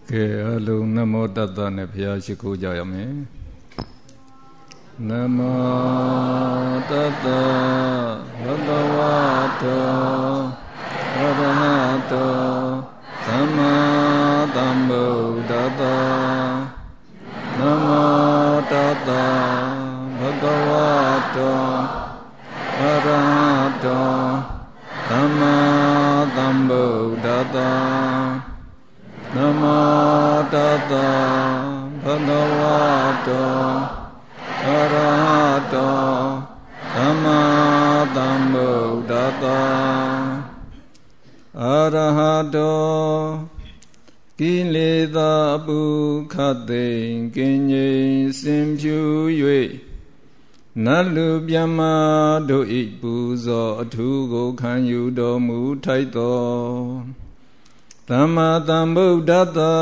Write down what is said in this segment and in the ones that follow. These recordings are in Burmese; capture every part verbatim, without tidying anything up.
Ke alu namo tata ne phaya shikho jayame. Namo tata bhagavato arahato samma sambuddhassa. Namo tata bhagavato arahato samma sambuddhassa. Namo tassa bhagavato arahato samma sambuddhassa. Arahato kilesa apukhate kinye simpyu yue nalu pyama doi puzo athu ko khan yu domu thai to Tamma Sambuddhassa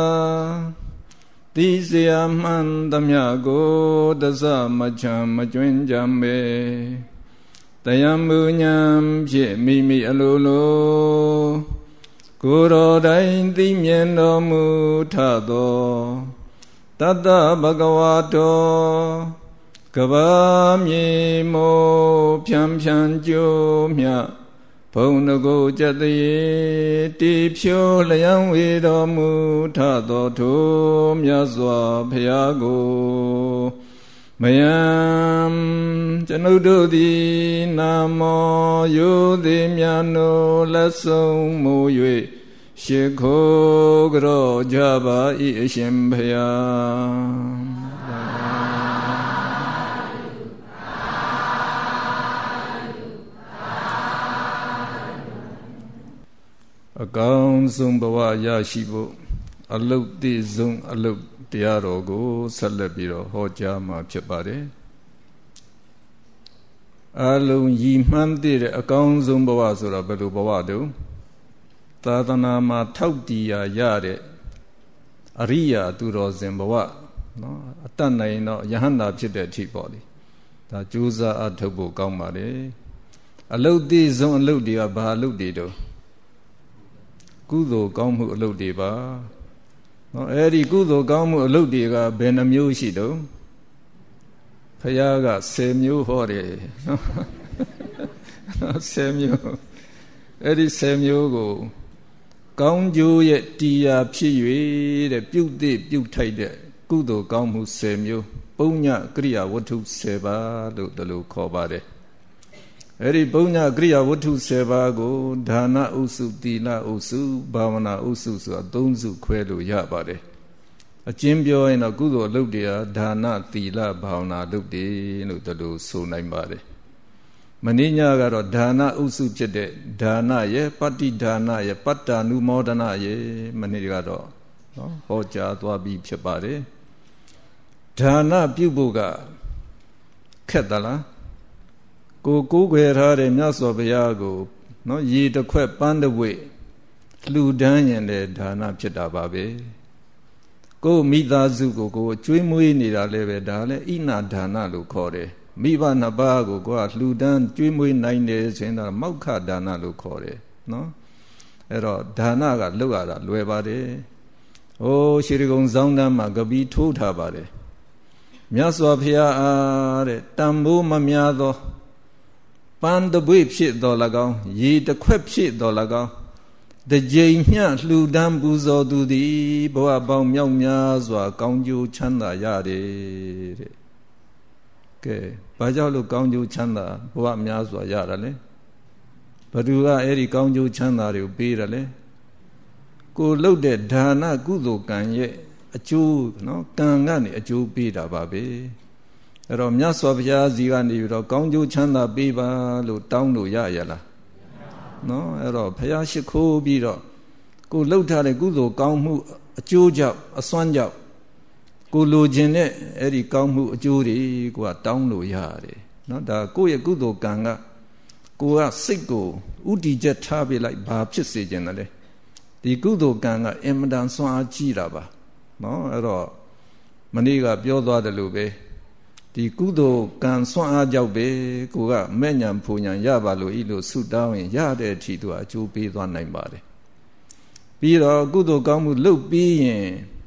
Tisya Mantamya Go Dasa Macham Machuen Jambe Tayambu Nyam Pye Mimi Alolo Kuro Dain Timyen Domu Tado Tata Bhagavato Kavamye Mo Pyam Pyam Jo Mya Paunago Jataye Tipsyo Layang Vedamu Tato Tum Yaswa Pyago Mayam Janudodi Namo Yudhi Myano Lasung Moyue Shikho Gro Jaba Ishim Pya A gown zoom bawa yashibo, a look the zoom, a look the arogo, salabiro, hojama chapare. Alone ye man did a gown zoom bawas or a belu bawado. Tadana ma tautia yare, aria duro zimbawa, no, a tanna no, Yahanda chide tea body. The Juza atobo gaumare. A look this zone look the aba look dido. Kudo Gamu Lodiba. No, Eri Kudo Gamu Lodiga, Benamushido. Payaga, Samuel Hore. Samuel. Eri Samuel go. Gaunju yet tia Pii, the beauty, beauty, Kudo Gamu Samuel. Bonya Gria, what to Seba, the low cobade. Eri Bonya Gria Watu Sevago, Dana Usu, Dina Usu, Bavana Usu, Donzu Quelu Yabade. A Jimbio and a good Ludia, Dana Tila Bavana Ludi, Nutalu Sunaimade. Manina got a Dana Usu Jede, Dana ye, Patti Dana ye, Pata Nu Modana ye, Manigado, Hoja Dwabi Chapade. Dana Bubuga, Ketala. Go go where her and Yaso Biago, no ye the quep band away. Flew down and the Dana Chetababe. Go meet the Zugo, go, Twimui nida leve dale, ina Dana lucore. Miva Nabago, go out, flew down, Twimui nine days in a Mauka Dana lucore. No? Ero Dana got look at that, Luebade. Oh, Shirigon Zanga Magabi told her about it. Miaso Pia, Tambu Mamiado. Pan the whip shit dolago, ye the quip shit dolago. The jay nya flew down buzo do the boa bom young yazwa, Gongju Chanda yade. Okay, Bajalo Gongju Chanda, boa myazwa yarale. Padua eri Gongju Chanda, you beerale. Go loaded Dana Guzo can ye, a Jew, no, Kangani, a Jew beater, baby. Romya Swabya Zigani, Gongju Chanda Biba, Lu Down Lu Yayala. No, Ero Payashiko Biro. Go Lotare Guzo Gongmu, a Juja, a Swanja. Go Lujine, Eri Gongmu, a Judy, go at Down Lu Yari. No, da go a Guzo Ganga. Go a Sigo, Udi Jet Tabi like Baptist generally. The Guzo Ganga, Emdan Swan Jiraba. No, Ero Maniga Bioda de Lube. The Kudo can swan a jawbe, Kuga, Menyan Punyan, Yabalo, Ilo, Su down in Yade Chitua, Chu be one name body. Be a good Gamu look being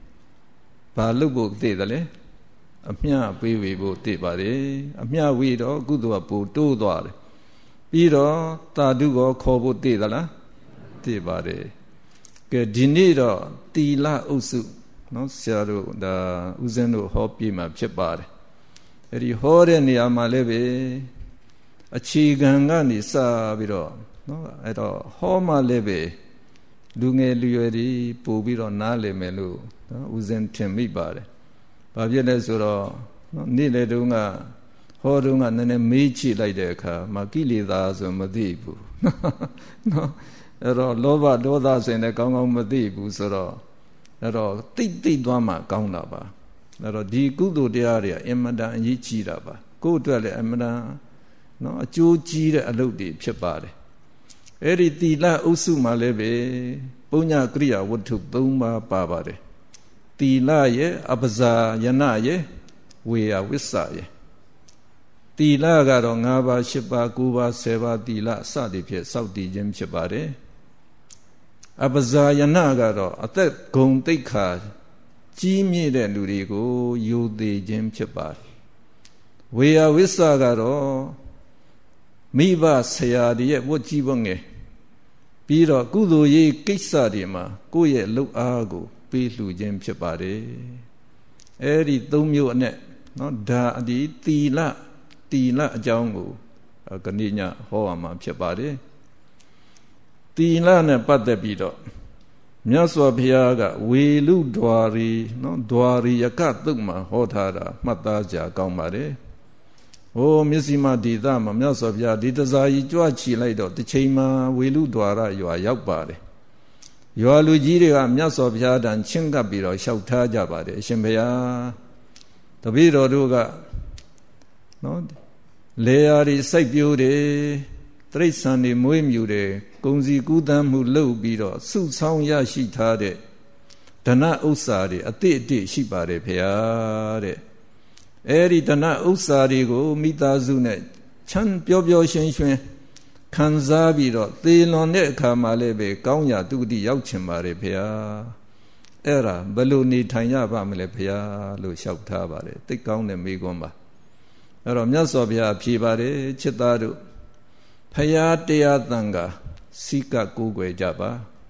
ဘာလုပ်ဖို့သိတယ်လဲအမျှပေးဝေဖို့သိပါတယ်အမျှဝေတော့ကုသိုလ်ကပိုတိုးသွားတယ်ပြီးတော့တာဓုကောခေါ်ဖို့သိသလားသိပါတယ်ကဲဒီနေ့တော့တီလဥစ္စုနော်ဆရာတို့ဒါဦးဇင်းတို့ဟောပြမှာဖြစ်ပါတယ်အဲ့ဒီဟောတဲ့နေရာမှာလည်းပဲအခြေခံကနေစပြီးတော့နော်အဲ့တော့ဟောမှလည်းပဲလူငယ်လူရွယ်တွေပို့ပြီးတော့နားလည်မယ်လို့နော်ဦးဇင်းထင်မိပါတယ်ဘာဖြစ်လဲဆိုတော့နော်နေ့လေတုန်းကဟောတုန်းကနည်းနည်းမေးချိလိုက်တဲ့အခါမကိလေသာဆိုမသိဘူးနော်အဲ့တော့လောဘဒေါသဆိုရင်လည်းကောင်းကောင်းမသိဘူးဆိုတော့အဲ့တော့တိတ်တိတ်သွားမှကောင်းတာပါအဲ့တော့ဒီကုသိုလ်တရားတွေအင်မတန်အရေးကြီးတာပါကိုယ့်အတွက်လည်းအင်မတန်နော်အကျိုးကြီးတဲ့အလုပ်တွေဖြစ်ပါတယ်အဲ့ဒီသီလဥစ္စုမှာလည်းပဲပုညကရိယာဝတ္ထု၃ပါးပါပါတယ်သီလရဲ့အပဇာယနရဲ့ဝေယဝိစ္စရဲ့သီလကတော့၅ပါး၈ပါး၉ပါး၁၀ပါးသီလစသည်ဖြင့်စောင့်တည်ခြင်းဖြစ်ပါတယ်အပဇာယနကတော့အသက်ဂုဏ်သိက္ခာကြီးမြင့်တဲ့လူတွေကိုယိုသေးခြင်းဖြစ်ပါတယ်ဝေယဝိစ္စကတော့မိဘဆရာတွေရဲ့ဝတ်ကြီးဝတ်ငယ်ပြီးတော့ကုသိုလ်ရေးကိစ္စတွေမှာကိုယ့်ရဲ့လှုပ်အားကိုပေးလှူခြင်းဖြစ်ပါတယ်အဲ့ဒီသုံးမျိုးအနဲ့နော်ဒါဒီသီလသီလအကြောင်းကိုကနေ့ညဟောရမှာဖြစ်ပါတယ်သီလနဲ့ပတ်သက်ပြီးတော့မြတ်စွာဘုရားကဝေလူဒွါရီနော်ဒွါရီယကသုတ်မှာဟောထားတာမှတ်သားကြကောင်းပါတယ်ဟိုမျက်စိမဒေသမှာမြတ်စွာဘုရားဒီတစားကြီးကြွချီလိုက်တော့တစ်ချိန်မှာဝေလူဒွါရရွာရောက်ပါတယ်ရွာလူကြီးတွေကမြတ်စွာဘုရားတန်ချင်းကပ်ပြီးတော့လျှောက်ထားကြပါတယ်အရှင်ဘုရားတပည့်တော်တို့ကနော်လေယာရီစိုက်ပျိုးတယ်တိရစ္ဆာန်တွေမွေးမြူတယ်ကုန်စည်ကူးသန်းမှုလုပ်ပြီးတော့စုဆောင်းရရှိထားတဲ့ဓနဥစ္စာတွေအတိအတိရှိပါတယ်ဘုရားတဲ့အဲ့ဒီဓနဥစ္စာတွေကိုမိသားစုနဲ့ချမ်းပျော်ပျော်ရွှင်ရွှင်ခံစားပြီးတော့သေလွန်တဲ့အခါမှာလည်းပဲကောင်းရာသူတိရောက်ချင်ပါတယ်ဘုရားအဲ့ဒါဘယ်လိုနေထိုင်ရပါမလဲဘုရားလို့လျှောက်ထားပါတယ်သိကောင်းတဲ့မိကွန်းပါအဲ့တော့မြတ်စွာဘုရားဖြေပါတယ်ချစ်သားတို့ဘုရားတရားသံဃာစိကကိုးကွယ်ကြပါ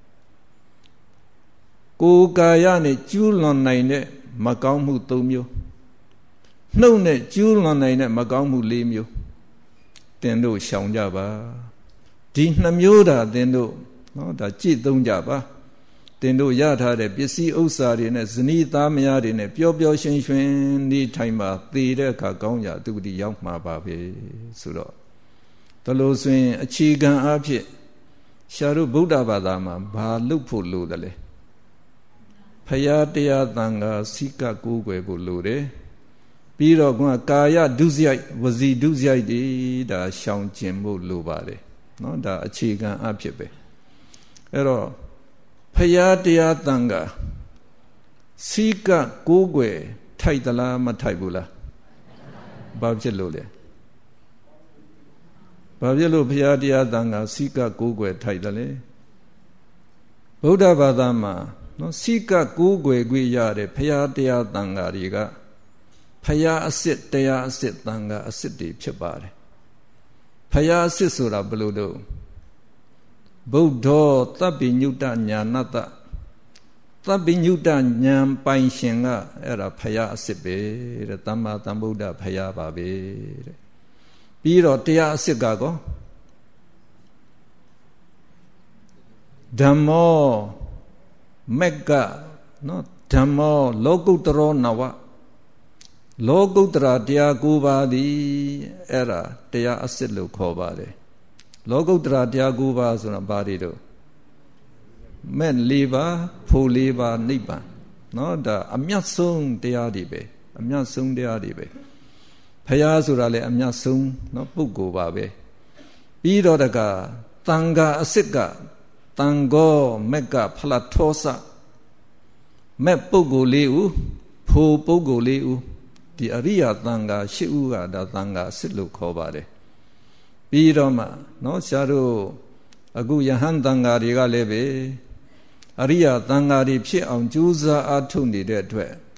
ကိုယ်ကာယနဲ့ကျူးလွန်နိုင်တဲ့မကောင်းမှု၃မျိုးနှုတ်နဲ့ကျူးလွန်နိုင်တဲ့မကောင်းမှု၄မျိုးသင်တို့ရှောင်ကြပါဒီနှမျိုးတာသင်တို့နော်ဒါကြည့်သုံးကြပါသင်တို့ရထားတဲ့ပစ္စည်းဥစ္စာတွေနဲ့ဇနီးသားမယားတွေနဲ့ပျော်ပျော်ရွှင်ရွှင်နေထိုင်ပါသေတဲ့အခါကောင်းရာသူတိရောက်မှာပါပဲဆိုတော့ဒါလို့ဆိုရင်အခြေခံအားဖြင့်ရှားတို့ဗုဒ္ဓဘာသာမှာဘာလုပ်ဖို့လိုတယ်လဲဖရာတရားသံဃာစိကကိုးကွယ်ဖို့လိုတယ်ပြီးတော့ကကာယဒုစရိုက်ဝစီဒုစရိုက်တွေဒါရှောင်ကျင်ဖို့လိုပါတယ်နော်ဒါအခြေခံအဖြစ်ပဲအဲ့တော့ဖရာတရားသံဃာစိကကိုးကွယ်ထိုက်သလားမထိုက်ဘူးလားဘာဖြစ်လို့လဲဘာဖြစ်လို့ဖရာတရားသံဃာစိကကိုးကွယ်ထိုက်တယ်လဲဗုဒ္ဓဘာသာမှာနော်စိကကိုးကွယ်ခွင့်ရတဲ့ဖရာတရားသံဃာတွေကဖရာအစစ်တရားအစစ်သံဃာအစစ်တွေဖြစ်ပါတယ်ဖရာအစစ်ဆိုတာဘယ်လိုတော့ဗုဒ္ဓသဗ္ဗညုတညာဏတ္တသဗ္ဗညုတညာပိုင်ရှင်ကအဲ့ဒါဖရာအစစ်ပဲတဲ့သမ္မာသမ္ဗုဒ္ဓဖရာပါပဲတဲ့ပြီးတော့တရားအစစ်ကကောဓမ္မောမက္ကနော်ဓမ္မောလောကုတ္တရောနဝလောကုတ္တရာတရား၉ပါးသည်အဲ့ဒါတရားအစစ်လို့ခေါ်ပါတယ်လောကုတ္တရာတရား၉ပါးဆိုတာဘာတွေတော့မဲ့၄ပါးဖို့၄ပါးနိဗ္ဗာန်နော်ဒါအမြတ်ဆုံးတရားတွေပဲအမြတ်ဆုံးတရားတွေပဲဖရာဆိုတာလည်းအမြတ်ဆုံးနော်ပုဂ္ဂိုလ်ပါပဲပြီးတော့တကသံဃာအစစ်ကတံဃောမက်ကဖလထောစမဲ့ပုဂ္ဂိုလ်လေးဦးဖို့ပုဂ္ဂိုလ်လေးဦးဒီအရိယသံဃာ၈ဦးကဒါသံဃာအစစ်လို့ခေါ်ပါတယ်ပြီးတော့မှနော်ဆရာတို့အခုယဟန်သံဃာတွေကလည်းပဲအရိယသံဃာတွေဖြစ်အောင်ကြိုးစားအားထုတ်နေတဲ့အတွက်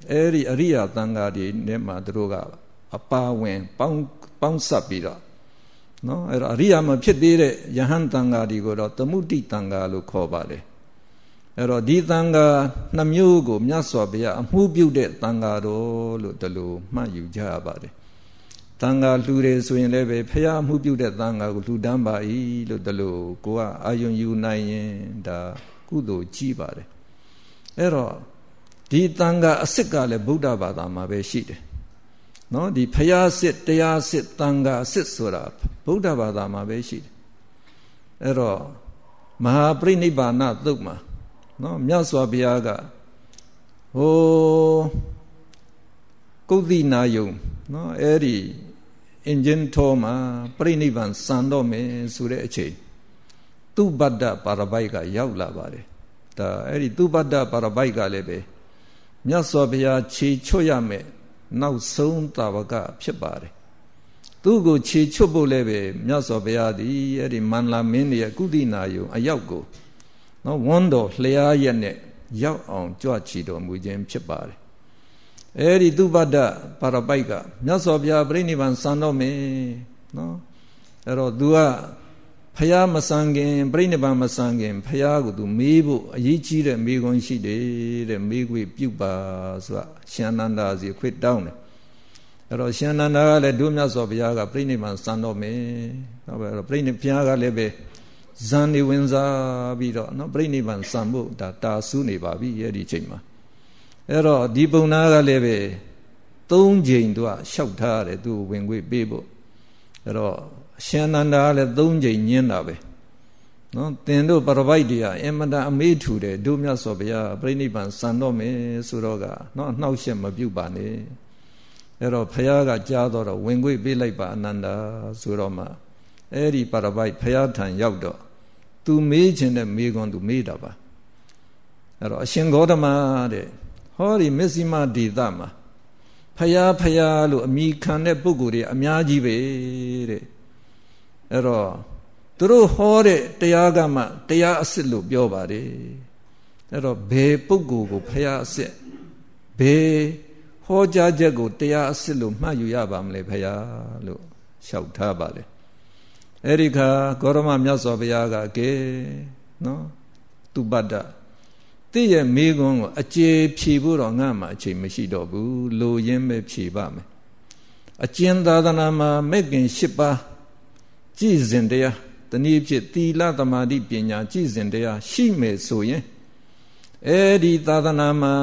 အဲဒီအရိယာသံဃာတွေနဲ့မှသူတို့ကအပါဝင်ပေါင်းပေါင်းစပ်ပြီးတော့နော်အဲ့တော့အရိယာမဖြစ်သေးတဲ့ယဟန်သံဃာတွေကိုတော့သမုဒိသံဃာလို့ခေါ်ပါတယ်အဲ့တော့ဒီသံဃာနှမျိုးကိုမြတ်စွာဘုရားအမှုပြုတဲ့သံဃာတော်လို့ဒီလိုမှတ်ယူကြရပါတယ်သံဃာလှူတယ်ဆိုရင်လည်းပဲဘုရားအမှုပြုတဲ့သံဃာကိုလှူဒန်းပါ၏လို့ဒီလိုကိုကအာယုံယူနိုင်ရင်ဒါကုသိုလ်ကြီးပါတယ်အဲ့တော့ဒီသံဃာအစစ်ကလည်းဗုဒ္ဓဘာသာမှာပဲရှိတယ်နော်ဒီဘုရားစစ်တရားစစ်သံဃာအစစ်ဆိုတာဗုဒ္ဓဘာသာမှာပဲရှိတယ်အဲ့တော့မဟာပရိနိဗ္ဗာနသုတ်မှာနော်မြတ်စွာဘုရားကဟိုကုသီနာယုံနော်အဲ့ဒီအင်ဂျင်ထောမှာပရိနိဗ္ဗာန်စံတော့မယ်ဆိုတဲ့အချိန်သူပတ္တပါရပိုက်ကရောက်လာပါတယ်ဒါအဲ့ဒီသူပတ္တပါရပိုက်ကလည်းပဲမြတ်စွာဘုရားခြေချွတ်ရမယ်နောက်ဆုံးတာဝကဖြစ်ပါတယ်သူ့ကိုခြေချွတ်ဖို့လည်းပဲမြတ်စွာဘုရားသည်အဲ့ဒီမန္လာမင်းရဲ့ကုသီနာယုံအရောက်ကိုနော်ဝန်းတော်လျှာရက်နဲ့ရောက်အောင်ကြွချီတော်မူခြင်းဖြစ်ပါတယ်အဲ့ဒီသူပတ္တပါရပိုက်ကမြတ်စွာဘုရားပြိဋိဘံစံတော်မယ်နော်အဲ့တော့ तू ကဖျားမစံခင်ပြိဋိဘံမစံခင်ဖျားကို तू မေးဖို့အရေးကြီးတဲ့မေးခွန်းရှိတယ်တဲ့မေးခွေပြုပါဆိုတာရှင်အနန္ဒာစီခွေတောင်းတယ်အဲ့တော့ရှင်အနန္ဒာကလည်းဒုမြတ်စွာဘုရားကပြိဋိဘံစံတော်မယ်ဟုတ်ပဲအဲ့တော့ပြိဋိဘုရားကလည်းပဲဇန်နေဝင်စားပြီးတော့နော်ပြိဋိဘံစံဖို့ဒါတာဆူးနေပါပြီအဲ့ဒီချိန်မှာအဲ့တော့ဒီပုံနာကလည်းပဲသုံးချိန်သူကလျှောက်ထားတယ်သူဝင်ခွေပေးဖို့အဲ့တော့ရှင်အနန္ဒာကလည်းသုံးချိန်ညင်းတာပဲနော်တင်တို့ပရပိုက်တွေကအင်မတန်အမေးထူတယ်တို့မြတ်စွာဘုရားပြိဋိဘံစံတော့မယ်ဆိုတော့ကနော်နှောက်ရှက်မပြုတ်ပါနဲ့အဲ့တော့ဘုရားကကြားတော့ဝင်ခွေပေးလိုက်ပါအနန္ဒာဆိုတော့မှအဲ့ဒီပရပိုက်ဘုရားထံရောက်တော့သူမေးခြင်းနဲ့မေးခွန်းသူမေးတာပါအဲ့တော့အရှင်ဂေါတမတဲ့ဟောဒီမစ္စည်းမဒေသမှာဖယားဖယားလို့အမိခံတဲ့ပုဂ္ဂိုလ်တွေအများကြီးပဲတဲ့အဲ့တော့သူတို့ဟောတဲ့တရားကမှတရားအစစ်လို့ပြောပါတယ်အဲ့တော့ဘယ်ပုဂ္ဂိုလ်ကိုဖယားအစစ်ဘယ်ဟောကြားချက်ကိုတရားအစစ်လို့မှတ်ယူရပါမလဲဖယားလို့လျှောက်ထားပါတယ်အဲ့ဒီခါဂေါရမမြတ်စွာဘုရားကကဲနော်သူပတ္တတည့်ရဲ့မိကွန်းကိုအကျေဖြေဖို့တော့ငါ့မှာအချိန်မရှိတော့ဘူးလိုရင်းပဲဖြေပါမယ်အကျဉ်သာသနာမှာမဲ့ခင်၈ပါးကြည်စဉ်တရားတနည်းဖြစ်သီလသမာဓိပညာကြည်စဉ်တရားရှိမယ်ဆိုရင်အဲ့ဒီသာသနာမှာ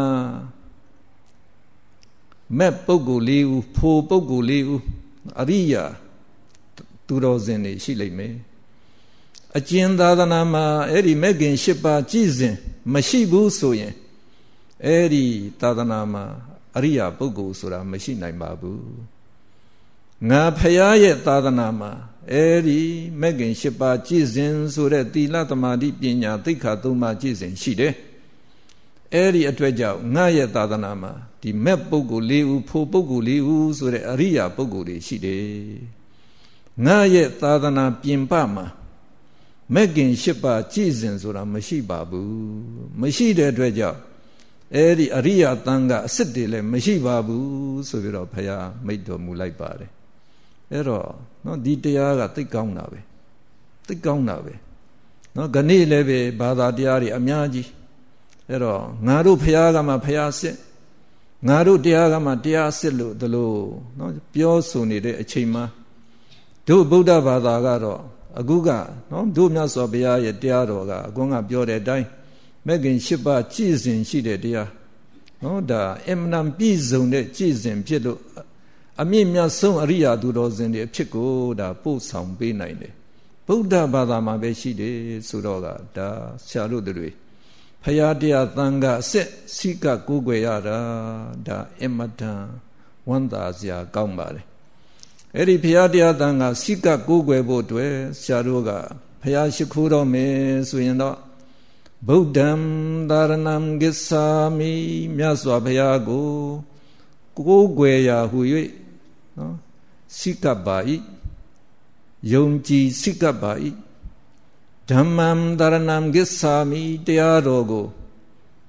မဲ့ပုဂ္ဂိုလ်လေးဦးဖိုပုဂ္ဂိုလ်လေးဦးအရိယာသူတော်စင်တွေရှိလိမ့်မယ်အကျဉ်သာသနာမှာအဲ့ဒီမဲ့ခင်၈ပါးကြည်စဉ်မရှိဘူးဆိုရင်အဲ့ဒီသာသနာမှာအရိယာပုဂ္ဂိုလ်ဆိုတာမရှိနိုင်ပါဘူးငါဖရာရဲ့သာသနာမှာအဲ့ဒီမဲ့ခင်၈ပါးကြည်စဉ်ဆိုတဲ့သီလသမာဓိပညာသိက္ခာသုံးပါးကြည်စဉ်ရှိတယ်အဲ့ဒီအတွက်ကြောင့်ငါရဲ့သာသနာမှာဒီမဲ့ပုဂ္ဂိုလ်လေးဦးဖိုပုဂ္ဂိုလ်လေးဦးဆိုတဲ့အရိယာပုဂ္ဂိုလ်တွေရှိတယ်ငါရဲ့သာသနာပြင်ပမှာမဲ့ခင်၈ပါးကြည်စဉ်ဆိုတာမရှိပါဘူးမရှိတဲ့အတွက်ကြောင့်အဲ့ဒီအရိယာသံဃာအစစ်တွေလည်းမရှိပါဘူးဆိုပြီးတော့ဘုရားမိန့်တော်မူလိုက်ပါတယ်အဲ့တော့နော်ဒီတရားကသိကောင်းတာပဲသိကောင်းတာပဲနော်ခဏလေးလည်းပဲဘာသာတရားတွေအများကြီးအဲ့တော့ငါတို့ဘုရားကမှဘုရားစစ်ငါတို့တရားကမှတရားစစ်လို့ဒီလိုနော်ပြောဆိုနေတဲ့အချိန်မှာတို့ဗုဒ္ဓဘာသာကတော့အခုကနော်တို့မြတ်စွာဘုရားရဲ့တရားတော်ကအကွန်းကပြောတဲ့အတိုင်းမဲ့ခင်၈ပါးကြည်စဉ်ရှိတဲ့တရားနော်ဒါအမှန်တန်ပြည့်စုံတဲ့ကြည်စဉ်ဖြစ်လို့အမြင့်မြတ်ဆုံးအရိယာသူတော်စင်တွေအဖြစ်ကိုဒါပို့ဆောင်ပေးနိုင်တယ်ဗုဒ္ဓဘာသာမှာပဲရှိတယ်ဆိုတော့ကဒါဆရာတို့တွေဖရာတရားသံဃာအစစ်စိကကိုးကွယ်ရတာဒါအမတန်ဝမ်းသာစရာကောင်းပါတယ်အဲ့ဒီဘုရားတရားသံဃာစိကကိုးကွယ်ဖို့အတွက်ဆရာတို့ကဘုရားရှိခိုးတော်မယ်ဆိုရင်တော့ဗုဒ္ဓံသာရဏံဂစ္ဆာမိမြတ်စွာဘုရားကိုကိုးကွယ်ရာဟူ၍နော်စိကပါ၏ယုံကြည်စိကပါ၏ဓမ္မံသာရဏံဂစ္ဆာမိတရားတော်ကို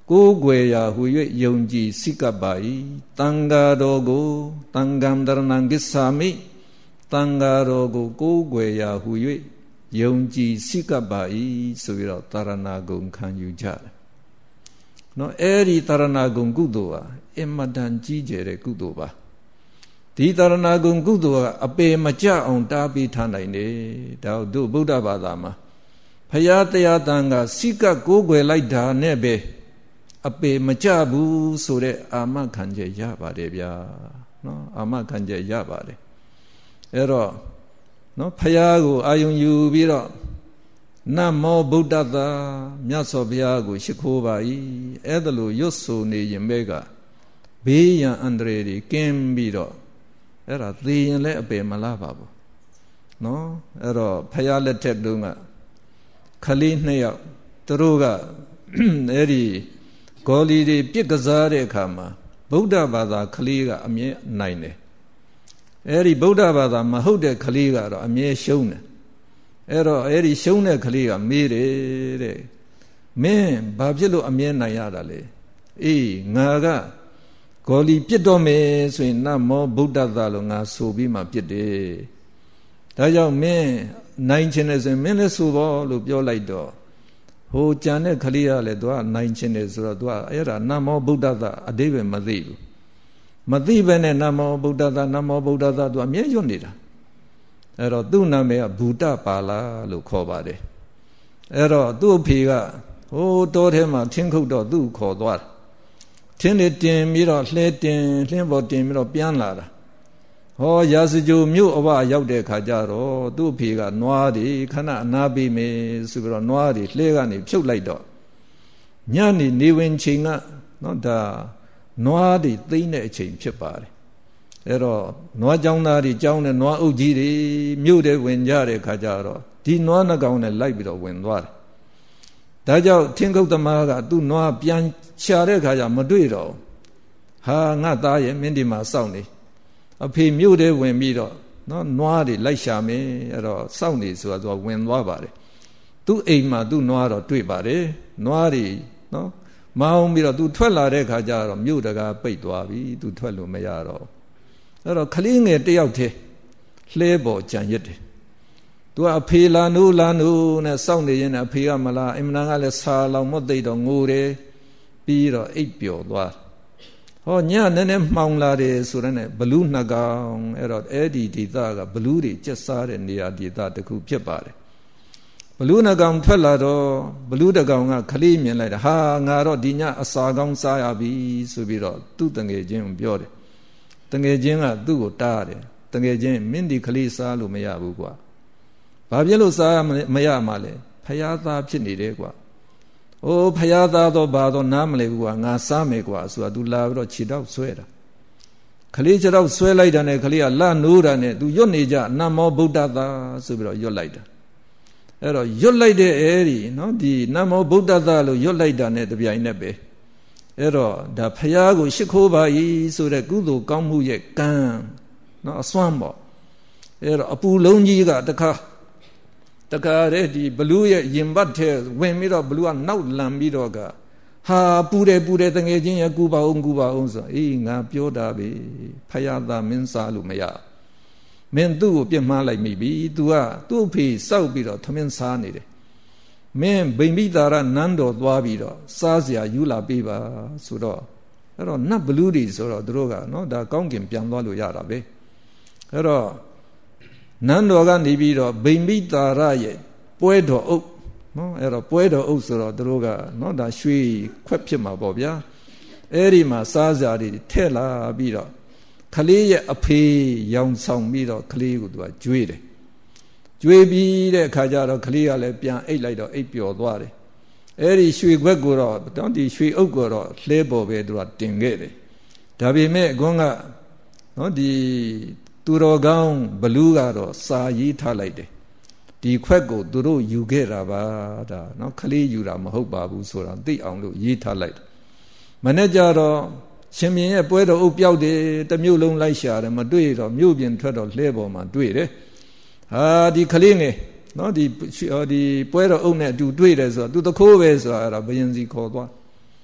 ကိုယ်ွယ်ရာဟူ၍ယုံကြည်စိကပ်ပါ၏တန်ဃာတော်ကိုတန်ဃံတရဏံဂစ္ဆာမိတန်ဃာတော်ကိုကိုယ်ွယ်ရာဟူ၍ယုံကြည်စိကပ်ပါ၏ဆိုပြီးတော့တရဏဂုံခံယူကြတယ်နော်အဲ့ဒီတရဏဂုံကုသိုလ်ဟာအမတန်ကြီးကျယ်တဲ့ကုသိုလ်ပါဒီတရဏဂုံကုသိုလ်ကအပေမကြအောင်တားပြီးထားနိုင်တယ်ဒါတို့ဗုဒ္ဓဘာသာမှာဖရာတရားတန်ကစိကကိုးကွယ်လိုက်တာနဲ့ပဲအပေမကြဘူးဆိုတဲ့အာမခံချက်ရပါတယ်ဗျာနော်အာမခံချက်ရပါတယ်အဲ့တော့နော်ဖရာကိုအာယုံယူပြီးတော့နမောဗုဒ္ဓသာမြတ်စွာဘုရားကိုရှိခိုးပါ၏အဲ့ဒါလို့ရွတ်ဆိုနေရင်ပဲကဘေးရန်အန္တရာယ်တွေကင်းပြီးတော့အဲ့ဒါသေရင်လည်းအပေမလားပါဘူးနော်အဲ့တော့ဖရာလက်ထက်တုန်းကခလေးနှစ်ယောက်သူတို့ကအဲ့ဒီဂေါ်လီတွေပြစ်ကစားတဲ့အခါမှာဗုဒ္ဓဘာသာခလေးကအမြဲနိုင်တယ်အဲ့ဒီဗုဒ္ဓဘာသာမဟုတ်တဲ့ခလေးကတော့အမြဲရှုံးတယ်အဲ့တော့အဲ့ဒီရှုံးတဲ့ခလေးကမေးတယ်တဲ့မင်းဘာဖြစ်လို့အမြဲနိုင်ရတာလဲအေးငါကဂေါ်လီပြစ်တော့မယ်ဆိုရင်နမောဗုဒ္ဓသာလို့ငါဆိုပြီးမှပြစ်တယ်ဒါကြောင့်မင်းနိုင်ခြင်းနဲ့ဆိုရင်မင်းလည်းဆိုပေါ့လို့ပြောလိုက်တော့ဟိုကြံတဲ့ခလေးကလည်းသူကနိုင်ခြင်းတယ်ဆိုတော့သူကအဲ့ဒါနမောဗုဒ္ဓသာအတိပ္ပယ်မသိဘူးမသိဘဲနဲ့နမောဗုဒ္ဓသာနမောဗုဒ္ဓသာသူအမြဲရွတ်နေတာအဲ့တော့သူ့နာမည်ကဘူတပါလာလို့ခေါ်ပါတယ်အဲ့တော့သူ့အဖေကဟိုတောထဲမှာထင်းခုတ်တော့သူ့ခေါ်သွားတယ်ထင်းနေတင်ပြီးတော့လှဲတင်လှင်းပေါ်တင်ပြီးတော့ပြန်လာတာဟောရာဇဂျိုမြို့အဝရောက်တဲ့ခါကျတော့သူ့အဖေကနွားတွေခဏအနာပေးမယ်ဆိုပြီးတော့နွားတွေလှဲကနေဖြုတ်လိုက်တော့ညနေနေဝင်ချိန်ကနော်ဒါနွားတွေသိမ့်တဲ့အချိန်ဖြစ်ပါတယ်အဲ့တော့နွားကြောင်းသားတွေကြောင်းတဲ့နွားအုပ်ကြီးတွေမြို့ထဲဝင်ကြတဲ့ခါကျတော့ဒီနွားနှကောင်နဲ့လိုက်ပြီးတော့ဝင်သွားတယ်ဒါကြောင့်ထင်းကုတ်သမားကသူ့နွားပြန်ချတဲ့ခါကျမတွေ့တော့ဟာငါသားရဲ့မင်းဒီမှာစောင့်နေအဖေမြို့ထဲဝင်ပြီးတော့နော်နွားတွေလိုက်ရှာမယ်အဲ့တော့စောင့်နေဆိုတာသူကဝင်သွားပါတယ်သူ့အိမ်မှာသူ့နွားတော့တွေ့ပါတယ်နွားတွေနော်မောင်းပြီးတော့သူထွက်လာတဲ့ခါကျတော့မြို့တကာပိတ်သွားပြီသူထွက်လို့မရတော့အဲ့တော့ခလေးငယ်တယောက်တည်းလှဲပေါ်ကြံရစ်တယ်သူကအဖေလာနိုးလာနိုးနဲ့စောင့်နေရင်အဖေကမလားအင်မနာကလည်းဆာလောင်မသိတော့ငိုတယ်ပြီးတော့အိပ်ပျော်သွားဟောညနည်းနည်းမှောင်လာတယ်ဆိုတဲ့ဘလူးနှစ်ကောင်အဲ့တော့အဲ့ဒီဒေသကဘလူးတွေကျက်စားတဲ့နေရာဒေသတစ်ခုဖြစ်ပါတယ်ဘလူးနှစ်ကောင်ထွက်လာတော့ဘလူးတစ်ကောင်ကခလေးမြင်လိုက်တာဟာငါတော့ဒီညအစာကောင်းစားရပြီဆိုပြီးတော့သူ့တငယ်ချင်းကိုပြောတယ်တငယ်ချင်းကသူ့ကိုတားတယ်တငယ်ချင်းမင်းဒီခလေးစားလို့မရဘူးကွာဘာဖြစ်လို့စားမရမှာလဲဖယားသားဖြစ်နေတယ်ကွာအိုးဖယားသားတော့ဘာတော့နားမလဲကွာငါစားမယ်ကွာဆိုတာ तू လာပြီးတော့ခြေတော့ဆွဲတာခလေးခြေတော့ဆွဲလိုက်တာနဲ့ခလေးကလနိုးတာနဲ့ तू ရွတ်နေကြနမောဗုဒ္ဓသာဆိုပြီးတော့ရွတ်လိုက်တာအဲ့တော့ရွတ်လိုက်တဲ့အဲဒီနော်ဒီနမောဗုဒ္ဓသာလို့ရွတ်လိုက်တာနဲ့တပြိုင်နက်ပဲအဲ့တော့ဒါဖယားကိုရှိခိုးပါ၏ဆိုတဲ့ကုသိုလ်ကောင်းမှုရဲ့ကံနော်အစွမ်းပေါ့အဲ့တော့အပူလုံးကြီးကတခါတခါတဲ့ဒီဘလူးရဲ့ရင်ဘတ်ထဲဝင်ပြီးတော့ဘလူးကနောက်လန်ပြီးတော့ကဟာပူတယ်ပူတယ်တငယ်ချင်းရဲ့ကူပါအောင်ကူပါအောင်ဆိုအေးငါပြောတာပဲဖယားသားမင်းစားလို့မရမင်းသူ့ကိုပြစ်မှားလိုက်မိပြီ तू ကသူ့အဖေစောက်ပြီးတော့ထမင်းစားနေတယ်မင်းဗိမိတာရနန်းတော်သွားပြီးတော့စားစရာယူလာပေးပါဆိုတော့အဲ့တော့နတ်ဘလူးတွေဆိုတော့သူတို့ကနော်ဒါကောင်းကင်ပြန်သွားလို့ရတာပဲအဲ့တော့နန်းတော်ကနေပြီးတော့ဗိမိတာရရဲ့ပွဲတော်အုပ်နော်အဲ့တော့ပွဲတော်အုပ်ဆိုတော့သူတို့ကနော်ဒါရွှေခွက်ဖြစ်မှာပေါ့ဗျာအဲ့ဒီမှာစားစရာတွေထည့်လာပြီးတော့ခလေးရဲ့အဖေရောင်ဆောင်ပြီးတော့ခလေးကိုသူကကျွေးတယ်ကျွေးပြီးတဲ့အခါကျတော့ခလေးကလည်းပြန်အိတ်လိုက်တော့အိတ်ပျော်သွားတယ်အဲ့ဒီရွှေခွက်ကိုတော့တော့ဒီရွှေအုပ်ကိုတော့လှဲပေါ်ပဲသူကတင်ခဲ့တယ်ဒါပေမဲ့အကွန်းကနော်ဒီသူတော်ကောင်းဘလူးကတော့စာရေးထားလိုက်တယ်ဒီခွက်ကိုသူတို့ယူခဲ့တာပါဒါနော်ခလေးယူတာမဟုတ်ပါဘူးဆိုတာသိအောင်လို့ရေးထားလိုက်တယ်မနေ့ကျတော့ရှင်မြင်းရဲ့ပွဲတော်အုပ်ပြောက်တယ်တမျိုးလုံးလိုက်ရှာတယ်မတွေ့တော့မြို့ပြင်ထွက်တော့လှဲပေါ်မှာတွေ့တယ်ဟာဒီခလေးငယ်နော်ဒီဒီပွဲတော်အုပ်နဲ့အတူတွေ့တယ်ဆိုတော့သူတခိုးပဲဆိုတာအဲ့ဒါဘယင်စီခေါ်သွား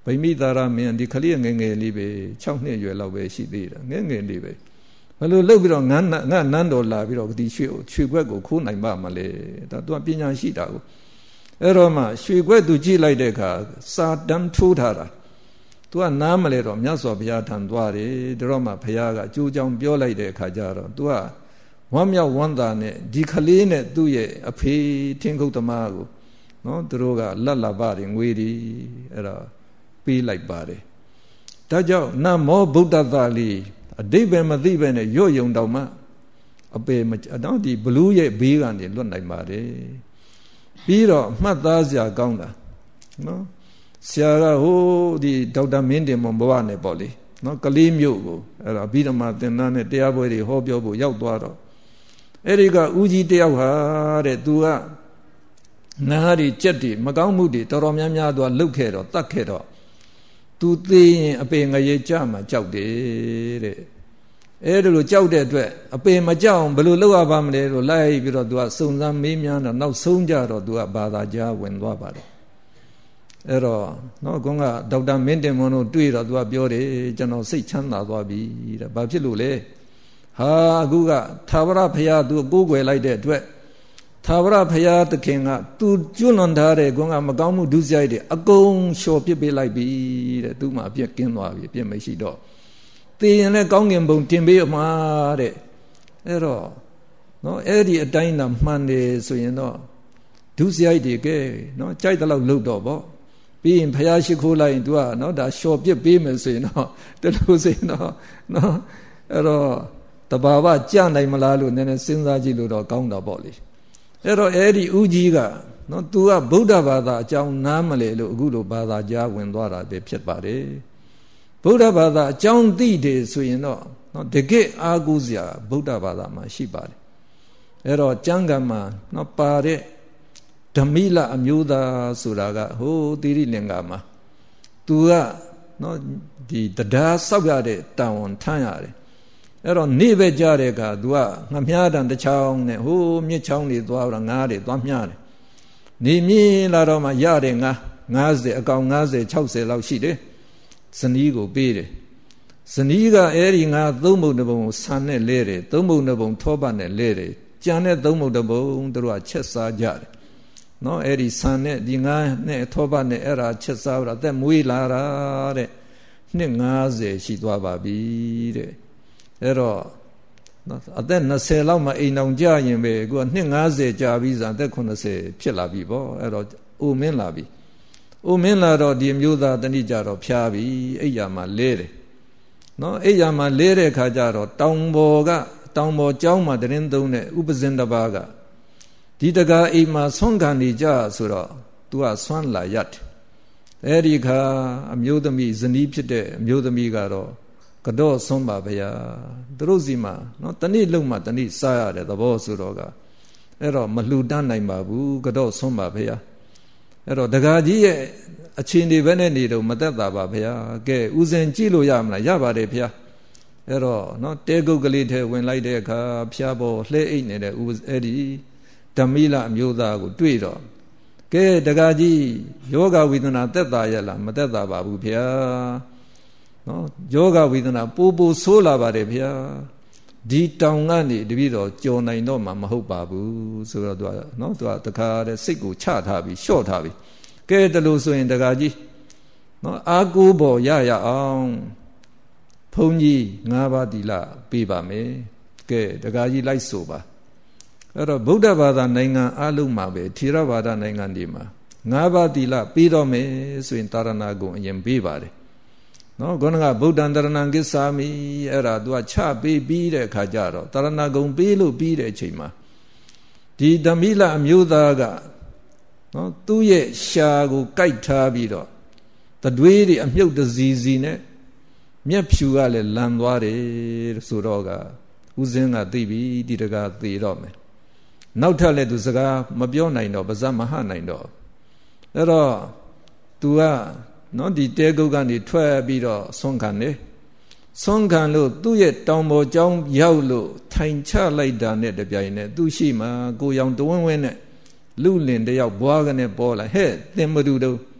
ဗိမိသာရမင်းဒီခလေးငယ်ငယ်လေးပဲ၆နှစ်ရွယ်လောက်ပဲရှိသေးတယ်ငယ်ငယ်လေးပဲဘယ်လိုလုပ်ပြီးတော့ငါငါနန်းတော်လာပြီးတော့ဒီရွှေရွှေခွက်ကိုခိုးနိုင်ပါမလဲဒါသူကပညာရှိတာကိုအဲ့တော့မှရွှေခွက်သူကြည့်လိုက်တဲ့အခါစာတန်းထိုးထားတာသူကနားမလဲတော့မြတ်စွာဘုရားထံသွားတယ်ဒါတော့မှဘုရားကအကျိုးကြောင့်ပြောလိုက်တဲ့အခါကျတော့သူကဝမ်းမြောက်ဝမ်းသာနဲ့ဒီခလေးနဲ့သူ့ရဲ့အဖေထင်းခုတ်သမားကိုနော်သူတို့ကလက်လာပါတယ်ငွေတွေအဲ့ဒါပေးလိုက်ပါတယ်ဒါကြောင့်နမောဗုဒ္ဓသာလီအဓိပ္ပာယ်မသိပဲနဲ့ရွတ်ယုံတော့မှအပေမတော့ဒီဘလူးရဲ့ဘေးကနေလွတ်နိုင်ပါတယ်ပြီးတော့မှတ်သားစရာကောင်းတာနော်ဆရာကဟိုဒီဒေါက်တာမင်းတင်မောဘဝနဲ့ပေါ့လေနော်ကလေးမျိုးကိုအဲ့ဒါပြီးတော့မှသင်္นานနဲ့တရားပွဲတွေဟောပြောဖို့ရောက်သွားတော့အဲ့ဒီကဦးကြီးတယောက်ဟာတဲ့သူကနားရီကြက်တွေမကောင်းမှုတွေတော်တော်များများသူကလှုပ်ခဲ့တော့တတ်ခဲ့တော့သူသိရင်အပေငရေကြမှာကြောက်တယ်တဲ့အဲ့ဒါလိုကြောက်တဲ့အတွက်အပေမကြောက်အောင်ဘယ်လိုလုပ်ရပါမလဲလို့လိုက်ပြီးတော့သူကစုံစမ်းမေးမြန်းတော့နောက်ဆုံးကြတော့သူကဘာသာကြားဝင်သွားပါတယ်အဲ့တော့နော်ကွန်ကဒေါက်တာမင်းတင်မွန်တို့တွေ့တော့သူကပြောတယ်ကျွန်တော်စိတ်ချမ်းသာသွားပြီတဲ့ဘာဖြစ်လို့လဲဟာအခုကသာဝရဘုရားသူကိုးကွယ်လိုက်တဲ့အတွက်သာဝရဘုရားသခင်ကသူကျွလွန်ထားတဲ့ကွန်ကမကောင်းမှုဒုစရိုက်တွေအကုန်လျှော်ပစ်ပေးလိုက်ပြီတဲ့သူမှအပြစ်ကင်းသွားပြီအပြစ်မရှိတော့သိရင်လည်းကောင်းကင်ဘုံတင်ပေးမှာတဲ့အဲ့တော့နော်အဲ့ဒီအတိုင်းသာမှန်တယ်ဆိုရင်တော့ဒုစရိုက်တွေကဲနော်ကြိုက်တဲ့လောက်လုပ်တော့ဗောပြီးရင်ဘုရားရှိခိုးလိုက်ရင် तू ကနော်ဒါလျှော်ပစ်ပေးမယ်ဆိုရင်တော့တလို့ဆိုရင်တော့နော်အဲ့တော့တဘာဝကြနိုင်မလားလို့နည်းနည်းစဉ်းစားကြည့်လို့တော့ကောင်းတာပေါ့လေအဲ့တော့အဲ့ဒီဦးကြီးကနော် तू ကဗုဒ္ဓဘာသာအကြောင်းနားမလဲလို့အခုလိုဘာသာကြားဝင်သွားတာပဲဖြစ်ပါတယ်ဗုဒ္ဓဘာသာအကြောင်းသိတယ်ဆိုရင်တော့နော်တကယ့်အာဟုစရာဗုဒ္ဓဘာသာမှာရှိပါတယ်အဲ့တော့ကျမ်းဂန်မှာနော်ပါတဲ့ဓမိလအမျိုးသားဆိုတာကဟိုသီရိလင်္ကာမှာ तू ကနော်ဒီတရားဆောက်ရတဲ့တာဝန်ထမ်းရတယ်အဲ့တော့နေပဲကြတဲ့အခါ तू ကငမြားတန်တစ်ချောင်းနဲ့ဟိုမြစ်ချောင်းတွေသွားတော့ငါးတွေသွားမြားတယ်နေမြင်လာတော့မှရတဲ့ငါး၅၀အကောင်၅၀၆၀လောက်ရှိတယ်ဇနီးကိုပေးတယ်ဇနီးကအဲ့ဒီငါသုံးပုံတစ်ပုံကိုဆန်နဲ့လဲတယ်သုံးပုံတစ်ပုံထောပတ်နဲ့လဲတယ်ကြံတဲ့သုံးပုံတစ်ပုံသူတို့ကချက်စားကြတယ်နော်အဲ့ဒီဆန်နဲ့ဒီငါနဲ့ထောပတ်နဲ့အဲ့ဒါချက်စားတော့အသက်မွေးလာတာတဲ့နှစ်၅၀ရှိသွားပါပြီတဲ့အဲ့တော့အသက်၂၀လောက်မှအိမ်အောင်ကြရင်ပဲအခုကနှစ်၅၀ကြာပြီးဆိုအသက်၇၀ဖြစ်လာပြီပေါ့အဲ့တော့အိုမင်းလာပြီအိုမင်းလာတော့ဒီမျိုးသားတဏိကြတော့ဖျားပြီအိယာမှာလဲတယ်နော်အိယာမှာလဲတဲ့ခါကျတော့တောင်ပေါ်ကတောင်ပေါ်ကျောင်းမှာတရင်သုံးတဲ့ဥပဇင်တစ်ပါးကဒီတကားအိမ်မှာဆွမ်းခံနေကြဆိုတော့ तू ကဆွမ်းလာရက်အဲ့ဒီခါအမျိုးသမီးဇနီးဖြစ်တဲ့အမျိုးသမီးကတော့ကတော့ဆွမ်းပါဗျာသူတို့စီမှာနော်တနေ့လုံးမှတနေ့စားရတဲ့သဘောဆိုတော့ကအဲ့တော့မလှူဒန်းနိုင်ပါဘူးကတော့ဆွမ်းပါဗျာအဲ့တော့တကားကြီးရဲ့အချင်းတွေပဲနဲ့နေတော့မသက်သာပါဗျာကဲဥစဉ်ကြည့်လို့ရမလားရပါတယ်ဗျာအဲ့တော့နော်တဲကုတ်ကလေးထဲဝင်လိုက်တဲ့အခါဖျားပေါ်လှဲအိတ်နေတဲ့ဥအဲ့ဒီဓမိလအမျိုးသားကိုတွေ့တော့ကဲတကားကြီးယောဂဝေဒနာသက်သာရလားမသက်သာပါဘူးဗျာနော်ယောဂဝေဒနာပိုးပိုးဆိုးလာပါတယ်ဗျာဒီတောင်ကနေတပည့်တော်ကြော်နိုင်တော့မှမဟုတ်ပါဘူးဆိုတော့သူကနော်သူကတခါတဲ့စိတ်ကိုချထားပြီးလျှော့ထားပြီးကဲတလို့ဆိုရင်တကားကြီးနော်အာကိုးပေါ်ရရအောင်ဘုန်းကြီး၅ပါးသီလပေးပါမယ်ကဲတကားကြီးလိုက်ဆိုပါအဲ့တော့ဗုဒ္ဓဘာသာနိုင်ငံအလုံးမှာပဲထေရဘာသာနိုင်ငံတွေမှာ၅ပါးသီလပေးတော့မယ်ဆိုရင်တာရဏဂုံအရင်ပေးပါတယ်နော်ခေါင်းကဗုဒ္ဓံတရဏံကိစ္ဆာမိအဲ့ဒါသူကချပေးပြီးတဲ့အခါကျတော့တာရဏဂုံပေးလို့ပြီးတဲ့အချိန်မှာဒီဓမိလအမျိုးသားကနော်သူ့ရဲ့ရှာကိုကိုက်ထားပြီးတော့တတွေးတွေအမြုပ်တစီစီနဲ့မျက်ဖြူကလည်းလန်သွားတယ်ဆိုတော့ကဦးစင်းကသိပြီဒီတကားသေတော့မယ်နောက်ထပ်လည်းသူစကားမပြောနိုင်တော့ပါဇတ်မဟနိုင်တော့အဲ့တော့ तू ကနော်ဒီတဲကုတ်ကနေထွက်ပြီးတော့ဆွမ်းခံတယ်ဆွမ်းခံလို့သူ့ရဲ့တောင်ပေါ်ကျောင်းရောက်လို့ထိုင်ချလိုက်တာနဲ့တပြိုင်နက်သူ့ရှိမှကိုရောင်တဝင်းဝင်းနဲ့လူလင်တယောက်ဘွားကနေပေါ်လာဟဲ့သင်မတူတော့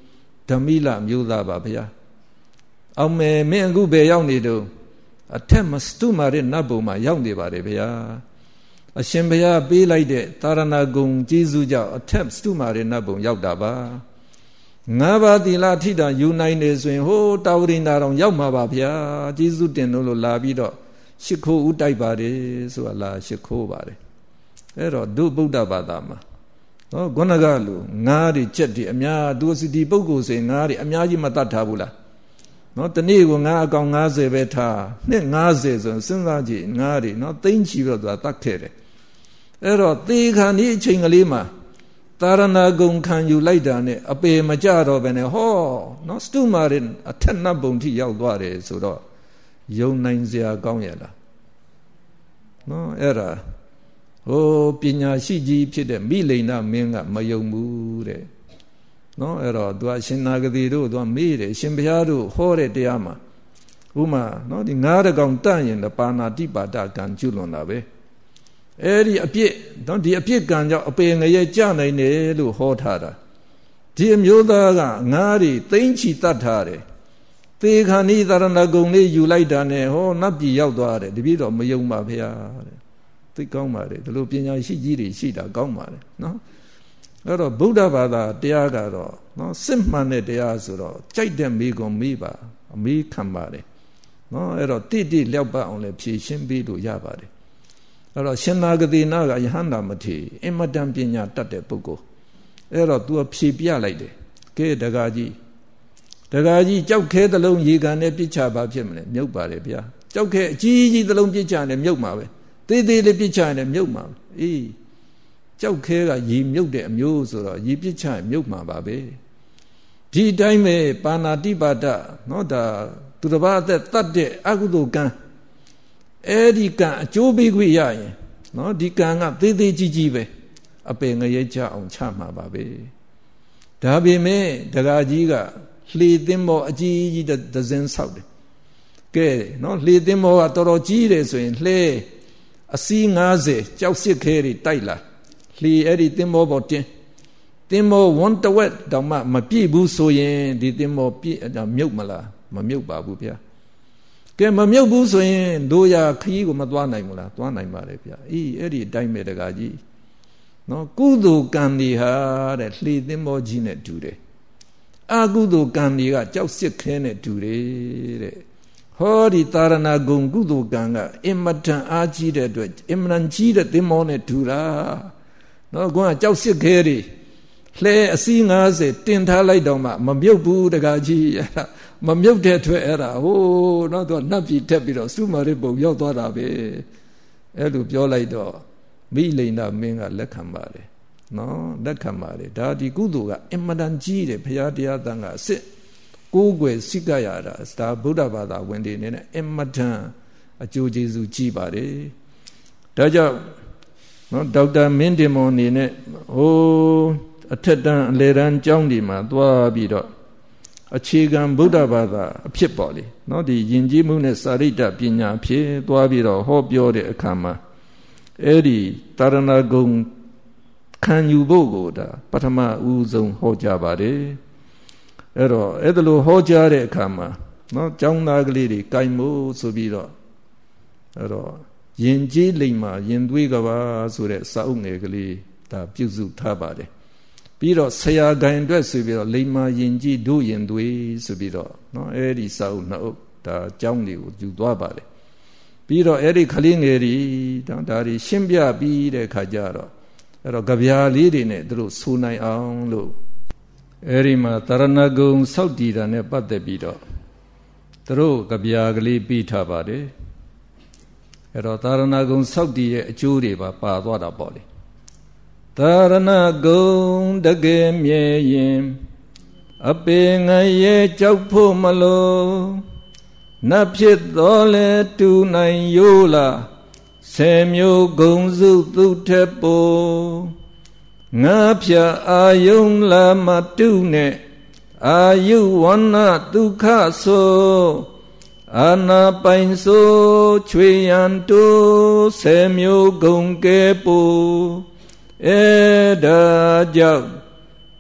ဓမိလမျိုးသားပါဗျာအောင်မယ်မင်းအခုဘယ်ရောက်နေတော့အထက်မစတုမာရနတ်ဘုံမှာရောက်နေပါတယ်ဗျာအရှင်ဘုရားပေးလိုက်တဲ့သာရဏဂုံကျေးဇူးကြောင့်အထက်စတုမာရနတ်ဘုံရောက်တာပါငါးပါးသီလထိတာယူနိုင်နေဆိုရင်ဟိုးတာဝရိန္ဒာတော်ရောက်မှာပါဗျာကျေးဇူးတင်လို့လာပြီးတော့ရှ िख ိုးဥတိုက်ပါတယ်ဆိုတာလာရှ िख ိုးပါတယ်အဲ့တော့ဒုဗုဒ္ဓဘာသာမှာနော်ခုနကလူငါးတွေချက်တွေအများသူစီဒီပုဂ္ဂိုလ်ဆိုရင်ငါးတွေအများကြီးမတတ်ထားဘူးလားနော်တနေ့ကငါးအကောင်၅၀ပဲထားနှစ်၅၀ဆိုစဉ်းစားကြည့်ငါးတွေနော်သိမ့်ချီပြီးတော့သူကတတ်ခဲ့တယ်အဲ့တော့သေခါဒီအချိန်ကလေးမှာသာရဏဂုံခံယူလိုက်တာနဲ့အပေမကြတော့ပဲနဲ့ဟောနော်စတုမာရင်အထက်နတ်ဘုံထိရောက်သွားတယ်ဆိုတော့ယုံနိုင်စရာကောင်းရလားနော်အဲ့ဒါဟိုပညာရှိကြီးဖြစ်တဲ့မိလိန်နာမင်းကမယုံဘူးတဲ့နော်အဲ့တော့သူကရှင်နာဂတိတို့သူကမေးတယ်ရှင်ဘုရားတို့ဟောတဲ့တရားမှာဥမာနော်ဒီငါးတကောင်တန့်ရင်ပါဏာတိပါဒကံကျွလွန်တာပဲအဲ့ဒီအပြစ်နော်ဒီအပြစ်ကံကြောင့်အပေငရဲကြနိုင်တယ်လို့ဟောထားတာဒီအမျိုးသားကငါးတွေသိမ့်ချီတတ်ထားတယ်သေခဏီသရဏဂုံလေးယူလိုက်တာနဲ့ဟောနတ်ပြည်ရောက်သွားတယ်တပည့်တော်မယုံပါဗျာတဲ့သိကောင်းပါတယ်ဒီလိုပညာရှိကြီးတွေရှိတာကောင်းပါတယ်နော်အဲ့တော့ဗုဒ္ဓဘာသာတရားကတော့နော်စစ်မှန်တဲ့တရားဆိုတော့ကြိုက်တဲ့မိကွန်မိပါအမိခံပါတယ်နော်အဲ့တော့တိတိလျောက်ပတ်အောင်လည်းဖြည့်ရှင်းပြီးလို့ရပါတယ်အဲ့တော့ရှင်နာဂတိနာကယဟန္တာမထေရအင်မတန်ပညာတတ်တဲ့ပုဂ္ဂိုလ်အဲ့တော့ तू ဖြည့်ပြလိုက်တယ်ကဲတကားကြီးတကားကြီးကြောက်ခဲသလုံးရေကန်နဲ့ပြစ်ချပါဖြစ်မလဲမြုပ်ပါတယ်ဗျာကြောက်ခဲအကြီးကြီးသလုံးပြစ်ချတယ်မြုပ်မှာပဲသေးသေးလေးပြစ်ချတယ်မြုပ်မှာအေးကြောက်ခဲကရေမြုပ်တဲ့အမျိုးဆိုတော့ရေပြစ်ချရင်မြုပ်မှာပါပဲဒီတိုင်းပဲပါဏာတိပါဒနော်ဒါသူတစ်ပါးအသက်တတ်တဲ့အကုသိုလ်ကံအဲ့ဒီကံအကျိုးပေးခွင့်ရရင်နော်ဒီကံကသေးသေးကြီးကြီးပဲအပင်ငရဲကြအောင်ချမှာပါပဲဒါပေမဲ့ဒကာကြီးကလှေသင်းမောအကြီးကြီးဒဇင်းဆောက်တယ်ကဲနော်လှေသင်းမောကတော်တော်ကြီးတယ်ဆိုရင်လှဲအစီး၅၀ကြောက်စစ်ခဲတွေတိုက်လာလှေအဲ့ဒီသင်းမောပေါ်တင်သင်းမောဝန်တဝက်တောင်မှမပြည့်ဘူးဆိုရင်ဒီသင်းမောပြည့်မြုပ်မလားမမြုပ်ပါဘူးဗျာကဲမမြုပ်ဘူးဆိုရင်တို့ရခရီးကိုမသွားနိုင်ဘူးလားသွားနိုင်ပါတယ်ဗျာအေးအဲ့ဒီအတိုင်းပဲတကားကြီးနော်ကုသိုလ်ကံတွေဟာတဲ့လှေသင်းမောကြီးနဲ့တူတယ်အကုသိုလ်ကံတွေကကြောက်စစ်ခဲနဲ့တူတယ်တဲ့ဟောဒီသာရဏဂုံကုသိုလ်ကံကအင်မတန်အားကြီးတဲ့အတွက်အင်မတန်ကြီးတဲ့သင်းမောနဲ့တူတာနော်ကွာကြောက်စစ်ခဲတွေလှဲအစီး၅၀တင်ထားလိုက်တော့မှမမြုပ်ဘူးတကားကြီးအဲ့ဒါမမြုပ်တဲ့အတွက်အဲ့ဒါဟိုးနော်သူကနတ်ပြည်တက်ပြီးတော့စုမာရိပုံရောက်သွားတာပဲအဲ့လိုပြောလိုက်တော့မိလိန်နာမင်းကလက်ခံပါတယ်နော်လက်ခံပါတယ်ဒါဒီကုသိုလ်ကအင်မတန်ကြီးတယ်ဘုရားတရားတန်ခါအစစ်ကိုးကွယ်စိတ်ကရတာဒါဗုဒ္ဓဘာသာဝင်တွေနေနဲ့အင်မတန်အကျိုးကျေးဇူးကြီးပါတယ်ဒါကြောင့်နော်ဒေါက်တာမင်းတင်မော်နေနဲ့ဟိုးအထက်တန်းအလယ်တန်းကျောင်းဒီမှာသွားပြီးတော့အခြေခံဗုဒ္ဓဘာသာအဖြစ်ပေါ့လေနော်ဒီယဉ်ကျေးမှုနဲ့စာရိတ္တပညာအဖြစ်သွားပြီးတော့ဟောပြောတဲ့အခါမှာအဲ့ဒီတာရဏဂုံခံယူဖို့ကိုဒါပထမဦးဆုံးဟောကြားပါတယ်အဲ့တော့အဲ့ဒါလိုဟောကြားတဲ့အခါမှာနော်ကျောင်းသားကလေးတွေကြိုင်မို့ဆိုပြီးတော့အဲ့တော့ယဉ်ကျေးလိမ္မာယဉ်သွေးကပါဆိုတဲ့စာအုပ်ငယ်ကလေးဒါပြုစုထားပါတယ်ပြီးတော့ဆရာဂိုင်အတွက်ဆိုပြီးတော့လိမ္မာယဉ်ကျေးတို့ယဉ်သွေးဆိုပြီးတော့နော်အဲ့ဒီစာအုပ်နှစ်အုပ်ဒါကျောင်းတွေကိုယူသွားပါတယ်ပြီးတော့အဲ့ဒီကလေးငယ်တွေဒါတွေရှင်းပြပြီးတဲ့အခါကျတော့အဲ့တော့ကြပြာလေးတွေနဲ့သူတို့ဆိုနိုင်အောင်လို့အဲ့ဒီမှာတရဏဂုံစောက်တည်တာနဲ့ပတ်သက်ပြီးတော့သူတို့ကြပြာကလေးပြီးထားပါတယ်အဲ့တော့တရဏဂုံစောက်တည်ရဲ့အကျိုးတွေပါပါသွားတာပေါ့လေတရဏဂုံတကယ်မြဲရင်အပေငရဲကြောက်ဖို့မလို့နတ်ဖြစ်တော်လဲတူနိုင်ရိုးလားဆယ်မျိုးဂုံစုသူထက်ပိုငါဖြာအာယုံလာမတုနဲ့အာယုဝဏဒုက္ခဆိုအာနာပိုင်ဆိုချွေရန်တိုးဆယ်မျိုးဂုံကဲပိုအဲဒါကြောင့်တ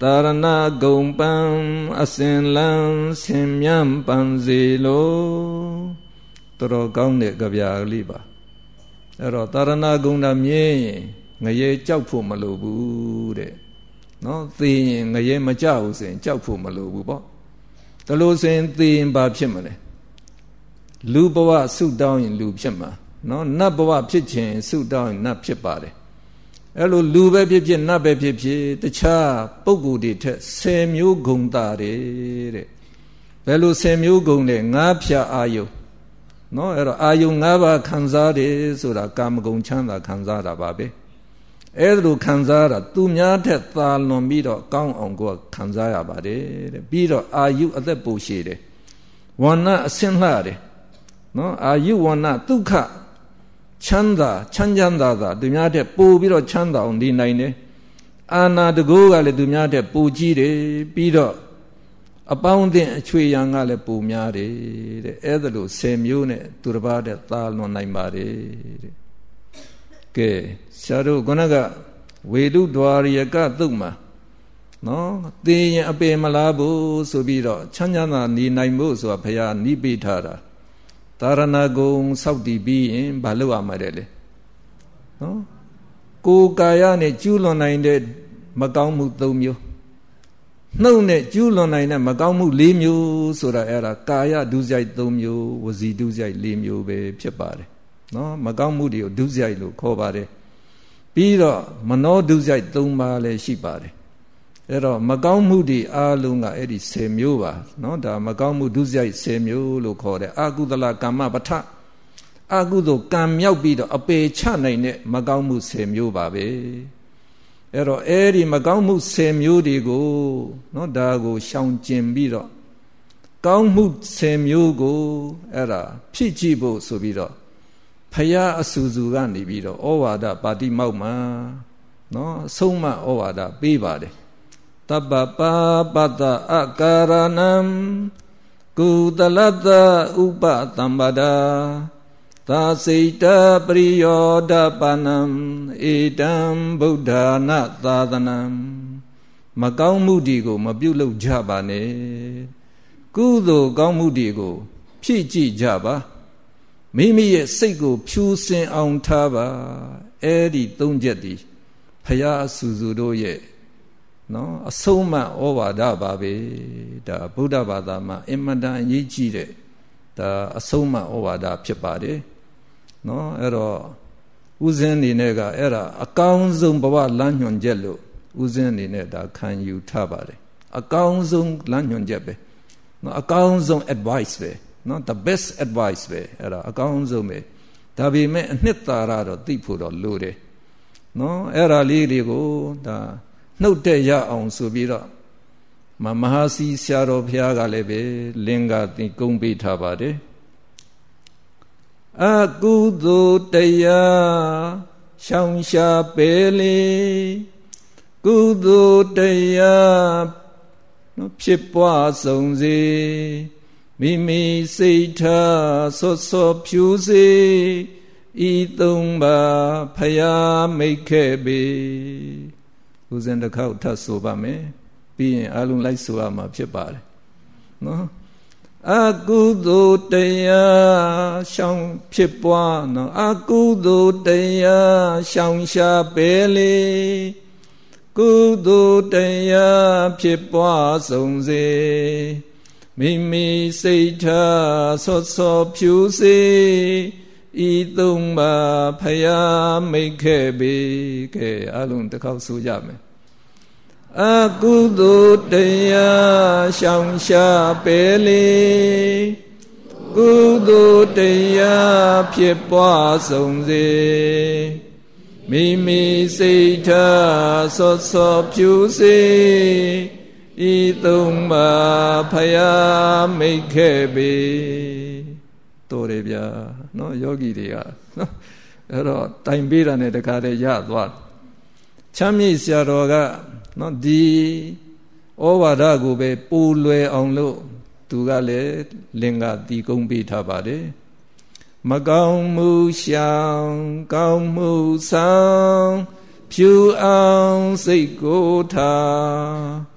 တာရဏဂုံပံအစင်လန်းဆင်မြန်းပန်းစီလိုတော်တော်ကောင်းတဲ့ကြပြာလေးပါအဲ့တော့တာရဏဂုံတာမြင်ရင်ငရဲကြောက်ဖို့မလိုဘူးတဲ့နော်သိရင်ငရဲမကြောက်ဘူးဆိုရင်ကြောက်ဖို့မလိုဘူးပေါ့ဒါလို့ဆိုရင်သိရင်ဘာဖြစ်မလဲလူဘဝဆုတောင်းရင်လူဖြစ်မှာနော်နတ်ဘဝဖြစ်ခြင်းဆုတောင်းရင်နတ်ဖြစ်ပါတယ်အဲ့လိုလူပဲဖြစ်ဖြစ်နတ်ပဲဖြစ်ဖြစ်တခြားပုဂ္ဂိုလ်တွေထက်ဆယ်မျိုးဂုဏ်တာတယ်တဲ့ဘယ်လိုဆယ်မျိုးဂုဏ်လဲငါးဖြာအာယုနော်အဲ့တော့အာယုငါးပါးခံစားတယ်ဆိုတာကာမဂုဏ်ချမ်းသာခံစားတာပါပဲအဲ့လိုခံစားတာသူများထက်သာလွန်ပြီးတော့ကောင်းအောင်ကိုခံစားရပါတယ်တဲ့ပြီးတော့အာယုအသက်ပိုရှည်တယ်ဝဏ္ဏအစင်းလှတယ်နော်အာယုဝဏ္ဏဒုက္ခချမ်းသာချမ်းချမ်းသာသာသူများတဲ့ပို့ပြီးတော့ချမ်းသာအောင်နေနိုင်တယ်အာနာတကိုးကလည်းသူများတဲ့ပို့ကြီးတယ်ပြီးတော့အပေါင်းအသင်းအချွေရန်ကလည်းပို့များတယ်တဲ့အဲ့ဒါလို့ဆယ်မျိုးနဲ့သူတစ်ပါးတဲ့သာလွန်နိုင်ပါတယ်တဲ့ကဲဆရာတို့ခုနကဝေတုဒွါရိယကသုတ်မှာနော်သိရင်အပေမလားဘူးဆိုပြီးတော့ချမ်းချမ်းသာနေနိုင်ဖို့ဆိုတာဘုရားနိပိထားတာတာရဏဂုံစောက်တည်ပြီးရင်ဘာလုပ်ရမှာလဲနော်ကိုယ်ကာယနဲ့ကျူးလွန်နိုင်တဲ့မကောင်းမှု၃မျိုးနှုတ်နဲ့ကျူးလွန်နိုင်တဲ့မကောင်းမှု၄မျိုးဆိုတာအဲ့ဒါကာယဒုစရိုက်၃မျိုးဝစီဒုစရိုက်၄မျိုးပဲဖြစ်ပါတယ်နော်မကောင်းမှုတွေကိုဒုစရိုက်လို့ခေါ်ပါတယ်ပြီးတော့မနောဒုစရိုက်၃ပါးလည်းရှိပါတယ်အဲ့တော့မကောင်းမှုတွေအားလုံးကအဲ့ဒီ၁၀မျိုးပါနော်ဒါမကောင်းမှုဒုစရိုက်၁၀မျိုးလို့ခေါ်တယ်အကုသလကမ္မပဋ္ဌအကုသိုလ်ကံမြောက်ပြီးတော့အပေချနိုင်တဲ့မကောင်းမှု၁၀မျိုးပါပဲအဲ့တော့အဲ့ဒီမကောင်းမှု၁၀မျိုးတွေကိုနော်ဒါကိုရှောင်ကျင်ပြီးတော့ကောင်းမှု၁၀မျိုးကိုအဲ့ဒါဖြစ်ကြည့်ဖို့ဆိုပြီးတော့ဖယားအဆူဆူကနေပြီးတော့ဩဝါဒပါတိမောက်မှာနော်အဆုံးမဩဝါဒပေးပါတယ်တပ္ပပါပတ္တအကာရဏံကုသလတ္တဥပတမ္ပဒါသာစိတပရိယောဒပနံဧတံဗုဒ္ဓနာသာသနံမကောင်းမှုတွေကိုမပြုလုပ်ကြပါနဲ့ကုသိုလ်ကောင်းမှုတွေကိုဖြည့်ကြည့်ကြပါမိမိရဲ့စိတ်ကိုဖြူစင်အောင်ထားပါအဲ့ဒီသုံးချက်ဒီဘုရားအဆူဆူတို့ရဲ့နော်အဆုံးမဩဝါဒပါပဲဒါဗုဒ္ဓဘာသာမှာအင်မတန်အရေးကြီးတဲ့ဒါအဆုံးမဩဝါဒဖြစ်ပါတယ်နော်အဲ့တော့ဥစဉ်အနေနဲ့ကအဲ့ဒါအကောင်းဆုံးဘဝလမ်းညွှန်ချက်လို့ဥစဉ်အနေနဲ့ဒါခံယူထားပါတယ်အကောင်းဆုံးလမ်းညွှန်ချက်ပဲနော်အကောင်းဆုံး advice ပဲနော် the best advice ပဲအဲ့ဒါအကောင်းဆုံးပဲဒါပေမဲ့အနှစ်သာရတော့သိဖို့တော့လိုတယ်နော်အဲ့ဒါလေးတွေကိုဒါနှုတ်တဲ့ရအောင်ဆိုပြီးတော့မမဟာစီဆရာတော်ဘုရားကလည်းပဲလင်္ကာသင်ကုံပေးထားပါတယ်အကုသိုလ်တရားရှောင်ရှားပယ်လေကုသိုလ်တရားဖြစ်ပွားဆုံးစေမိမိစိတ်ထားဆော့ဆော့ဖြူစေဤသုံးပါဖယားမိတ်ခဲ့ပေဦးဇင်းတစ်ခေါက်ထပ်ဆိုပါမယ်ပြီးရင်အလုံးလိုက်ဆိုရမှာဖြစ်ပါတယ်နော်အကုသိုလ်တရားရှောင်ဖြစ်ပွားနော်အကုသိုလ်တရားရှောင်ရှားပယ်လေကုသိုလ်တရားဖြစ်ပွားဆုံးစေမိမိစိတ်ထားဆော့ဆော့ဖြူစေဤသုံးပါဖယားမိတ်ခဲ့ပေကဲအလုံးတစ်ခေါက်ဆိုကြမယ်အကုသိုလ်တရားရှောင်ရှားပယ်လေကုသိုလ်တရားဖြစ်ပွားဆုံးစေမိမိစိတ်ထားဆော့ဆော့ဖြူစေဤသုံးပါဖယားမိတ်ခဲ့ပေတော်တယ်ဗျာနော်ယောဂီတွေကနော်အဲ့တော့တိုင်ပေးတာနဲ့တခါတည်းရသွားချမ်းမြေ့ဆရာတော်ကနော်ဒီဩဝါဒကိုပဲပူလွယ်အောင်လို့သူကလည်းလင်္ကာတီကုံပေးထားပါတယ်မကောင်းမှုရှောင်ကောင်းမှုဆောင်ဖြူအောင်စိတ်ကိုထား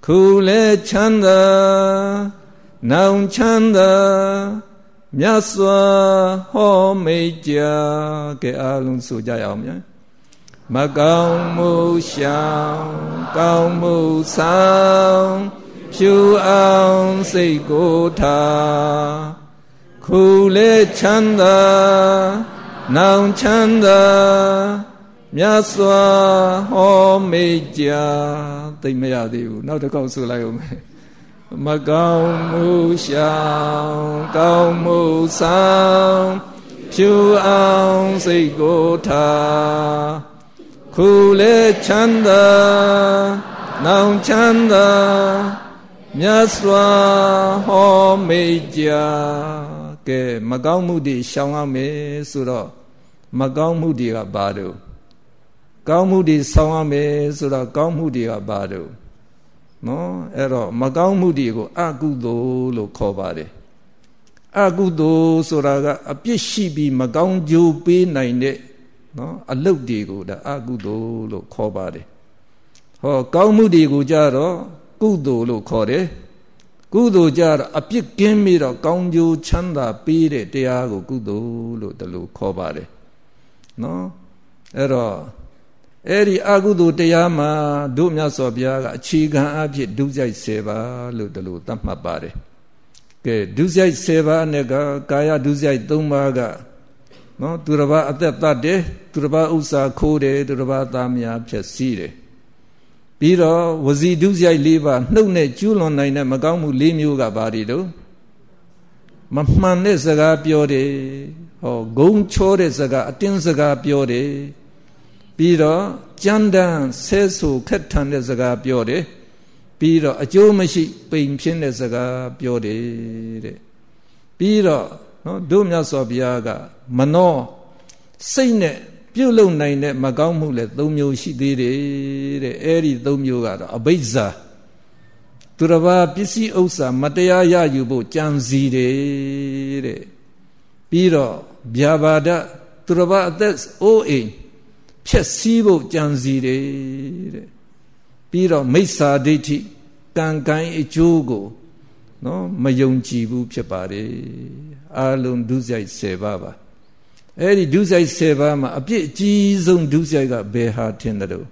ခုလဲချမ်းသာနောင်ချမ်းသာမြတ်စွာဟောမိတ်ကြကဲအားလုံးဆိုကြရအောင်ဗျာမကောင်းမှုရှောင်ကောင်းမှုဆောင်ဖြူအောင်စိတ်ကိုထားခုလဲချမ်းသာနောင်ချမ်းသာမြတ်စွာဟောမိတ်ကြသိမရသေးဘူးနောက်တစ်ခေါက်ဆိုလိုက်အောင်မယ်မကောင်းမှုရှောင်ကောင်းမှုဆောင်ဖြူအောင်စိတ်ကိုထားခုလဲချမ်းသာနောင်ချမ်းသာမြတ်စွာဟောမိတ်ကြကဲမကောင်းမှုတွေရှောင်ရမယ်ဆိုတော့မကောင်းမှုတွေကဘာလို့ကောင်းမှုတွေဆောင်ရမယ်ဆိုတော့ကောင်းမှုတွေကဘာလို့နော်အဲ့တော့မကောင်းမှုတွေကိုအကုသိုလ်လို့ခေါ်ပါတယ်အကုသိုလ်ဆိုတာကအပြစ်ရှိပြီးမကောင်းကျိုးပေးနိုင်တဲ့နော်အလုပ်တွေကိုဒါအကုသိုလ်လို့ခေါ်ပါတယ်ဟောကောင်းမှုတွေကိုကြတော့ကုသိုလ်လို့ခေါ်တယ်ကုသိုလ်ကြတော့အပြစ်ကင်းပြီးတော့ကောင်းကျိုးချမ်းသာပေးတဲ့တရားကိုကုသိုလ်လို့ဒါလို့ခေါ်ပါတယ်နော်အဲ့တော့အဲ့ဒီအကုသိုလ်တရားမှာတို့မြတ်စွာဘုရားကအခြေခံအဖြစ်ဒုစရိုက်၁၀ပါးလို့ဒါလို့သတ်မှတ်ပါတယ်ကဲဒုစရိုက်၁၀ပါးနဲ့ကကာယဒုစရိုက်၃ပါးကနော်သူတစ်ပါးအသက်သတ်တယ်သူတစ်ပါးဥစ္စာခိုးတယ်သူတစ်ပါးသားများဖျက်ဆီးတယ်ပြီးတော့ဝစီဒုစရိုက်၄ပါးနှုတ်နဲ့ကျူးလွန်နိုင်တဲ့မကောင်းမှု၄မျိုးကဘာတွေတော့မမှန်တဲ့စကားပြောတယ်ဟောဂုံချောတဲ့စကားအတင်းစကားပြောတယ်ပြီးတော့ကြမ်းတမ်းဆဲဆိုခက်ထန်တဲ့စကားပြောတယ်ပြီးတော့အကျိုးမရှိပိန်ဖြင်းတဲ့စကားပြောတယ်တဲ့ပြီးတော့နော်တို့မြတ်စွာဘုရားကမနောစိတ်နဲ့ပြုတ်လုံနိုင်တဲ့မကောင်းမှုလည်း၃မျိုးရှိသေးတယ်တဲ့အဲ့ဒီ၃မျိုးကတော့အဘိဇ္ဇာသူတစ်ပါးပစ္စည်းဥစ္စာမတရားရယူဖို့ကြံစီတယ်တဲ့ပြီးတော့ဗျာပါဒသူတစ်ပါးအသက်အိုးအိမ်ဖြက်စီးဖို့ကြံစီတယ်တဲ့ပြီးတော့မိစ္ဆာဒိဋ္ဌိကံကံအကျိုးကိုနော်မယုံကြည်ဘူးဖြစ်ပါတယ်အလုံးဒုစရိုက်၁၀ပါးပါအဲ့ဒီဒုစရိုက်၁၀ပါးမှာအပြစ်အကြီးဆုံးဒုစရိုက်ကဘယ်ဟာထင်တယ်လို့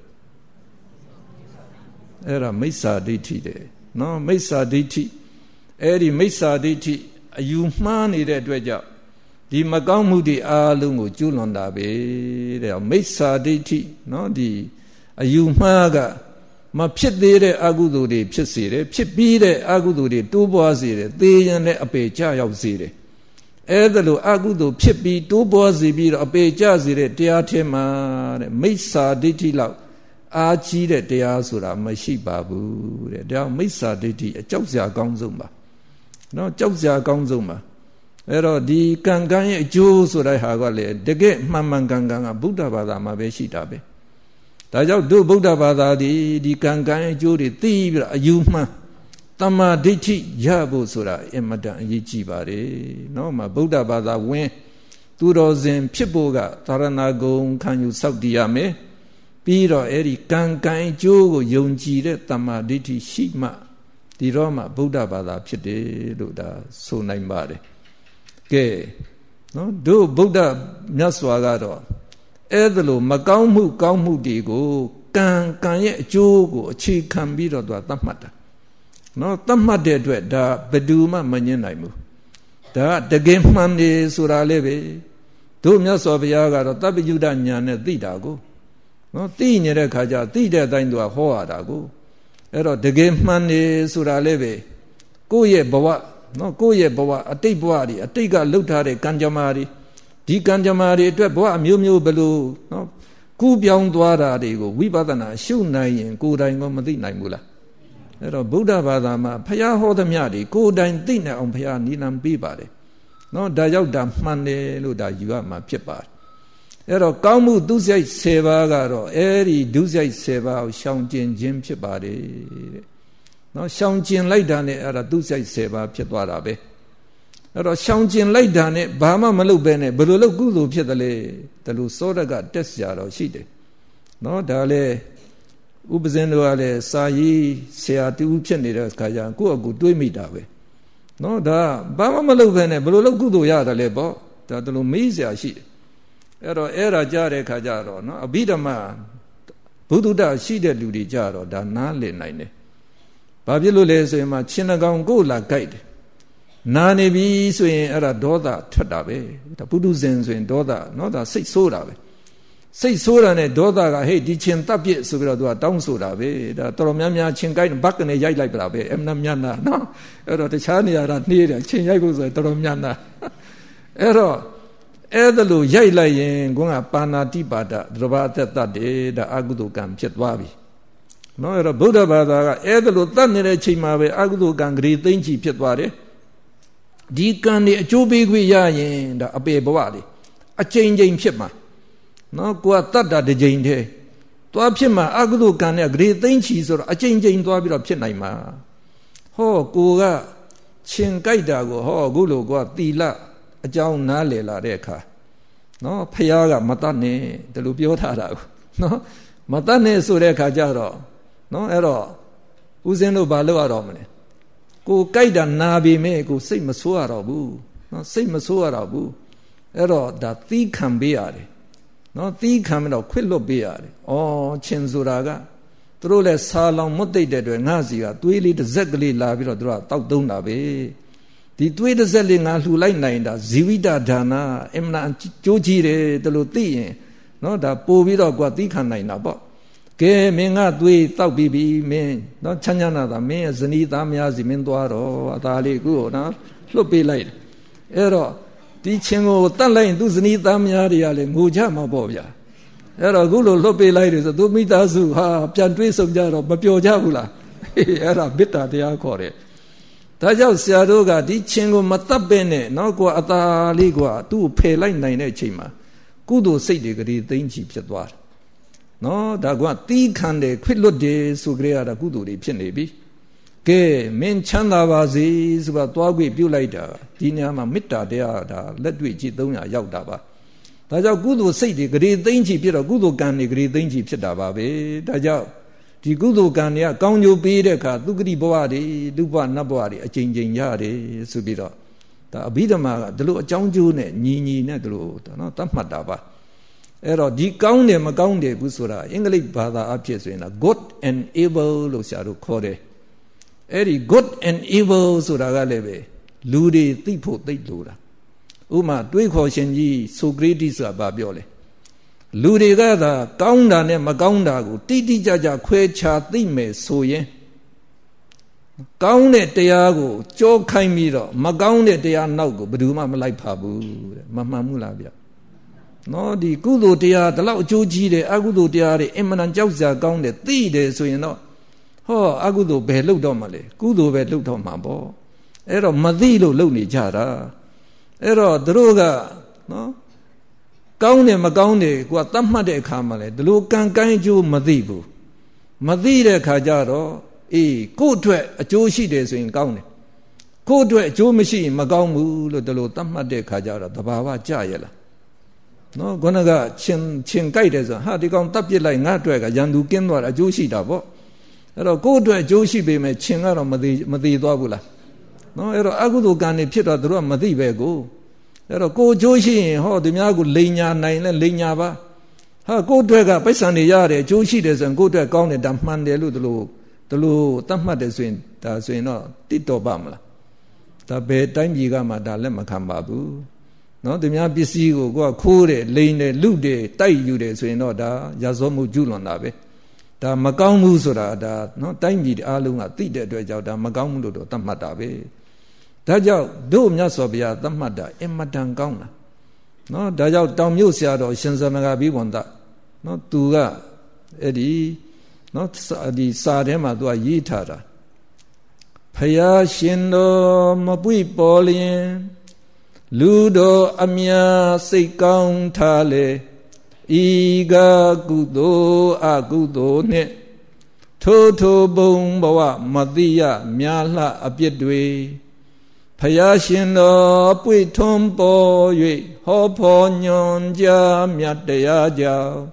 အဲ့ဒါမိစ္ဆာဒိဋ္ဌိတဲ့နော်မိစ္ဆာဒိဋ္ဌိအဲ့ဒီမိစ္ဆာဒိဋ္ဌိအယူမှားနေတဲ့အတွက်ကြောင့်ဒီမကောင်းမှုတွေအားလုံးကိုကျူးလွန်တာပဲတဲ့မိစ္ဆာဒိဋ္ဌိနော်ဒီအယူမှားကမဖြစ်သေးတဲ့အကုသိုလ်တွေဖြစ်စေတယ်ဖြစ်ပြီးတဲ့အကုသိုလ်တွေတိုးပွားစေတယ်သေရန်နဲ့အပေကျရောက်စေတယ်အဲ့ဒါလို့အကုသိုလ်ဖြစ်ပြီးတိုးပွားစေပြီးတော့အပေကျစေတဲ့တရားထဲမှာတဲ့မိစ္ဆာဒိဋ္ဌိလောက်အားကြီးတဲ့တရားဆိုတာမရှိပါဘူးတဲ့ဒါကြောင့်မိစ္ဆာဒိဋ္ဌိအကြောက်စရာအကောင်းဆုံးပါနော်ကြောက်စရာအကောင်းဆုံးပါအဲ့တော့ဒီကံကံရဲ့အကျိုးဆိုတဲ့ဟာကလည်းတကယ်မှန်မှန်ကန်ကန်ကဗုဒ္ဓဘာသာမှာပဲရှိတာပဲဒါကြောင့်တို့ဗုဒ္ဓဘာသာဒီဒီကံကံရဲ့အကျိုးတွေသိပြီးတော့အယူမှန်တမ္မာဒိဋ္ဌိရဖို့ဆိုတာအင်မတန်အရေးကြီးပါတယ်နော်မှာဗုဒ္ဓဘာသာဝင်သူတော်စင်ဖြစ်ဖို့ကသာရဏဂုံခံယူစောင့်တည်ရမယ်ပြီးတော့အဲ့ဒီကံကံအကျိုးကိုယုံကြည်တဲ့တမ္မာဒိဋ္ဌိရှိမှဒီတော့မှဗုဒ္ဓဘာသာဖြစ်တယ်လို့ဒါဆိုနိုင်ပါတယ်ကဲနော်တို့ဗုဒ္ဓမြတ်စွာကတော့အဲ့ဒါလို့မကောင်းမှုကောင်းမှုတွေကိုကံကံရဲ့အကျိုးကိုအခြေခံပြီးတော့သူကသတ်မှတ်တာနော်သတ်မှတ်တဲ့အတွက်ဒါဘယ်သူမှမငြင်းနိုင်ဘူးဒါတကယ်မှန်တယ်ဆိုတာလည်းပဲတို့မြတ်စွာဘုရားကတော့တပ္ပယုဒ္ဓဉာဏ်နဲ့သိတာကိုနော်သိနေတဲ့ခါကျသိတဲ့အတိုင်းသူကဟောရတာကိုအဲ့တော့တကယ်မှန်တယ်ဆိုတာလည်းပဲကိုယ့်ရဲ့ဘဝနော်ကိုယ့်ရဲ့ဘဝအတိတ်ဘဝတွေအတိတ်ကလှုပ်ထားတဲ့ကံကြမ္မာတွေဒီကံကြမ္မာတွေအတွက်ဘဝအမျိုးမျိုးဘလို့နော်ကူးပြောင်းသွားတာတွေကိုဝိပဿနာရှုနိုင်ရင်ကိုယ်တိုင်ကမသိနိုင်ဘူးလားအဲ့တော့ဗုဒ္ဓဘာသာမှာဘုရားဟောသမျှတွေကိုယ်တိုင်သိနိုင်အောင်ဘုရားနိလန်ပေးပါတယ်နော်ဒါရောက်တာမှန်တယ်လို့ဒါယူရမှာဖြစ်ပါတယ်အဲ့တော့ကောင်းမှုဒုစရိုက်၁၀ပါးကတော့အဲ့ဒီဒုစရိုက်၁၀ပါးကိုရှောင်ကျဉ်ခြင်းဖြစ်ပါတယ်တဲ့နော်ရှောင်ကျဉ်လိုက်တာနဲ့အဲ့ဒါဒုစရိုက်၁၀ပါးဖြစ်သွားတာပဲအဲ့တော့ရှောင်ကျဉ်လိုက်တာနဲ့ဘာမှမလုပ်ပဲနဲ့ဘယ်လိုလုပ်ကုသိုလ်ဖြစ်တယ်လဲဒါလို့စောရကတက်စရာတော့ရှိတယ်နော်ဒါလေဥပဇင်းတို့ကလည်းစာရေးဆရာတူဖြစ်နေတဲ့အခါကျကိုယ့်အကူတွေးမိတာပဲနော်ဒါဘာမှမလုပ်ဘဲနဲ့ဘယ်လိုလုပ်ကုသိုလ်ရတယ်လဲပေါ့ဒါတလို့မေးစရာရှိတယ်အဲ့တော့အဲ့ဒါကြားတဲ့အခါကျတော့နော်အဘိဓမ္မာဘုဒ္ဓတရှိတဲ့လူတွေကြတော့ဒါနားလည်နိုင်တယ်ဘာဖြစ်လို့လဲဆိုရင်မှချင်းနှကောင်ကိုလာကြိုက်တယ်နာနေပြီဆိုရင်အဲ့ဒါဒေါသထွက်တာပဲဒါပုထုဇဉ်ဆိုရင်ဒေါသနော်ဒါစိတ်ဆိုးတာပဲစိတ်ဆိုးတာနဲ့ဒေါသကဟဲ့ဒီချင်းတပ်ပြစ်ဆိုပြီးတော့သူကတောင်းဆိုတာပဲဒါတော်တော်များများချင်းကြိုက်ဘက်ကနေရိုက်လိုက်ပါလားပဲအမနာမြတ်နာနော်အဲ့တော့တခြားနေရာကနှေးတယ်ချင်းရိုက်ဖို့ဆိုရင်တော်တော်များနာအဲ့တော့အဲ့ဒါလို့ရိုက်လိုက်ရင်ကိုကပါဏာတိပါဒသဘာသက်တတ်တယ်ဒါအကုသိုလ်ကံဖြစ်သွားပြီနော်အဲ့တော့ဗုဒ္ဓဘာသာကအဲ့ဒါလို့တတ်နေတဲ့ချိန်မှာပဲအကုသိုလ်ကံဂရေသိမ့်ချီဖြစ်သွားတယ်ဒီကံတွေအကျိုးပေးခွင့်ရရင်ဒါအပေဘဝတွေအကျဉ်းချင်းဖြစ်မှာနော်ကိုကတတ်တာတစ်ချိန်တည်းသွားဖြစ်မှာအကုသိုလ်ကံနဲ့ဂရေသိမ့်ချီဆိုတော့အကျဉ်းချင်းသွားပြီးတော့ဖြစ်နိုင်မှာဟောကိုကချင်းကြိုက်တာကိုဟောအခုလိုကိုကသီလအကြောင်းနားလည်လာတဲ့အခါနော်ဖះကမတတ်နဲ့ဒီလိုပြောထားတာကိုနော်မတတ်နဲ့ဆိုတဲ့အခါကျတော့နော်အဲ့တော့ဦးဇင်းတို့ဘာလုပ်ရတော့မလဲကိုကြိုက်တာနာပြီမဲ့ကိုစိတ်မဆိုးရတော့ဘူးနော်စိတ်မဆိုးရတော့ဘူးအဲ့တော့ဒါသီးခံပေးရတယ်နော်သီးခံပြီးတော့ခွင့်လွတ်ပေးရတယ်ဩချင်းဆိုတာကသူတို့လည်းစာလောင်မွတ်သိတဲ့အတွက်ငါစီကသွေးလေးတစ်စက်ကလေးလာပြီးတော့သူတို့ကတောက်သုံးတာပဲဒီသွေးတစ်စက်လေးငါလှူလိုက်နိုင်တာဇီဝိတဒါနာအမှန်ကြိုးကြီးတယ်တလို့သိရင်နော်ဒါပို့ပြီးတော့ကွာသီးခံနိုင်တာပေါ့ကဲမင်းကသွေးတောက်ပြီးပြီမင်းနော်ချမ်းချမ်းသာသာမင်းရဲ့ဇနီးသားများစီမင်းသွားတော့အသားလေးကိုနော်လွတ်ပေးလိုက်တယ်အဲ့တော့ဒီချင်းကိုတတ်လိုက်ရင်သူဇနီးသားများတွေကလည်းငိုကြမှာပေါ့ဗျာအဲ့တော့အခုလိုလွတ်ပေးလိုက်တယ်ဆိုသူမိသားစုဟာပြန်တွေးဆုံကြတော့မပျော်ကြဘူးလားအဲ့ဒါမေတ္တာတရားခေါ်တယ်ဒါကြောင့်ဆရာတို့ကဒီချင်းကိုမတတ်ပဲနဲ့နော်ကွာအသားလေးကွာသူ့ကိုဖယ်လိုက်နိုင်တဲ့အချိန်မှာကုသိုလ်စိတ်တွေကလေးသိမ့်ချီဖြစ်သွားတယ်နော်ဒါကတီးခံတယ်ခွစ်လွတ်တယ်ဆိုကြရတာကုသိုလ်တွေဖြစ်နေပြီကဲမင်းချမ်းသာပါစေဆိုတာသွားခွေပြုတ်လိုက်တာဒီနေရာမှာမေတ္တာတရားဒါလက်တွေ့ကြည့်သုံးရာရောက်တာပါဒါကြောင့်ကုသိုလ်စိတ်တွေဂရေသိမ့်ချီဖြစ်တော့ကုသိုလ်ကံတွေဂရေသိမ့်ချီဖြစ်တာပါပဲဒါကြောင့်ဒီကုသိုလ်ကံတွေကကောင်းကျိုးပေးတဲ့အခါသုဂတိဘဝတွေလူဘဝနတ်ဘဝတွေအကျဉ်းချင်းရတယ်ဆိုပြီးတော့ဒါအဘိဓမ္မာကဒီလိုအကြောင်းကျိုးနဲ့ညီညီနဲ့ဒီလိုနော်သတ်မှတ်တာပါအဲ့တော့ဒီကောင်းတယ်မကောင်းတယ်ဘူးဆိုတာအင်္ဂလိပ်ဘာသာအဖြစ်ဆိုရင်တော့ good and evil လို့ဆရာတို့ခေါ်တယ်အဲ့ဒီ good and evil ဆိုတာကလည်းပဲလူတွေသိဖို့သိလို့တာဥမာတွေးခေါ်ရှင်ကြီးဆိုကရေတိစ်ကဘာပြောလဲလူတွေကသာကောင်းတာနဲ့မကောင်းတာကိုတိတိကျကျခွဲခြားသိမယ်ဆိုရင်ကောင်းတဲ့တရားကိုကြောခိုင်းပြီးတော့မကောင်းတဲ့တရားနောက်ကိုဘယ်သူမှမလိုက်ပါဘူးတဲ့မမှန်ဘူးလားဗျနော်ဒီကုသိုလ်တရားဒီလောက်အကျိုးကြီးတယ်အကုသိုလ်တရားတွေအင်မတန်ကြောက်စရာကောင်းတယ်သိတယ်ဆိုရင်တော့ဟောအကုသိုလ်ဘယ်လုပ်တော့မှလဲကုသိုလ်ပဲလုပ်တော့မှာပေါ့အဲ့တော့မသိလို့လုပ်နေကြတာအဲ့တော့သူတို့ကနော်ကောင်းတယ်မကောင်းတယ်ကိုကသတ်မှတ်တဲ့အခါမှာလဲဒီလိုကံကိုင်းအကျိုးမသိဘူးမသိတဲ့အခါကျတော့အေးကိုယ့်အတွက်အကျိုးရှိတယ်ဆိုရင်ကောင်းတယ်ကိုယ့်အတွက်အကျိုးမရှိရင်မကောင်းဘူးလို့ဒီလိုသတ်မှတ်တဲ့အခါကျတော့တဘာဝကြရလားနော်ခေါင်းကချင်းချင်းကြိုက်တယ်ဆိုဟာဒီကောင်တပ်ပစ်လိုက်ငါ့အတွက်ကရန်သူကင်းသွားတာအကျိုးရှိတာပေါ့အဲ့တော့ကိုယ့်အတွက်အကျိုးရှိပေမဲ့ချင်းကတော့မသေးမသေးသွားဘူးလားနော်အဲ့တော့အကုသိုလ်ကံနေဖြစ်တော့သူတို့ကမသိပဲကိုအဲ့တော့ကိုအကျိုးရှိရင်ဟောသူများကိုလိန်ညာနိုင်လဲလိန်ညာပါဟာကိုယ့်အတွက်ကပိုက်ဆံတွေရတယ်အကျိုးရှိတယ်ဆိုရင်ကိုယ့်အတွက်ကောင်းတယ်ဒါမှန်တယ်လို့ဒီလိုဒီလိုသတ်မှတ်တယ်ဆိုရင်ဒါဆိုရင်တော့တိတော်ပါမလားဒါဘယ်တိုင်းပြည်ကမှဒါလက်မခံပါဘူးနော်သူများပစ္စည်းကိုကိုကခိုးတယ်လိန်တယ်လူတယ်တိုက်ယူတယ်ဆိုရင်တော့ဒါရာဇဝမှုကျူးလွန်တာပဲဒါမကောင်းဘူးဆိုတာဒါနော်တိုင်းပြည်အားလုံးကသိတဲ့အတွက်ကြောင့်ဒါမကောင်းဘူးလို့တော့သတ်မှတ်တာပဲဒါကြောင့်တို့မြတ်စွာဘုရားသတ်မှတ်တာအင်မတန်ကောင်းတာနော်ဒါကြောင့်တောင်မြို့ဆရာတော်ရှင်သမဂါဘိဝန္တနော်သူကအဲ့ဒီနော်ဒီစာထဲမှာသူကရေးထားတာဖယားရှင်တော်မပွိပေါ်လျင်လူတော်အမြစိတ်ကောင်းထားလေဤကကုသိုလ်အကုသိုလ်နှင့်ထိုထိုဘုံဘဝမတိယမြာလှအပြစ်တွေဖယားရှင်တော်ပွိထွန်းပေါ်၍ဟောဖော်ညွန်ကြားမြတ်တရားကြောင့်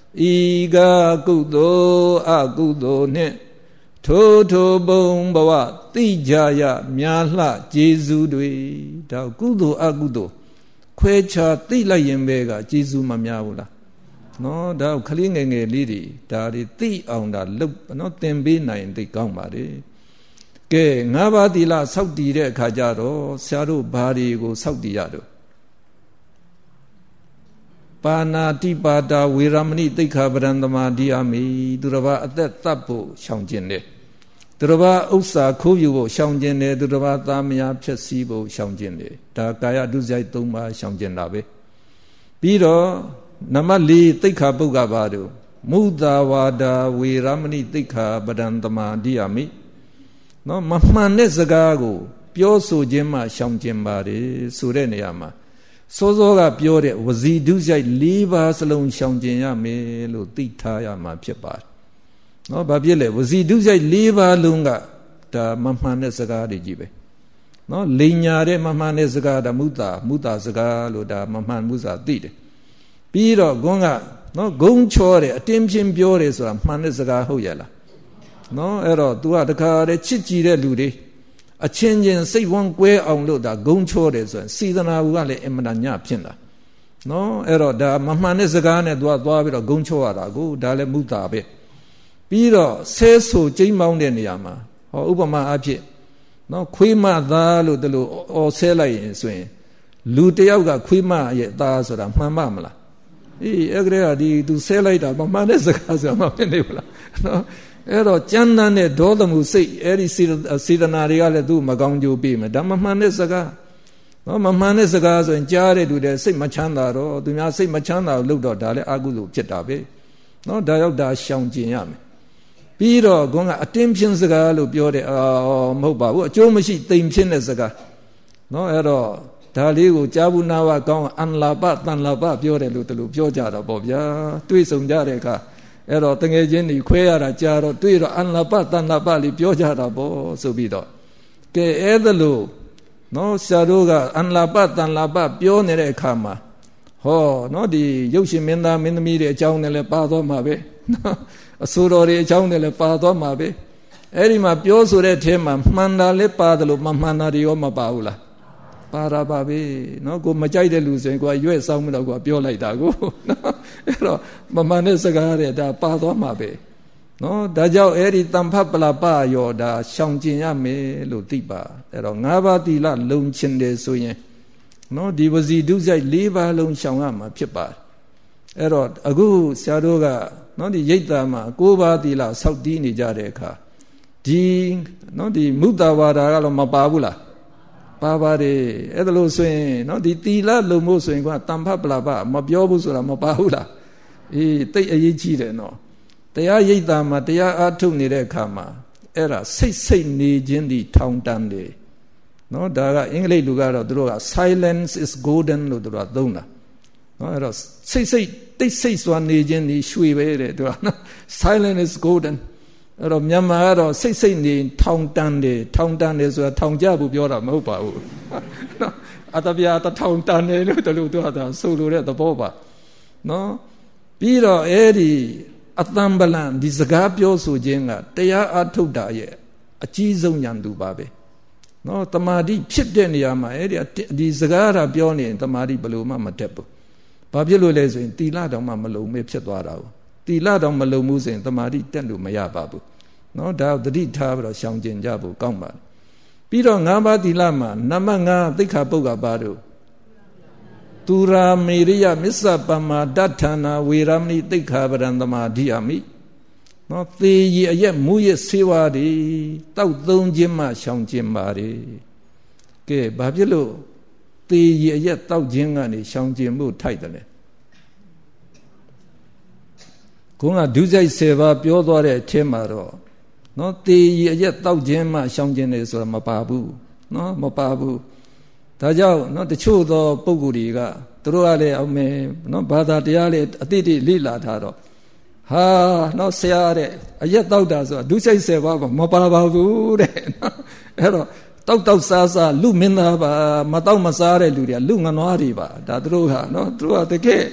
ဤကကုသိုလ်အကုသိုလ်နှင့်ထိုထိုဘုံဘဝသိကြရများလှကျေးဇူးတွေဒါကုသိုလ်အကုသိုလ်ခွဲခြားသိလိုက်ရင်ပဲကကျေးဇူးမများဘူးလားနော်ဒါခလေးငယ်ငယ်လေးတွေဒါတွေသိအောင်ဒါလုပ်နော်သင်ပေးနိုင်သိကောင်းပါလေကဲငါးပါးသီလစောင့်တည်တဲ့အခါကျတော့ဆရာတို့ဘာတွေကိုစောင့်တည်ရတော့ပါဏာတိပါဒဝေရမဏိသိက္ခာပဒံသမာဓိယာမိသူတစ်ပါးအသက်သတ်ဖို့ရှောင်ကျင်တယ်သူတစ်ပါးဥစ္စာခိုးယူဖို့ရှောင်ကျင်တယ်သူတစ်ပါးသားမယားဖြစ်စည်းဖို့ရှောင်ကျင်တယ်ဒါကာယဒုစရိုက်သုံးပါးရှောင်ကျင်တာပဲပြီးတော့နံပါတ်၄သိက္ခာပုဂ္ဂဘာတို့မုဒဝါဒဝေရမဏိသိက္ခာပဒံသမာဓိယာမိနော်မမှန်တဲ့စကားကိုပြောဆိုခြင်းမှရှောင်ကျင်ပါတယ်ဆိုတဲ့နေရာမှာစောစောကပြောတဲ့ဝစီဒုစရိုက်၄ပါးစလုံးရှောင်ကျင်ရမယ်လို့သိထားရမှာဖြစ်ပါတယ်နော်ဘာဖြစ်လဲဝစီဒုစရိုက်၄ပါးလုံးကဒါမမှန်တဲ့စကားတွေကြီးပဲနော်လိန်ညာတဲ့မမှန်တဲ့စကားဒါမုတာမုတာစကားလို့ဒါမမှန်မှုစာသိတယ်ပြီးတော့ဂုံးကနော်ဂုံးချောတယ်အတင်းဖြင်းပြောတယ်ဆိုတာမှန်တဲ့စကားဟုတ်ရဲ့လားနော်အဲ့တော့ तू ကတခါတည်းချစ်ကြည်တဲ့လူတွေအချင်းချင်းစိတ်ဝမ်းကွဲအောင်လို့ဒါဂုံးချောတယ်ဆိုရင်စေတနာဘူးကလည်းအင်မတန်ညဖြစ်တာနော်အဲ့တော့ဒါမမှန်တဲ့စကားနဲ့ तू ကသွားပြီးတော့ဂုံးချောရတာကိုဒါလည်းမုတာပဲပြီးတော့ဆဲဆူကျိမ်းမောင်းတဲ့နေရာမှာဟောဥပမာအဖြစ်နော်ခွေးမသားလို့တလို့အော်ဆဲလိုက်ရင်ဆိုရင်လူတယောက်ကခွေးမရဲ့သားဆိုတာမှန်ပါမလားအေးအဲ့ကလေးကဒီ तू ဆဲလိုက်တာမမှန်တဲ့စကားဆိုတာမဖြစ်နေဘူးလားနော်အဲ့တော့ကြမ်းတမ်းတဲ့ဒေါသမှုစိတ်အဲ့ဒီစေတနာတွေကလည်းသူ့မကောင်းကြိုးပေးမယ်ဒါမမှန်တဲ့စကားနော်မမှန်တဲ့စကားဆိုရင်ကြားတဲ့လူတွေစိတ်မချမ်းသာတော့သူများစိတ်မချမ်းသာလို့တော့ဒါလည်းအကုသိုလ်ဖြစ်တာပဲနော်ဒါရောက်ဒါရှောင်ကျင်ရမယ်ပြီးတော့ခေါင်းကအတင်းဖြင်းစကားလို့ပြောတယ်အော်မဟုတ်ပါဘူးအကျိုးမရှိတိမ်ဖြင်းတဲ့စကားနော်အဲ့တော့ဒါလေးကိုကြားဘူးနာဝကောင်းအန်လာပတန်လာပပြောတယ်လို့တလူပြောကြတော့ပေါ့ဗျာတွေးဆုံကြတဲ့အခါအဲ့တော့တငယ်ချင်းတွေခွဲရတာကြာတော့တွေးတော့အန်လာပတန်လာပလေးပြောကြတာပေါ့ဆိုပြီးတော့ကဲအဲ့ဒါလို့နော်ဆရာတို့ကအန်လာပတန်လာပပြောနေတဲ့အခါမှာဟောနော်ဒီရုပ်ရှင်မင်းသားမင်းသမီးတွေအကြောင်းနဲ့လည်းပါသွားမှာပဲနော်အဆိုတော်တွေအကြောင်းနဲ့လည်းပါသွားမှာပဲအဲ့ဒီမှာပြောဆိုတဲ့အထဲမှာမှန်တာလည်းပါတယ်လို့မမှန်တာတွေရောမပါဘူးလားပါတာပါပဲနော်ကိုမကြိုက်တဲ့လူဆိုရင်ကိုရွက်ဆောင်မလို့ကိုပြောလိုက်တာကိုနော်အဲ့တော့မမှန်တဲ့စကားတွေဒါပါသွားမှာပဲနော်ဒါကြောင့်အဲ့ဒီတမ္ဖပလာပယောဒါရှောင်ကျင်ရမယ်လို့သိပါအဲ့တော့ငါးပါးသီလလုံချင်တယ်ဆိုရင်နော်ဒီဝစီဒုစရိုက်၄ပါးလုံးရှောင်ရမှာဖြစ်ပါတယ်အဲ့တော့အခုဆရာတို့ကနော်ဒီရိတ်တာမှာ၉ပါးသီလစောင့်တည်နေကြတဲ့အခါဒီနော်ဒီမုဒဝါဒကတော့မပါဘူးလားပါပါတယ်အဲ့ဒါလို့ဆိုရင်နော်ဒီသီလလုံဖို့ဆိုရင်ကတမ္ဖပလာပမပြောဘူးဆိုတာမပါဘူးလားအေးတိတ်အရေးကြီးတယ်နော်တရားရိတ်တာမှာတရားအားထုတ်နေတဲ့အခါမှာအဲ့ဒါစိတ်စိတ်နေခြင်းဒီထောင်တန်းတယ်နော်ဒါကအင်္ဂလိပ်လူကတော့သူတို့က silence is golden လို့သူတို့ကသုံးတာနော်အဲ့တော့စိတ်စိတ်တိတ်စိတ်စွာနေခြင်းဒီရွှေပဲတဲ့သူကနော် silence is golden အဲ့တော့မြန်မာကတော့စိတ်စိတ်နေထောင်တန်းတယ်ထောင်တန်းတယ်ဆိုတာထောင်ကြဘူးပြောတာမဟုတ်ပါဘူးနော်အတပြာတထောင်တန်းတယ်လို့တလူတို့ကဆိုလိုတဲ့သဘောပါနော်ပြီးတော့အဲ့ဒီအတန်ပလန်ဒီစကားပြောဆိုခြင်းကတရားအထုတ်တာရဲ့အကြီးဆုံးဉာဏ်သူပါပဲနော်တမာတိဖြစ်တဲ့နေရာမှာအဲ့ဒီဒီစကားတာပြောနေရင်တမာတိဘယ်လိုမှမတက်ဘူးဘာဖြစ်လို့လဲဆိုရင်သီလတောင်မှမလုံမဲဖြစ်သွားတာဘူးသီလတောင်မလုံမှုဆိုရင်တမာတိတက်လို့မရပါဘူးနော်ဒါသတိထားပြီးတော့ရှောင်ကျင်ကြဖို့ကောင်းပါတယ်ပြီးတော့ငါးပါးသီလမှာနံပါတ်၅သိက္ခာပုဂ္ဂပါတို့သူရာမေရိယမစ္ဆပမဒဋ္ဌာနာဝေရမဏိသိက္ခာပဒံသမာဓိယာမိနော်သေရည်အရက်မူရဆေးဝါးတွေတောက်သုံးခြင်းမှရှောင်ကျင်ပါတယ်ကဲဘာဖြစ်လို့သေရည်အရက်တောက်ခြင်းကနေရှောင်ကျင်မှုထိုက်တယ်လဲခုနကဒုစရိုက်၁၀ပါးပြောသွားတဲ့အထက်မှာတော့နော်သေရည်အရက်တောက်ခြင်းမှရှောင်ကျင်တယ်ဆိုတာမပါဘူးနော်မပါဘူးဒါကြောင့်နော်တချို့သောပုဂ္ဂိုလ်တွေကသူတို့ကလည်းအောင်မယ်နော်ဘာသာတရားလေးအတိအတိလေ့လာထားတော့ဟာနော်ဆရာတဲ့အရက်တောက်တာဆိုတာဒုစရိုက်၁၀ပါးမပါပါဘူးတဲ့နော်အဲ့တော့တောက်တောက်စားစားလူမင်းသားပါမတောက်မစားတဲ့လူတွေကလူငနွားတွေပါဒါသူတို့ဟာနော်သူတို့ကတကယ်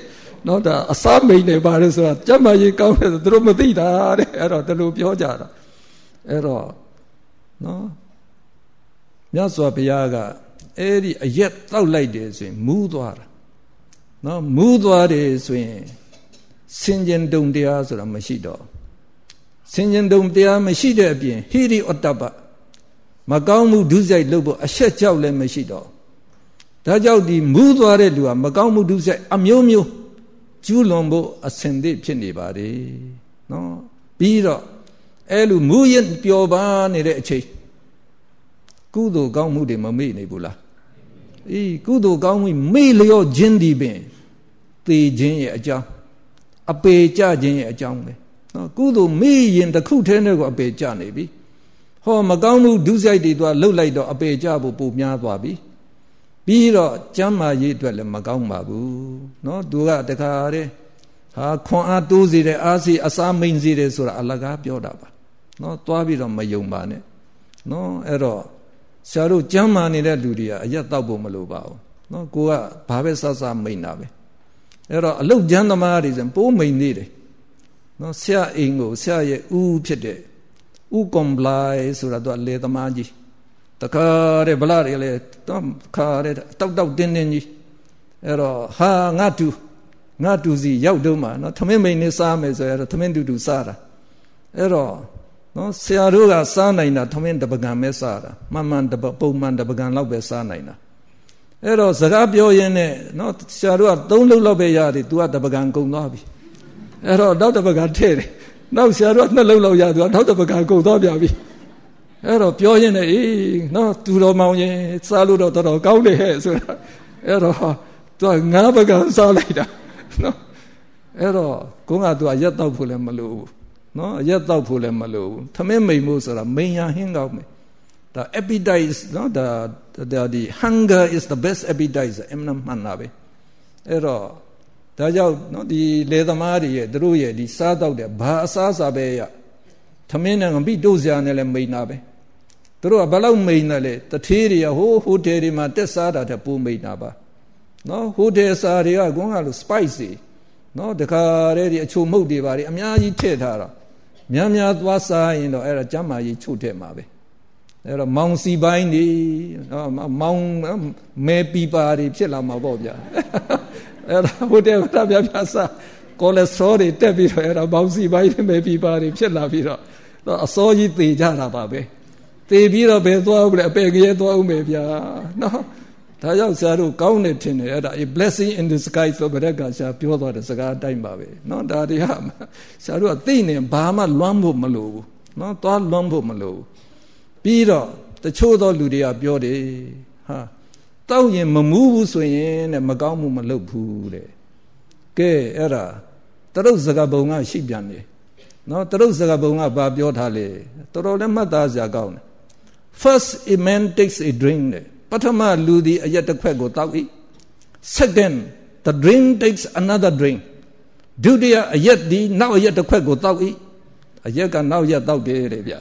နော်ဒါအစားမိန်နေပါလေဆိုတာကျမကြီးကောင်းတယ်သူတို့မသိတာတဲ့အဲ့တော့ဒီလိုပြောကြတာအဲ့တော့နော်မြတ်စွာဘုရားကအဲ့ဒီအရက်တောက်လိုက်တယ်ဆိုရင်မူးသွားတာနော်မူးသွားတယ်ဆိုရင်စင်ကြင်တုံတရားဆိုတာမရှိတော့စင်ကြင်တုံတရားမရှိတဲ့အပြင်ဟိရိဩတ္တပမကောင်းမှုဒုစရိုက်လုပ်ဖို့အဆက်ကြောက်လည်းမရှိတော့ဒါကြောင့်ဒီမူးသွားတဲ့လူကမကောင်းမှုဒုစရိုက်အမျိုးမျိုးကျူးလွန်ဖို့အစင်သင့်ဖြစ်နေပါတယ်နော်ပြီးတော့အဲ့လိုမူးရင်ပျော်ပါနေတဲ့အချိန်ကုသိုလ်ကောင်းမှုတွေမမေ့နေဘူးလားအေးကုသိုလ်ကောင်းမှုမေ့လျော့ခြင်းဒီပင်သေခြင်းရဲ့အကြောင်းအပေကြခြင်းရဲ့အကြောင်းပဲနော်ကုသိုလ်မေ့ရင်တစ်ခုတည်းနဲ့ကိုအပေကြနေပြီဟောမကောင်းမှုဒုစရိုက်တွေသွားလှုပ်လိုက်တော့အပေကြဖို့ပုံများသွားပြီပြီးတော့ကျမ်းမာရေးအတွက်လည်းမကောင်းပါဘူးနော်သူကတခါတည်းဟာခွန်အားတိုးစေတဲ့အားစီအစားမိန်စေတယ်ဆိုတာအလကားပြောတာပါနော်သွားပြီးတော့မယုံပါနဲ့နော်အဲ့တော့ဆရာတို့ကျမ်းမာနေတဲ့လူတွေကအရက်တောက်ဖို့မလိုပါဘူးနော်ကိုကဘာပဲစစမိန်တာပဲအဲ့တော့အလုတ်ကျမ်းသမားတွေဆိုပိုးမိန်နေတယ်နော်ဆရာအိမ်ကိုဆရာရဲ့ဦးဖြစ်တဲ့ဦးကွန်ဘလိုက်ဆိုတာတော့လေသမားကြီးတခါတဲ့ဗလာတွေလေတော့ခါတဲ့တောက်တောက်တင်းတင်းကြီးအဲ့တော့ဟာငါတူငါတူစီရောက်တော့မှနော်သမင်းမိန်နေစားမယ်ဆိုရတော့သမင်းတူတူစားတာအဲ့တော့နော်ဆရာတို့ကစားနိုင်တာသမင်းတပကံပဲစားတာမှန်မှန်တပပုံမှန်တပကံလောက်ပဲစားနိုင်တာအဲ့တော့စကားပြောရင်းနဲ့နော်ဆရာတို့ကသုံးလုံးလောက်ပဲရတယ် तू ကတပကံကုန်သွားပြီအဲ့တော့နောက်တပကံထည့်တယ်နောက်ဆရာတို့ကနှစ်လုံးလောက်ရ तू ကနောက်တပကံကုန်သွားပြန်ပြီအဲ့တော့ပြောရင်းနဲ့အေးနော်သူတော်မောင်ရင်စားလို့တော့တော်တော်ကောင်းတယ်ဟဲ့ဆိုတာအဲ့တော့ तू ကငါးပကံစားလိုက်တာနော်အဲ့တော့ကိုက तू ကရက်တော့ဖို့လည်းမလိုဘူးနော်ရက်တော့ဖို့လည်းမလိုဘူးသမင်းမိန်မှုဆိုတာမိန်ရဟင်းကောင်းမယ်ဒါ appetite နော်ဒါဒါဒီ hunger is the best appetite အမှန်မှန်တာပဲအဲ့တော့ဒါကြောင့်နော်ဒီလေသမားတွေရဲ့တို့ရဲ့ဒီစားတော့တဲ့ဘာအစားစားပဲရသမင်းနဲ့ငပိတို့စရာနဲ့လည်းမိန်တာပဲတို့ကဘယ်လောက်မိန်တယ်လဲတထေးတွေကဟိုးဟိုတယ်တွေမှာတက်စားတာတဲ့ပိုမိန်တာပါနော်ဟိုတယ်စားတွေကကွန်းကလို့ spicy နော်တခါတည်းဒီအချိုမုတ်တွေပါတွေအများကြီးထည့်ထားတာများများသွားစားရင်တော့အဲ့ဒါကျမ်းမာရေးချုပ်ထည့်မှာပဲအဲ့တော့မောင်စီပိုင်းတွေနော်မောင်မဲပီပါတွေဖြစ်လာမှာပေါ့ဗျာအဲ့ဒါဟိုတယ်ကပြပြစားကိုလက်စထရောတွေတက်ပြီးတော့အဲ့ဒါမောင်စီပိုင်းတွေမဲပီပါတွေဖြစ်လာပြီးတော့အစောကြီးသေကြတာပါပဲသေပြီးတော့ဘယ်သွားဦးလဲအပေကလေးသွားဦးမယ်ဗျာနော်ဒါကြောင့်ဆရာတို့ကောင်းတယ်ထင်တယ်အဲ့ဒါ a blessing in disguise ဆိုတဲ့ကဆရာပြောသွားတဲ့စကားအတိုင်းပါပဲเนาะဒါတွေဟာဆရာတို့ကသိနေဘာမှလွမ်းဖို့မလိုဘူးเนาะသွားလွမ်းဖို့မလိုဘူးပြီးတော့တချို့သောလူတွေကပြောတယ်ဟာတောက်ရင်မမူးဘူးဆိုရင်တဲ့မကောင်းမှုမလုပ်ဘူးတဲ့ကဲအဲ့ဒါတရုတ်စကားပုံကရှိပြန်တယ်เนาะတရုတ်စကားပုံကဘာပြောထားလဲတော်တော်လည်းမှတ်သားစရာကောင်းတယ် first a man takes a drink တဲ့ပထမလူဒီအရက်တစ်ခွက်ကိုတောက်၏ second the drink takes another drink ဒုတိယအရက်ဒီနောက်အရက်တစ်ခွက်ကိုတောက်၏အရက်ကနောက်ရက်တောက်တယ်တဲ့ဗျ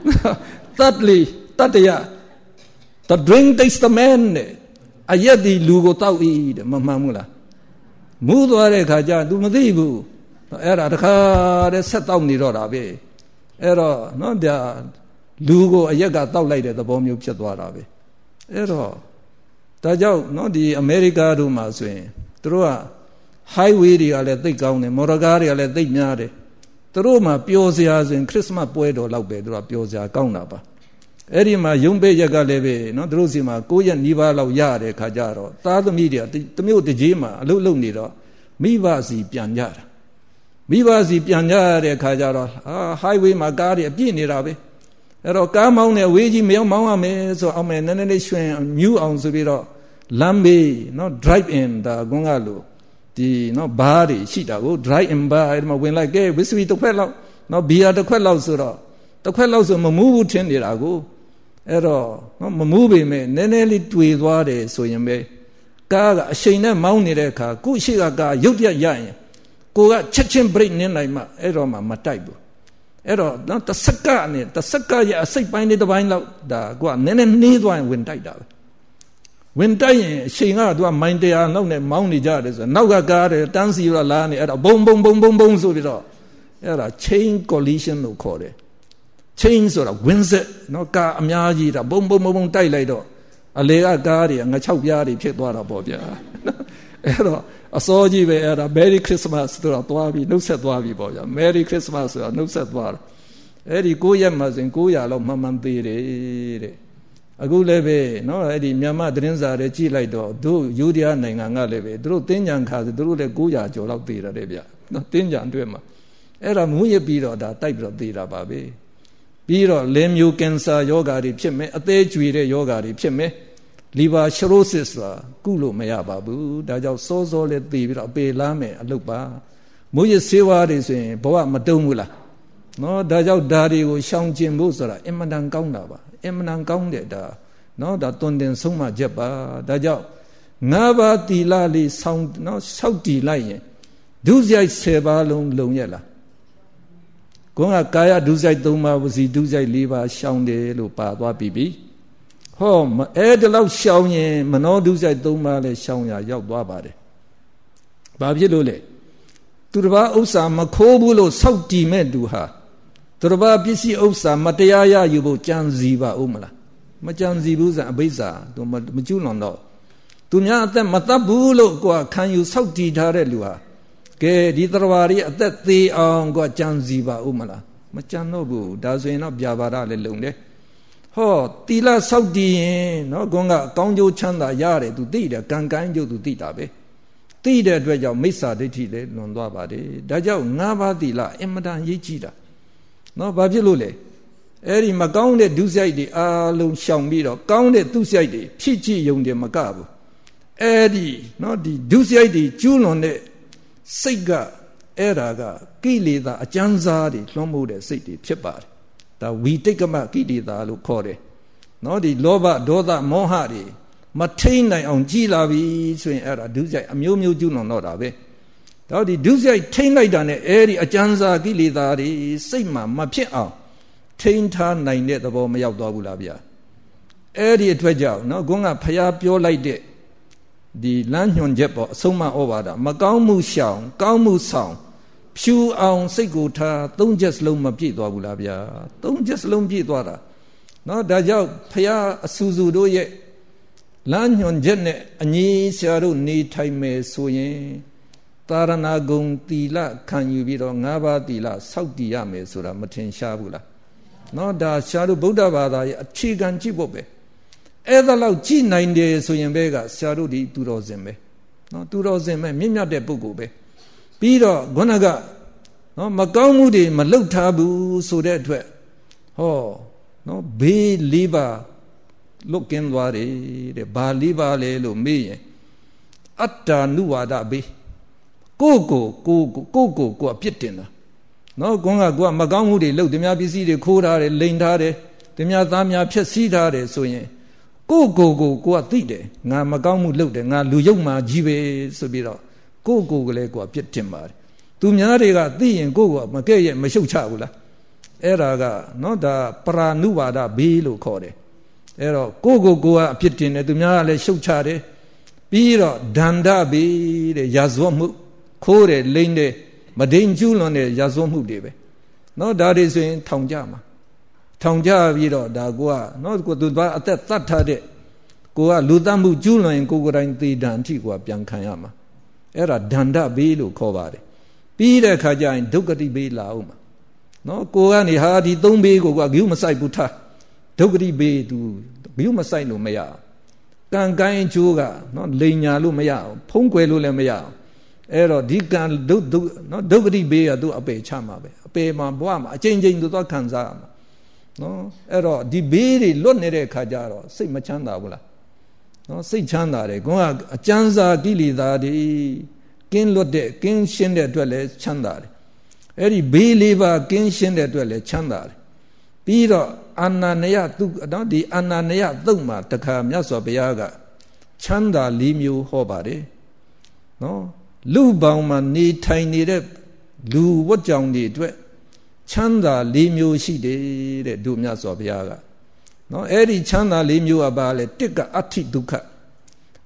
thirdly တတိယ the drink takes the man တဲ့အရက်ဒီလူကိုတောက်၏တဲ့မမှန်ဘူးလားမူးသွားတဲ့ခါကျ तू မသိဘူးအဲ့ဒါတခါတည်းဆက်တောက်နေတော့တာပဲအဲ့တော့နော်ဒါလူကိုအရက်ကတောက်လိုက်တဲ့သဘောမျိုးဖြစ်သွားတာပဲအဲ့တော့ဒါကြောင့်နော်ဒီအမေရိကတို့မှာဆိုရင်သူတို့က highway တွေကလည်းသိကောင်းတယ်မော်တော်ကားတွေကလည်းသိများတယ်သူတို့မှာပျော်စရာဆိုရင်ခရစ်မတ်ပွဲတော်လောက်ပဲသူတို့ကပျော်စရာကောင်းတာပါအဲ့ဒီမှာယုံပေးရက်ကလည်းပဲနော်သူတို့စီမှာကိုးရက်နီးပါးလောက်ရတဲ့ခါကျတော့သားသမီးတွေကတမျိုးတကြီးမှာအလုပ်လုပ်နေတော့မိဘစီပြန်ကြတာမိဘစီပြန်ကြတဲ့ခါကျတော့ဟာ highway မှာကားတွေအပြည့်နေတာပဲအဲ့တော့ကားမောင်းတဲ့ဝေးကြီးမရောက်မောင်းရမယ်ဆိုအောင်မယ်နည်းနည်းလေးရွှင်မြူးအောင်ဆိုပြီးတော့လမ်းဘေးနော် drive in ဒါကွန်းကလို့ဒီနော်ဘားတွေရှိတာကို drive in bar အဲ့ဒီမှာဝင်လိုက်ကဲဝစ်စကီတစ်ခွက်လောက်နော်ဘီယာတစ်ခွက်လောက်ဆိုတော့တစ်ခွက်လောက်ဆိုမမူးဘူးထင်နေတာကိုအဲ့တော့နော်မမူးပေမဲ့နည်းနည်းလေးတွေ့သွားတယ်ဆိုရင်ပဲကားကအရှိန်နဲ့မောင်းနေတဲ့အခါကိုရှိကကားရုတ်တရက်ရရင်ကိုကချက်ချင်း break နင်းနိုင်မှအဲ့တော့မှမတိုက်ဘူးအဲ့တော့နော်တစ်စက္ကန့်နဲ့တစ်စက္ကန့်ရဲ့အစိတ်ပိုင်းလေးတစ်ပိုင်းလောက်ဒါကွာနည်းနည်းနှေးသွားရင်ဝင်တိုက်တာပဲဝဝင်တိုက်ရင်အချိန်ကသူကမိုင်တရားလောက်နဲ့မောင်းနေကြတယ်ဆိုနောက်ကကားတယ်တန်းစီရလာနေအဲ့ဒါဘုံဘုံဘုံဘုံဘုံဆိုပြီးတော့အဲ့ဒါ chain collision လို့ခေါ်တယ် chain ဆိုတာဝင်ဆက်နော်ကားအများကြီးဒါဘုံဘုံဘုံဘုံတိုက်လိုက်တော့အလေကကားတွေငါ၆ပြားတွေဖြစ်သွားတာပေါ့ဗျာအဲ့တော့အစောကြီးပဲအဲ့ဒါ Merry Christmas ဆိုတာသွားပြီးနှုတ်ဆက်သွားပြီပေါ့ဗျာ Merry Christmas ဆိုတာနှုတ်ဆက်သွားတာအဲ့ဒီကိုရက်မှဆိုကိုရလောက်မှန်မှန်သေးတယ်တဲ့အခုလည်းပဲနော်အဲ့ဒီမြန်မာသတင်းစာတွေကြည့်လိုက်တော့တို့ယူရီးယားနိုင်ငံကလည်းပဲတို့တင်းကြံခါဆိုတို့လည်းကိုးရာကျော်လောက်သေးတယ်ဗျနော်တင်းကြံအတွက်မှာအဲ့ဒါမူးရပြီးတော့ဒါတိုက်ပြီးတော့သေးတာပါပဲပြီးတော့လင်းမျိုးကင်ဆာယောဂါတွေဖြစ်မယ်အသေးကျွေတဲ့ယောဂါတွေဖြစ်မယ်liver cirrhosis ဆိုတာကုလို့မရပါဘူးဒါကြောင့်စောစောလေးသေပြီးတော့အပေလားမယ်အလုပ်ပါမူးရဆေးဝါးတွေဆိုရင်ဘဝမတုံးဘူးလားနော်ဒါကြောင့်ဓာတွေကိုရှောင်ကျင်ဖို့ဆိုတာအင်မတန်ကောင်းတာပါအင်မတန်ကောင်းတဲ့ဒါနော်ဒါတွင်တင်ဆုံးမချက်ပါဒါကြောင့်ငါးပါးတီလာလေးဆောင်းနော်ဆောက်တီလိုက်ရင်ဒုစရိုက်ဆယ်ပါးလုံးလုံရလားကိုယ်ကကာယဒုစရိုက်သုံးပါးဝစီဒုစရိုက်လေးပါးရှောင်တယ်လို့ပါသွားပြီပြီဟောအဲ့ဒါလောက်ရှောင်ရင်မနောဒုစရိုက်သုံးပါးလည်းရှောင်ရရောက်သွားပါတယ်ဘာဖြစ်လို့လဲသူတစ်ပါးဥစ္စာမခိုးဘူးလို့ဆောက်တီမဲ့သူဟာသူတစ်ပါးပစ္စည်းဥစ္စာမတရားရယူဖို့ကြံစီပါဦးမလားမကြံစီဘူးဆိုအဘိဇာသူမကျူးလွန်တော့သူများအသက်မတတ်ဘူးလို့ကိုယ်ခံယူဆောက်တည်ထားတဲ့လူဟာကဲဒီတရဝါရီအသက်သေးအောင်ကိုယ်ကြံစီပါဦးမလားမကြံတော့ဘူးဒါဆိုရင်တော့ပြာပါဒလည်းလုံတယ်ဟောတီလာဆောက်တည်ရင်နော်ကွန်းကကောင်းကျိုးချမ်းသာရတယ်သူသိတယ်ကံကိုင်းကျိုးသူသိတာပဲသိတဲ့အတွက်ကြောင့်မိစ္ဆာဒိဋ္ဌိလည်းလွန်သွားပါတယ်ဒါကြောင့်ငါးပါးတီလာအင်မတန်ရေးကြည့်တာနော်ဘာဖြစ်လို့လဲအဲ့ဒီမကောင်းတဲ့ဒုစရိုက်တွေအားလုံးရှောင်ပြီးတော့ကောင်းတဲ့ဒုစရိုက်တွေဖြစ်ကြည့်ယုံတယ်မကဘူးအဲ့ဒီနော်ဒီဒုစရိုက်တွေကျူးလွန်တဲ့စိတ်ကအဲ့ဒါကကိလေသာအကျဉ်းစားတွေလွှမ်းမိုးတဲ့စိတ်တွေဖြစ်ပါတယ်ဒါဝိတိတ်ကမကိလေသာလို့ခေါ်တယ်နော်ဒီလောဘဒေါသမောဟတွေမထိန်နိုင်အောင်ကြည်လာပြီဆိုရင်အဲ့ဒါဒုစရိုက်အမျိုးမျိုးကျူးလွန်တော့တာပဲတော့ဒီဒုစရိုက်ထိန်လိုက်တာနဲ့အဲ့ဒီအကျဉ်းစားကိလေသာတွေစိတ်မှာမဖြစ်အောင်ထိန်ထားနိုင်တဲ့သဘောမရောက်သွားဘူးလားဗျာအဲ့ဒီအတွက်ကြောင့်နော်ခုနကဖျားပြောလိုက်တဲ့ဒီလမ်းညွှန်ချက်ပေါ့အဆုံးမဩဘာဒမကောင်းမှုရှောင်ကောင်းမှုဆောင်ဖြူအောင်စိတ်ကိုထားသုံးချက်စလုံးမပြည့်သွားဘူးလားဗျာသုံးချက်စလုံးပြည့်သွားတာနော်ဒါကြောင့်ဖျားအဆူဆူတို့ရဲ့လမ်းညွှန်ချက်နဲ့အညီဆရာတို့နေထိုင်မယ်ဆိုရင်သာရဏဂုံတီလခံယူပြီးတော့ငါးပါးတီလစောက်တည်ရမယ်ဆိုတာမထင်ရှားဘူးလားနော်ဒါဆရာတို့ဗုဒ္ဓဘာသာရဲ့အခြေခံကြည့်ဖို့ပဲအဲ့ဒါလောက်ကြည့်နိုင်တယ်ဆိုရင်ပဲကဆရာတို့ဒီသူတော်စင်ပဲနော်သူတော်စင်ပဲမြင့်မြတ်တဲ့ပုဂ္ဂိုလ်ပဲပြီးတော့ခုနကနော်မကောင်းမှုတွေမလုပ်ထားဘူးဆိုတဲ့အတွက်ဟောနော်ဘေးလေးပါလွတ်ကင်းသွားတယ်တဲ့ဘာလေးပါလဲလို့မေးရင်အတ္တနုဝါဒဘေးကိုကိုကိုကိုကိုကိုကိုအပြစ်တင်တာနော်ကွန်းကကိုကမကောင်းမှုတွေလုပ်တယ်များပစ္စည်းတွေခိုးထားတယ်လိန်ထားတယ်တယ်များသားများဖျက်ဆီးထားတယ်ဆိုရင်ကိုကိုကိုကိုကသိတယ်ငါမကောင်းမှုလုပ်တယ်ငါလူယုတ်မှကြီးပဲဆိုပြီးတော့ကိုကိုကလည်းကိုကပြစ်တင်ပါတယ်သူများတွေကသိရင်ကိုကိုကမကဲ့ရဲ့မရှုတ်ချဘူးလားအဲ့ဒါကနော်ဒါပရာနုဝါဒဘေးလို့ခေါ်တယ်အဲ့တော့ကိုကိုကိုကအပြစ်တင်တယ်သူများကလည်းရှုတ်ချတယ်ပြီးတော့ဒန္ဒဘေးတဲ့ရာဇဝတ်မှုခိုးတယ်လိန်တယ်မဒိန်ကျူးလွန်တဲ့ရာဇဝတ်မှုတွေပဲနော်ဒါတွေဆိုရင်ထောင်ကြမှာထောင်ကြပြီးတော့ဒါကိုကနော်ကိုသူဘာအသက်သတ်ထားတဲ့ကိုကလူသတ်မှုကျူးလွန်ရင်ကိုကိုယ်တိုင်သေဒဏ်အထိကိုပြန်ခံရမှာအဲ့ဒါဒန္ဒဘေးလို့ခေါ်ပါတယ်ပြီးတဲ့အခါကျရင်ဒုက္ခတိဘေးလာအောင်မှာနော်ကိုကနေဟာဒီသုံးဘေးကိုကဂယုမဆိုင်ဘူးထားဒုက္ခတိဘေးသူဂယုမဆိုင်လို့မရအောင်ကံကိုင်းကျိုးကနော်လိန်ညာလို့မရအောင်ဖုံးကွယ်လို့လည်းမရအောင်အဲ့တော့ဒီကံဒုဒုနော်ဒုက္ခတိဘေးကသူ့အပေချမှာပဲအပေမှာဘဝမှာအချိန်ချင်းသူတော့ခံစားရမှာနော်အဲ့တော့ဒီဘေးတွေလွတ်နေတဲ့အခါကျတော့စိတ်မချမ်းသာဘူးလားနော်စိတ်ချမ်းသာတယ်ကိုကအကျဉ်းစားကိလေသာတွေကင်းလွတ်တဲ့ကင်းရှင်းတဲ့အတွက်လည်းချမ်းသာတယ်အဲ့ဒီဘေးလေးပါကင်းရှင်းတဲ့အတွက်လည်းချမ်းသာတယ်ပြီးတော့အာနာနယသူနော်ဒီအာနာနယသုတ်မှာတခါမြတ်စွာဘုရားကချမ်းသာလေးမျိုးဟောပါတယ်နော်လူပေါင်းမှာနေထိုင်နေတဲ့လူဝတ်ကြောင်တွေအတွက်ချမ်းသာလေးမျိုးရှိတယ်တဲ့ဒုမြတ်စွာဘုရားကနော်အဲ့ဒီချမ်းသာလေးမျိုးကဘာလဲတစ်ကအဋ္ဌိဒုက္ခ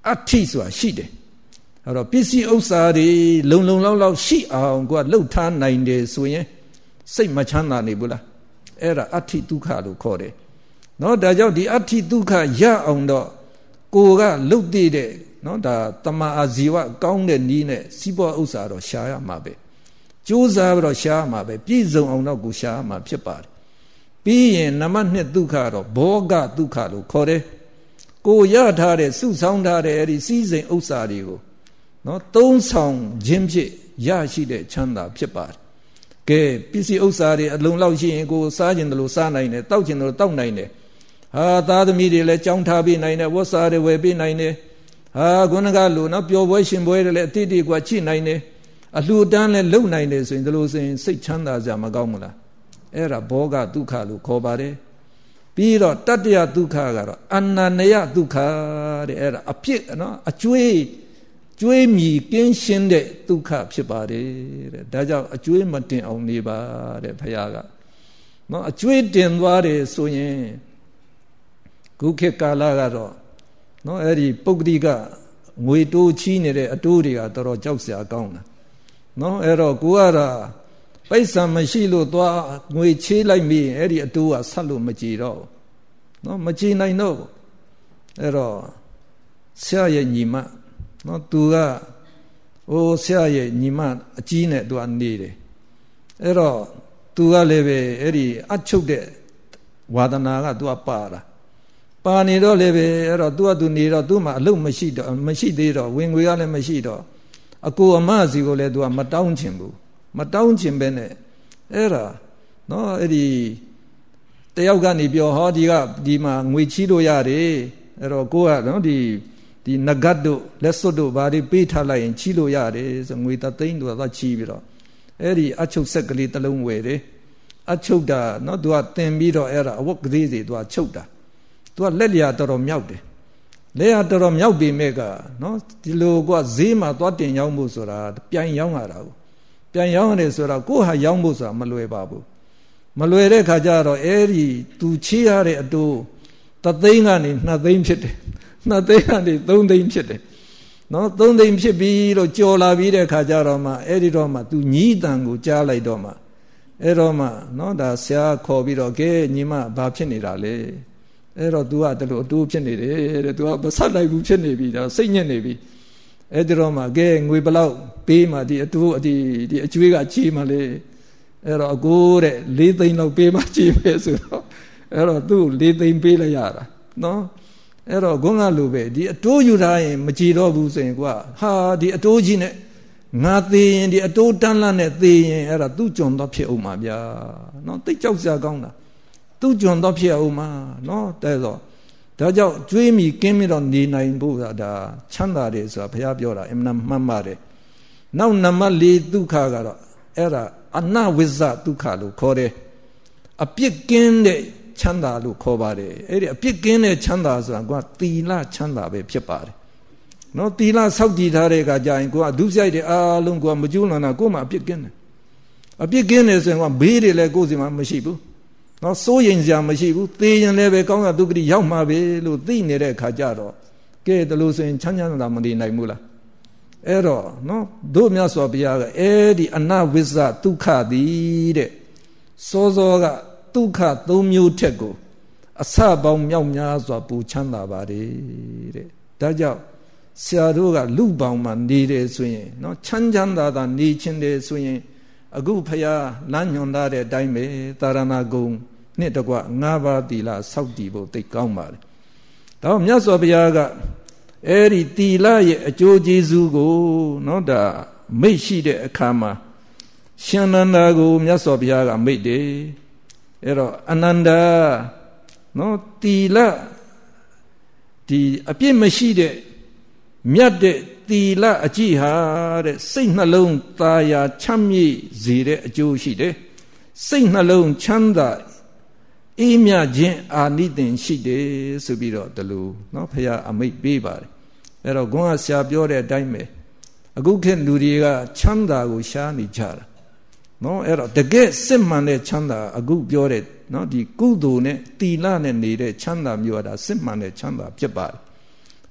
အဋ္ဌိဆိုတာရှိတယ်အဲ့တော့ပစ္စည်းဥစ္စာတွေလုံလုံလောက်လောက်ရှိအောင်ကိုကလှုပ်ထားနိုင်တယ်ဆိုရင်စိတ်မချမ်းသာနေဘူးလားအဲ့ဒါအဋ္ဌိဒုက္ခလို့ခေါ်တယ်နော်ဒါကြောင့်ဒီအဋ္ဌိဒုက္ခရအောင်တော့ကိုကလှုပ်တည်တဲ့နော်ဒါတမ္မာအာဇီဝကောင်းတဲ့နည်းနဲ့စီးပွားဥစ္စာတော့ရှားရမှာပဲကြိုးစားပြီးတော့ရှားရမှာပဲပြည့်စုံအောင်တော့ကိုရှားရမှာဖြစ်ပါတယ်ပြီးရင်နံပါတ်နှစ်ဒုက္ခတော့ဘောဂဒုက္ခလို့ခေါ်တယ်ကိုရထားတဲ့စုဆောင်းထားတဲ့အဲ့ဒီစည်းစိမ်ဥစ္စာတွေကိုနော်သုံးဆောင်ခြင်းဖြင့်ရရှိတဲ့ချမ်းသာဖြစ်ပါတယ်ကဲပစ္စည်းဥစ္စာတွေအလုံးလောက်ရှိရင်ကိုစားခြင်းတလို့စားနိုင်တယ်တောက်ခြင်းတလို့တောက်နိုင်တယ်ဟာသားသမီးတွေလည်းကြောင်းထားပေးနိုင်တယ်ဝတ်စားတွေဝယ်ပေးနိုင်တယ်ဟာခုနကလို့နော်ပျော်ပွဲရှင်ပွဲတွေလည်းအတိတ်တွေကချိနိုင်တယ်အလှူတန်းလည်းလုံနိုင်တယ်ဆိုရင်ဒီလိုဆိုရင်စိတ်ချမ်းသာကြမကောင်းဘူးလားအဲ့ဒါဘောဂဒုက္ခလို့ခေါ်ပါတယ်ပြီးတော့တတ္တယဒုက္ခကတော့အနန္နယဒုက္ခတဲ့အဲ့ဒါအဖြစ်နော်အကျွေးကျွေးမြီကင်းရှင်းတဲ့ဒုက္ခဖြစ်ပါတယ်တဲ့ဒါကြောင့်အကျွေးမတင်အောင်နေပါတဲ့ဘုရားကနော်အကျွေးတင်သွားတယ်ဆိုရင်ခုခေတ်ကာလကတော့နော်အဲ့ဒီပုဂ္ဂတိကငွေတိုးချီးနေတဲ့အတိုးတွေကတော်တော်ကြောက်စရာကောင်းတာနော်အဲ့တော့ကိုကတော့ပိဿံမရှိလို့သွားငွေချေးလိုက်မိရင်အဲ့ဒီအတိုးကဆက်လို့မကြည်တော့နော်မကြည်နိုင်တော့အဲ့တော့ဆရာရဲ့ညီမနော်သူကဟိုဆရာရဲ့ညီမအကြီးနဲ့သူကနေတယ်အဲ့တော့သူကလည်းပဲအဲ့ဒီအချုပ်တဲ့ဝါဒနာကသူကပါတာပါနေတော့လည်းပဲအဲ့တော့သူကသူနေတော့သူမှအလုပ်မရှိတော့မရှိသေးတော့ဝင်ငွေကလည်းမရှိတော့အကိုအမစီကိုလည်းသူကမတောင်းချင်ဘူးမတောင်းချင်ပဲနဲ့အဲ့ဒါနော်အဲ့ဒီတယောက်ကနေပြောဟောဒီကဒီမှာငွေချီးလို့ရတယ်အဲ့တော့ကိုကနော်ဒီဒီနဂတ်တို့လက်စွပ်တို့ဘာတွေပေးထားလိုက်ရင်ချီးလို့ရတယ်ဆိုငွေတသိန်းတို့ကချီးပြီးတော့အဲ့ဒီအချုပ်ဆက်ကလေးတစ်လုံးဝယ်တယ်အချုပ်တာနော်သူကတင်ပြီးတော့အဲ့ဒါအဝတ်ကလေးတွေသူကချုပ်တာသူကလက်လျာတော်တော်မြောက်တယ်လက်ရတော်တော်မြောက်ပြီမဲ့ကနော်ဒီလိုကဈေးမှာသွားတင်ရောက်မှုဆိုတာပြန်ရောက်ရတာကိုပြန်ရောက်ရတယ်ဆိုတော့ကိုဟာရောက်ဖို့ဆိုတာမလွယ်ပါဘူးမလွယ်တဲ့ခါကျတော့အဲ့ဒီသူချေးရတဲ့အတိုးတသိန်းကနေနှစ်သိန်းဖြစ်တယ်နှစ်သိန်းကနေသုံးသိန်းဖြစ်တယ်နော်သုံးသိန်းဖြစ်ပြီးတော့ကြော်လာပြီးတဲ့ခါကျတော့မှအဲ့ဒီတော့မှသူညီးတန်ကိုကြားလိုက်တော့မှအဲ့တော့မှနော်ဒါဆရာခေါ်ပြီးတော့ကဲညီမဘာဖြစ်နေတာလဲအဲ့တော့ तू ကတလို့အတိုးဖြစ်နေတယ်တဲ့ तू ကမဆက်လိုက်ဘူးဖြစ်နေပြီဒါစိတ်ညစ်နေပြီအဲ့ဒီတော့မှကဲငွေဘလောက်ပေးမှဒီအတိုးဒီဒီအကျွေးကချီးမှလေအဲ့တော့အကိုတဲ့လေးသိန်းလောက်ပေးမှချီးမယ်ဆိုတော့အဲ့တော့သူ့လေးသိန်းပေးလိုက်ရတာနော်အဲ့တော့ဂုဏ်ကလိုပဲဒီအတိုးယူထားရင်မကြည်တော့ဘူးဆိုရင်ကွာဟာဒီအတိုးကြီးနဲ့ငါသေးရင်ဒီအတိုးတန်းလန့်နဲ့သေးရင်အဲ့ဒါသူ့ကြုံတော့ဖြစ်အောင်ပါဗျာနော်သိကြောက်စရာကောင်းတာသူ့ကြုံတော့ဖြစ်အောင်ပါနော်တဲ့ဆိုဒါကြောင့်ကျွေးမိကင်းပြီးတော့နေနိုင်ဖို့ဒါချမ်းသာတယ်ဆိုတာဘုရားပြောတာအမှန်မှန်ပါတယ်နောက်နံပါတ်၄ဒုက္ခကတော့အဲ့ဒါအနဝိဇ္ဇဒုက္ခလို့ခေါ်တယ်အပြစ်ကင်းတဲ့ချမ်းသာလို့ခေါ်ပါတယ်အဲ့ဒီအပြစ်ကင်းတဲ့ချမ်းသာဆိုတာကသီလချမ်းသာပဲဖြစ်ပါတယ်နော်သီလစောင့်တည်ထားတဲ့အခါကျရင်ကိုကအဒုစရိုက်တွေအားလုံးကိုကမကျူးလွန်တာကိုမှအပြစ်ကင်းတယ်အပြစ်ကင်းတယ်ဆိုရင်ကဘေးတွေလည်းကိုယ်စီမှာမရှိဘူးနော်စိုးရင်စရာမရှိဘူးသေရင်လည်းပဲကောင်းကဒုက္ခတိရောက်မှာပဲလို့သိနေတဲ့အခါကျတော့ကဲတလို့ဆိုရင်ချမ်းချမ်းသာမနေနိုင်ဘူးလားအဲ့တော့နော်တို့မြတ်စွာဘုရားကအဲ့ဒီအနဝိဇ္ဇဒုက္ခသည်တဲ့စောစောကဒုက္ခသုံးမျိုးထက်ကိုအစပေါင်းမြောက်များစွာပူချမ်းသာပါတယ်တဲ့ဒါကြောင့်ဆရာတို့ကလူပေါင်းမှာနေတယ်ဆိုရင်နော်ချမ်းချမ်းသာသာနေခြင်းတယ်ဆိုရင်အခုဖရာလမ်းညွှန်ထားတဲ့အတိုင်းပဲသာရဏဂုံနှစ်တကွငါးပါးသီလစောင့်တည်ဖို့သိကောင်းပါတယ်ဒါမြတ်စွာဘုရားကအဲ့ဒီသီလရဲ့အကျိုးကျေးဇူးကိုနော်ဒါမိတ်ရှိတဲ့အခါမှာရှင်နန္ဒာကိုမြတ်စွာဘုရားကမိတ်တယ်အဲ့တော့အနန္ဒာနော်သီလဒီအပြစ်မရှိတဲ့မြတ်တဲ့သီလအကြည့်ဟာတဲ့စိတ်နှလုံးသာယာချမ်းမြေ့စေတဲ့အကျိုးရှိတယ်စိတ်နှလုံးချမ်းသာအေးမြခြင်းအာနိသင်ရှိတယ်ဆိုပြီးတော့ဒီလိုနော်ဖရာအမိတ်ပေးပါတယ်အဲ့တော့ဂုဏ်ကဆရာပြောတဲ့အတိုင်းပဲအခုခေတ်လူတွေကချမ်းသာကိုရှားနေကြတာနော်အဲ့တော့တကယ်စစ်မှန်တဲ့ချမ်းသာအခုပြောတဲ့နော်ဒီကုသိုလ်နဲ့သီလနဲ့နေတဲ့ချမ်းသာမျိုးကဒါစစ်မှန်တဲ့ချမ်းသာဖြစ်ပါတယ်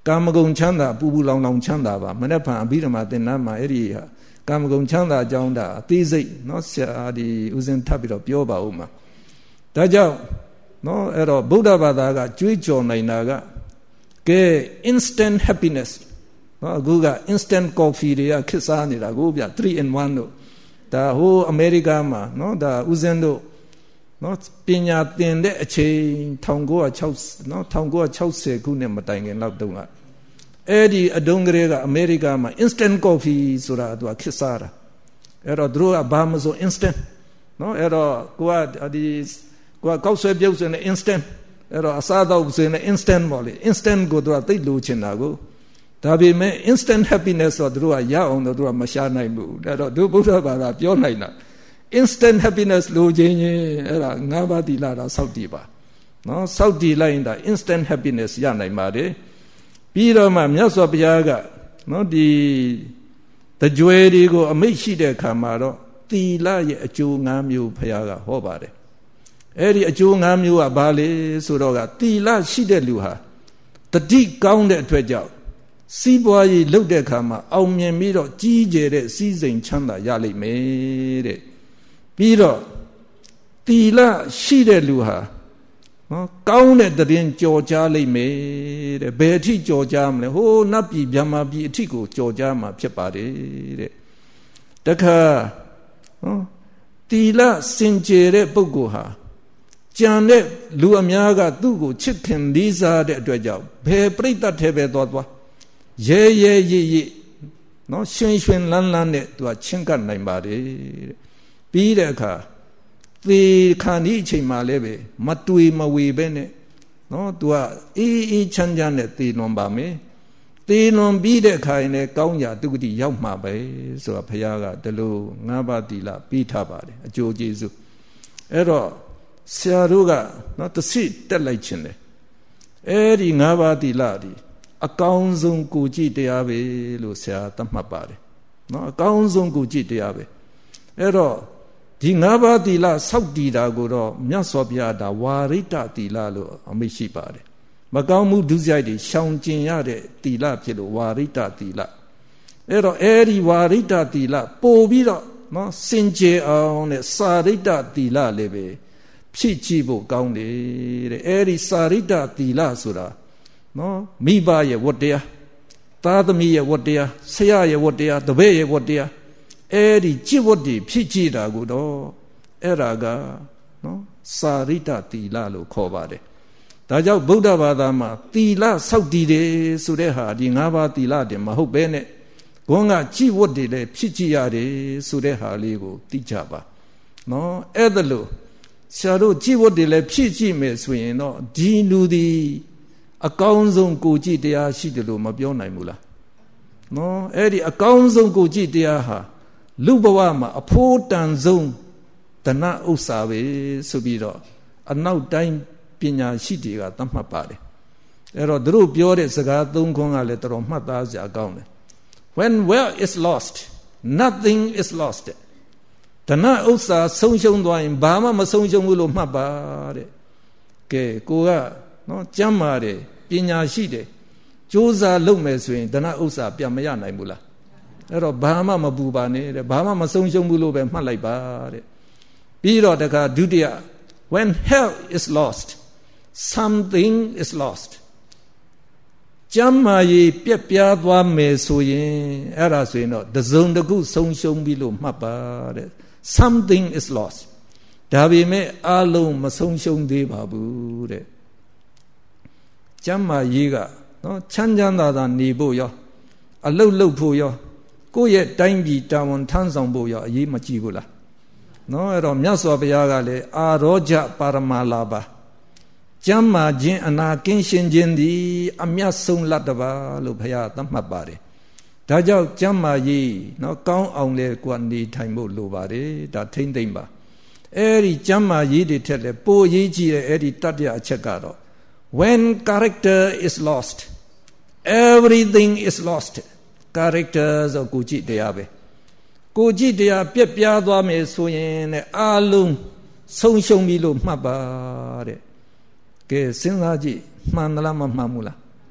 ကာမဂုဏ်ချမ်းသာပူပူလောင်လောင်ချမ်းသာပါမနေ့ဖန်အဘိဓမ္မာသင်္นานမှာအဲ့ဒီဟာကာမဂုဏ်ချမ်းသာအကြောင်းဒါအသေးစိတ်နော်ဆရာဒီဦးဇင်းထပ်ပြီးတော့ပြောပါဦးမှာဒါကြောင့်နော်အဲ့တော့ဗုဒ္ဓဘာသာကကြွေးကြော်နိုင်တာကကဲ instant happiness နော်အခုက instant coffee တွေကခစ်စားနေတာကိုဗျthree in one တို့ဒါဟိုအမေရိကမှာနော်ဒါဦးဇင်းတို့နော်ပညာသင်တဲ့အချိန်1960နော်1960ခုနှစ်မတိုင်ခင်လောက်တုန်းကအဲ့ဒီအတုံးကလေးကအမေရိကမှာ instant coffee ဆိုတာသူကခစ်စားတာအဲ့တော့သူတို့ကဘာမဆို instant နော်အဲ့တော့ကိုကဒီကိုကကောက်ဆွဲပြုတ်စနေ instant အဲ့တော့အစားတော့စနေ instant ပေါ့လေ instant ကိုသူကသိလို့ချင်တာကိုဒါပေမဲ့ instant happiness ဆိုတော့သူတို့ကရအောင်တော့သူကမရှာနိုင်ဘူးအဲ့တော့သူဗုဒ္ဓဘာသာပြောနိုင်တာ instant happiness လို့ချင်းချင်းအဲ့ဒါငါးပါးသီလတော့စောက်တည်ပါနော်စောက်တည်လိုက်ရင်ဒါ instant happiness ရနိုင်ပါတယ်ပြီးတော့မှမြတ်စွာဘုရားကနော်ဒီတကြွယ်တွေကိုအမိတ်ရှိတဲ့အခါမှာတော့သီလရဲ့အကျိုး၅မျိုးဘုရားကဟောပါတယ်အဲ့ဒီအကျိုး၅မျိုးကဘာလဲဆိုတော့ကသီလရှိတဲ့လူဟာတတိကောင်းတဲ့အတွက်ကြောင့်စီးပွားရေးလုပ်တဲ့အခါမှာအောင်မြင်ပြီးတော့ကြီးကျယ်တဲ့စည်းစိမ်ချမ်းသာရလိမ့်မယ်တဲ့ပြီးတော့သီလရှိတဲ့လူဟာနော်ကောင်းတဲ့တရင်ကြော်ကြားလိမ့်မယ်တဲ့ဘယ်အထိကြော်ကြားမလဲဟိုးနတ်ပြည်ဗျမပြည်အထိကိုကြော်ကြားမှာဖြစ်ပါတယ်တဲ့တခါနော်သီလစင်ကြယ်တဲ့ပုဂ္ဂိုလ်ဟာကြံတဲ့လူအများကသူ့ကိုချစ်ခင်လေးစားတဲ့အတွက်ကြောင့်ဘယ်ပြိတ္တထဲပဲသွားသွားရဲရဲရည်ရည်နော်ရွှင်ရွှင်လန်းလန်းနဲ့သူကချင်းကပ်နိုင်ပါတယ်တဲ့ပြီးတဲ့အခါသေခါဒီအချိန်မှလည်းပဲမတွေ့မဝေပဲနဲ့နော်သူကအေးအေးချမ်းချမ်းနဲ့သေလွန်ပါမယ်သေလွန်ပြီးတဲ့အခါရင်လည်းကောင်းရာဒုက္ခတိရောက်မှာပဲဆိုတော့ဘုရားကဒီလိုငါးပါးသီလပြီးထားပါတယ်အကျိုးကျေးဇူးအဲ့တော့ဆရာတို့ကနော်တစ်စိတက်လိုက်ခြင်းလေအဲ့ဒီငါးပါးသီလဒီအကောင်းဆုံးကိုကြည့်တရားပဲလို့ဆရာသတ်မှတ်ပါတယ်နော်အကောင်းဆုံးကိုကြည့်တရားပဲအဲ့တော့ဒီငါးပါးသီလစောက်တည်တာကိုတော့မြတ်စွာဘုရားဒါဝါရိတသီလလို့အမိန့်ရှိပါတယ်မကောင်းမှုဒုစရိုက်တွေရှောင်ကျင်ရတဲ့သီလဖြစ်လို့ဝါရိတသီလအဲ့တော့အဲ့ဒီဝါရိတသီလပို့ပြီးတော့နော်စင်ကြယ်အောင်နဲ့စာရိတသီလလည်းပဲဖြစ်ကြည့်ဖို့ကောင်းတယ်တဲ့အဲ့ဒီစာရိတသီလဆိုတာနော်မိဘရဲ့ဝတ္တရားသားသမီးရဲ့ဝတ္တရားဆရာရဲ့ဝတ္တရားတပည့်ရဲ့ဝတ္တရားအဲ့ဒီจิตဝတ္တိဖြစ်ကြည့်တာကိုတော့အဲ့ဒါကနော်စာရိတသီလလို့ခေါ်ပါတယ်ဒါကြောင့်ဗုဒ္ဓဘာသာမှာသီလစောက်တည်တယ်ဆိုတဲ့ဟာဒီ၅ပါးသီလတင်မဟုတ်ပဲနဲ့ဘုန်းကจิตဝတ္တိလည်းဖြစ်ကြည့်ရတယ်ဆိုတဲ့ဟာလေးကိုသိကြပါနော်အဲ့ဒါလို့ဆရာတို့จิตဝတ္တိလည်းဖြစ်ကြည့်မယ်ဆိုရင်တော့ဒီလူဒီအကောင်းဆုံးကိုကြည့်တရားရှိတယ်လို့မပြောနိုင်ဘူးလားနော်အဲ့ဒီအကောင်းဆုံးကိုကြည့်တရားဟာလူဘဝမှာအဖို့တန်ဆုံးတဏှဥစ္စာပဲဆိုပြီးတော့အနောက်တိုင်းပညာရှိတွေကသတ်မှတ်ပါတယ်အဲ့တော့သူတို့ပြောတဲ့စကားသုံးခွန်းကလည်းတော်တော်မှတ်သားစရာကောင်းတယ် when wealth is lost nothing is lost တဏှဥစ္စာဆုံးရှုံးသွားရင်ဘာမှမဆုံးရှုံးဘူးလို့မှတ်ပါတဲ့ကဲကိုကနော်ကျမ်းမာတယ်ပညာရှိတယ်ကြိုးစားလုပ်မယ်ဆိုရင်တဏှဥစ္စာပြန်မရနိုင်ဘူးလားအဲ့တော့ဘာမှမပူပါနဲ့တဲ့ဘာမှမဆုံးရှုံးဘူးလို့ပဲမှတ်လိုက်ပါတဲ့ပြီးတော့တခါဒုတိယ when health is lost something is lost ကျမ်းမာရေးပြက်ပြားသွားမယ်ဆိုရင်အဲ့ဒါဆိုရင်တော့တစုံတစ်ခုဆုံးရှုံးပြီလို့မှတ်ပါတဲ့ something is lost ဒါပေမဲ့အလုံးမဆုံးရှုံးသေးပါဘူးတဲ့ကျမ်းမာရေးကနော်ချမ်းချမ်းသာသာနေဖို့ရောအလုတ်လုတ်ဖို့ရောကိုယ့်ရဲ့တိုင်းပြည်တာဝန်ထမ်းဆောင်ဖို့ရောအရေးမကြီးဘူးလားနော်အဲ့တော့မြတ်စွာဘုရားကလည်းအာရောကြပါရမလာပါကျမ်းမာခြင်းအနာကင်းရှင်းခြင်းသည်အမြတ်ဆုံးလတ္တပါလို့ဘုရားသတ်မှတ်ပါတယ်ဒါကြောင့်ကျမ်းမာရေးနော်ကောင်းအောင်လေကိုယ်နေထိုင်ဖို့လိုပါတယ်ဒါထိမ့်သိမ့်ပါအဲ့ဒီကျမ်းမာရေးတွေထက်လည်းပိုအရေးကြီးတဲ့အဲ့ဒီတတ္တရအချက်ကတော့when character is lost everything is lost character ဆိုကိုကြည့်တရားပဲကိုကြည့်တရားပြက်ပြားသွားမယ်ဆိုရင်လည်းအလုံးဆုံးရှုံးပြီလို့မှတ်ပါတဲ့ကဲစဉ်းစားကြည့်မှန်သလားမမှန်ဘူးလား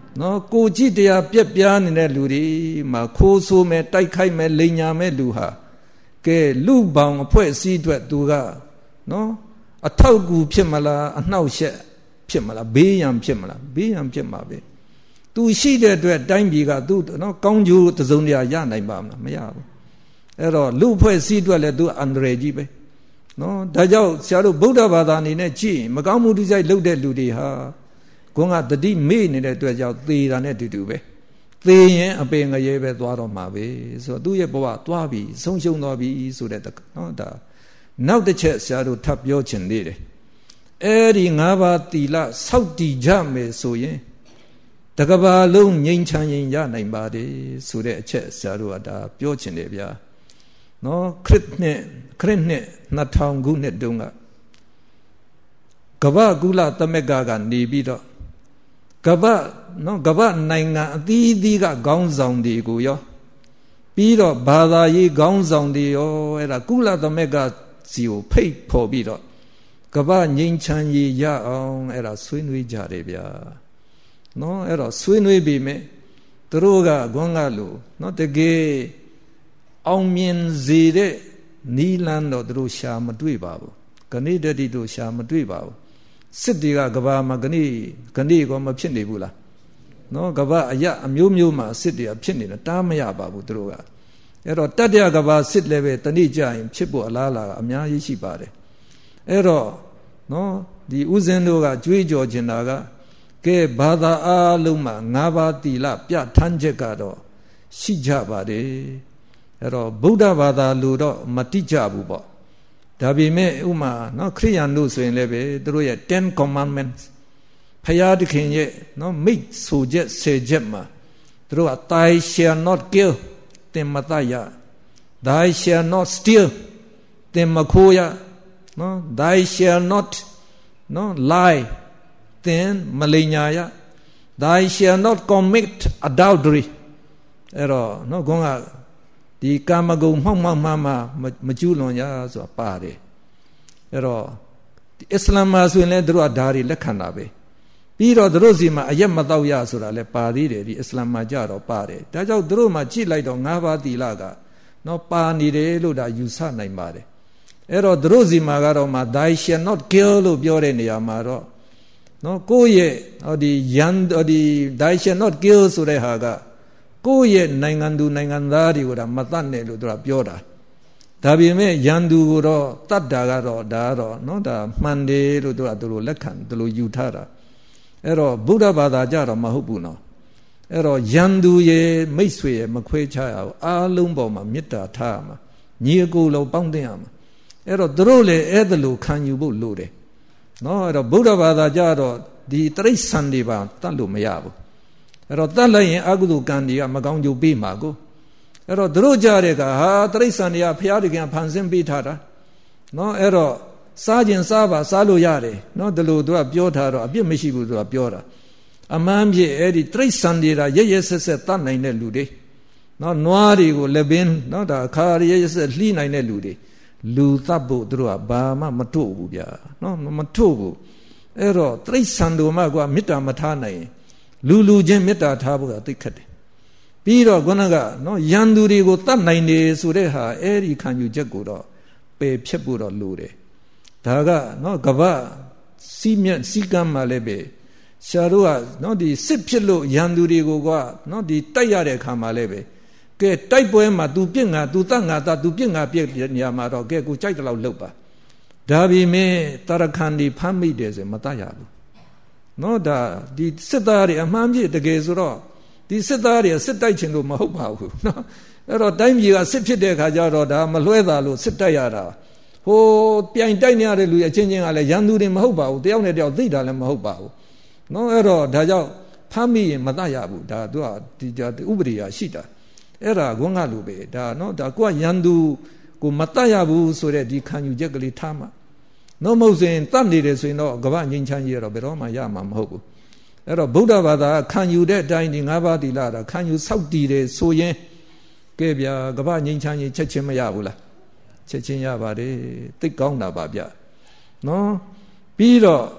နော်ကိုကြည့်တရားပြက်ပြားနေတဲ့လူတွေမှာခိုးဆိုးမဲ့တိုက်ခိုက်မဲ့လိန်ညာမဲ့လူဟာကဲလူပေါင်းအဖွဲ့အစည်းအတွက်သူကနော်အထောက်အကူဖြစ်မလားအနှောက်အယှက်ဖြစ်မလားဘေးရန်ဖြစ်မလားဘေးရန်ဖြစ်မှာပဲသူရှိတဲ့အတွက်တိုင်းပြည်ကသူနော်ကောင်းကျိုးတစုံတရာရနိုင်ပါမလားမရဘူးအဲ့တော့လူအဖွဲ့အစည်းအတွက်လည်းသူအန္တရာယ်ကြီးပဲနော်ဒါကြောင့်ဆရာတို့ဗုဒ္ဓဘာသာအနေနဲ့ကြည့်မကောင်းမှုဒုစရိုက်လုပ်တဲ့လူတွေဟာကိုယ်ကတတိမေ့နေတဲ့အတွက်ကြောင့်သေတာနဲ့တူတူပဲသေရင်အပင်ငရဲပဲသွားတော့မှာပဲဆိုတော့သူ့ရဲ့ဘဝသွားပြီဆုံးရှုံးသွားပြီဆိုတဲ့နော်ဒါနောက်တစ်ချက်ဆရာတို့ထပ်ပြောချင်သေးတယ်အဲ့ဒီငါးပါးသီလစောင့်တည်ကြမယ်ဆိုရင်တကဘာလုံးငြိမ်းချမ်းရင်ရနိုင်ပါတယ်ဆိုတဲ့အချက်ဆရာတို့ကဒါပြောချင်တယ်ဗျာနော်ခရစ်နဲ့ခရစ်နဲ့နှစ်ထောင်ခုနှစ်တုန်းကကမ္ဘာကုလသမဂ္ဂကနေပြီးတော့ကမ္ဘာနော်ကမ္ဘာနိုင်ငံအသီးသီးကခေါင်းဆောင်တွေကိုရောပြီးတော့ဘာသာရေးခေါင်းဆောင်တွေရောအဲ့ဒါကုလသမဂ္ဂစီကိုဖိတ်ဖော်ပြီးတော့ကမ္ဘာငြိမ်းချမ်းရေးရအောင်အဲ့ဒါဆွေးနွေးကြတယ်ဗျာနော်အဲ့တော့ဆွေးနွေးပြီးမြဲသူတို့ကခွန်းကလို့နော်တကယ်အောင်မြင်စေတဲ့နီလန်းတော့သူတို့ရှာမတွေ့ပါဘူးဂဏိတတိတို့ရှာမတွေ့ပါဘူးစစ်တွေကကဘာမှာဂဏိဂဏိကောမဖြစ်နေဘူးလားနော်ကဘာအရအမျိုးမျိုးမှာစစ်တွေကဖြစ်နေတယ်တားမရပါဘူးသူတို့ကအဲ့တော့တတ္တယကဘာစစ်လည်းပဲတဏိကြရင်ဖြစ်ဖို့အလားအလာအများကြီးရှိပါတယ်အဲ့တော့နော်ဒီဥစဉ်တို့ကကြွေးကြော်ချင်တာကကဲဘာသာအားလုံးမှာငါးပါးသီလပြဋ္ဌာန်းချက်ကတော့ရှိကြပါတယ်အဲ့တော့ဗုဒ္ဓဘာသာလူတော့မတိကြဘူးပေါ့ဒါပေမဲ့ဥမာနော်ခရိယန်တို့ဆိုရင်လည်းပဲသူတို့ရဲ့ ten commandments ဖယားသခင်ရဲ့နော်မိတ်ဆိုချက်ဆယ်ချက်မှာသူတို့က thou shall not kill တင်မတရ thou shall not steal တင်မခိုးရနော် thou shall not နော် lie တင်မလိမ်ညာရ thou shall not commit adultery အဲ့တော့နော်ခေါင်းကဒီကာမဂုဏ်မှောက်မှောက်မှမှမကျူးလွန်ရဆိုတာပါတယ်အဲ့တော့အစ္စလာမ်မှာဆိုရင်လည်းတို့ကဓာရီလက်ခံတာပဲပြီးတော့တို့စီမှာအယက်မတော့ရဆိုတာလည်းပါသေးတယ်ဒီအစ္စလာမ်မှာကြတော့ပါတယ်ဒါကြောင့်တို့မှကြည့်လိုက်တော့ငါးပါးသီလကနော်ပါနေတယ်လို့ဒါယူဆနိုင်ပါတယ်အဲ့တော့တို့စီမှာကတော့မှ thou shall not kill လို့ပြောတဲ့နေရာမှာတော့နော်ကိုယ့်ရဲ့ဟောဒီယန်ဟောဒီ thou shall not kill ဆိုတဲ့ဟာကကိုယ့်ရဲ့နိုင်ငံသူနိုင်ငံသားတွေကိုဒါမတတ်နဲ့လို့သူကပြောတာဒါပေမဲ့ရန်သူကိုတော့တတ်တာကတော့ဒါကတော့နော်ဒါမှန်တယ်လို့သူကသူလိုလက်ခံသူလိုယူထားတာအဲ့တော့ဗုဒ္ဓဘာသာကြတော့မဟုတ်ဘူးနော်အဲ့တော့ရန်သူရဲ့မိတ်ဆွေရဲ့မခွဲခြားရဘူးအားလုံးပေါ်မှာမေတ္တာထားရမှာညီအကိုလုံးပေါင်းတင်ရမှာအဲ့တော့သူတို့လည်းအဲ့ဒါလိုခံယူဖို့လိုတယ်နော်အဲ့တော့ဗုဒ္ဓဘာသာကြတော့ဒီတိရစ္ဆာန်တွေပါတတ်လို့မရဘူးအဲ့တော့တတ်လိုက်ရင်အကုသိုလ်ကံတွေကမကောင်းကျိုးပေးမှာကိုအဲ့တော့သူတို့ကြတဲ့ကဟာတိရစ္ဆာန်တွေကဘုရားတခင်ဖန်ဆင်းပေးထားတာနော်အဲ့တော့စားခြင်းစားပါစားလို့ရတယ်နော်ဒီလိုသူကပြောထားတော့အပြစ်မရှိဘူးသူကပြောတာအမှန်ဖြစ်အဲ့ဒီတိရစ္ဆာန်တွေကရရဆက်ဆက်တတ်နိုင်တဲ့လူတွေနော်နွားတွေကိုလည်းပင်နော်ဒါခါရရဆက်လှီးနိုင်တဲ့လူတွေလူသတ်ဖို့သူတို့ကဘာမှမထုတ်ဘူးဗျာနော်မထုတ်ဘူးအဲ့တော့တိရစ္ဆာန်တို့မှကမေတ္တာမထားနိုင်လူလူချင်းမေတ္တာထားဖို့ကသိခက်တယ်ပြီးတော့ခုနကနော်ရန်သူတွေကိုတတ်နိုင်တယ်ဆိုတဲ့ဟာအဲ့ဒီခံယူချက်ကိုတော့ပယ်ဖြတ်ဖို့တော့လိုတယ်ဒါကနော်ကပ္ပစီးမြတ်စီကံမှလည်းပဲရှားတို့ကနော်ဒီစစ်ဖြစ်လို့ရန်သူတွေကိုကနော်ဒီတိုက်ရတဲ့အခါမှာလည်းပဲကဲတိုက်ပွဲမှာ तू ပြစ်ငါ तू တတ်ငါတတ် तू ပြစ်ငါပြစ်နေရာမှာတော့ကဲကိုကြိုက်တယ်လို့လုပ်ပါဒါပေမဲ့တရခန်ဒီဖမ်းမိတယ်ဆိုမတတ်ရဘူးနော်ဒါဒီစစ်သားတွေအမှန်ကြီးတကယ်ဆိုတော့ဒီစစ်သားတွေစစ်တိုက်ခြင်းလို့မဟုတ်ပါဘူးနော်အဲ့တော့တိုင်းပြည်ကစစ်ဖြစ်တဲ့ခါကျတော့ဒါမလွှဲတာလို့စစ်တိုက်ရတာဟိုပြိုင်တိုက်နေရတဲ့လူအချင်းချင်းကလည်းရန်သူတွေမဟုတ်ပါဘူးတယောက်နဲ့တယောက်သိတာလည်းမဟုတ်ပါဘူးနော်အဲ့တော့ဒါကြောင့်ဖမ်းမိရင်မတတ်ရဘူးဒါသူကဒီဥပဒေရရှိတာအဲ့ဒါခွန်းကလူပဲဒါနော်ဒါကိုကရန်သူကိုမတတ်ရဘူးဆိုတဲ့ဒီခံယူချက်ကလေးထားမှနော်မဟုတ်ရင်တတ်နေတယ်ဆိုရင်တော့ကမ္ဘာငြိမ်းချမ်းရေးတော့ဘယ်တော့မှရမှာမဟုတ်ဘူးအဲ့တော့ဗုဒ္ဓဘာသာခံယူတဲ့အတိုင်းဒီငါးပါးသီလတာခံယူစောင့်တည်တယ်ဆိုရင်ကဲဗျာကမ္ဘာငြိမ်းချမ်းရေးချက်ချင်းမရဘူးလားချက်ချင်းရပါတယ်သိကောင်းတာပါဗျနော်ပြီးတော့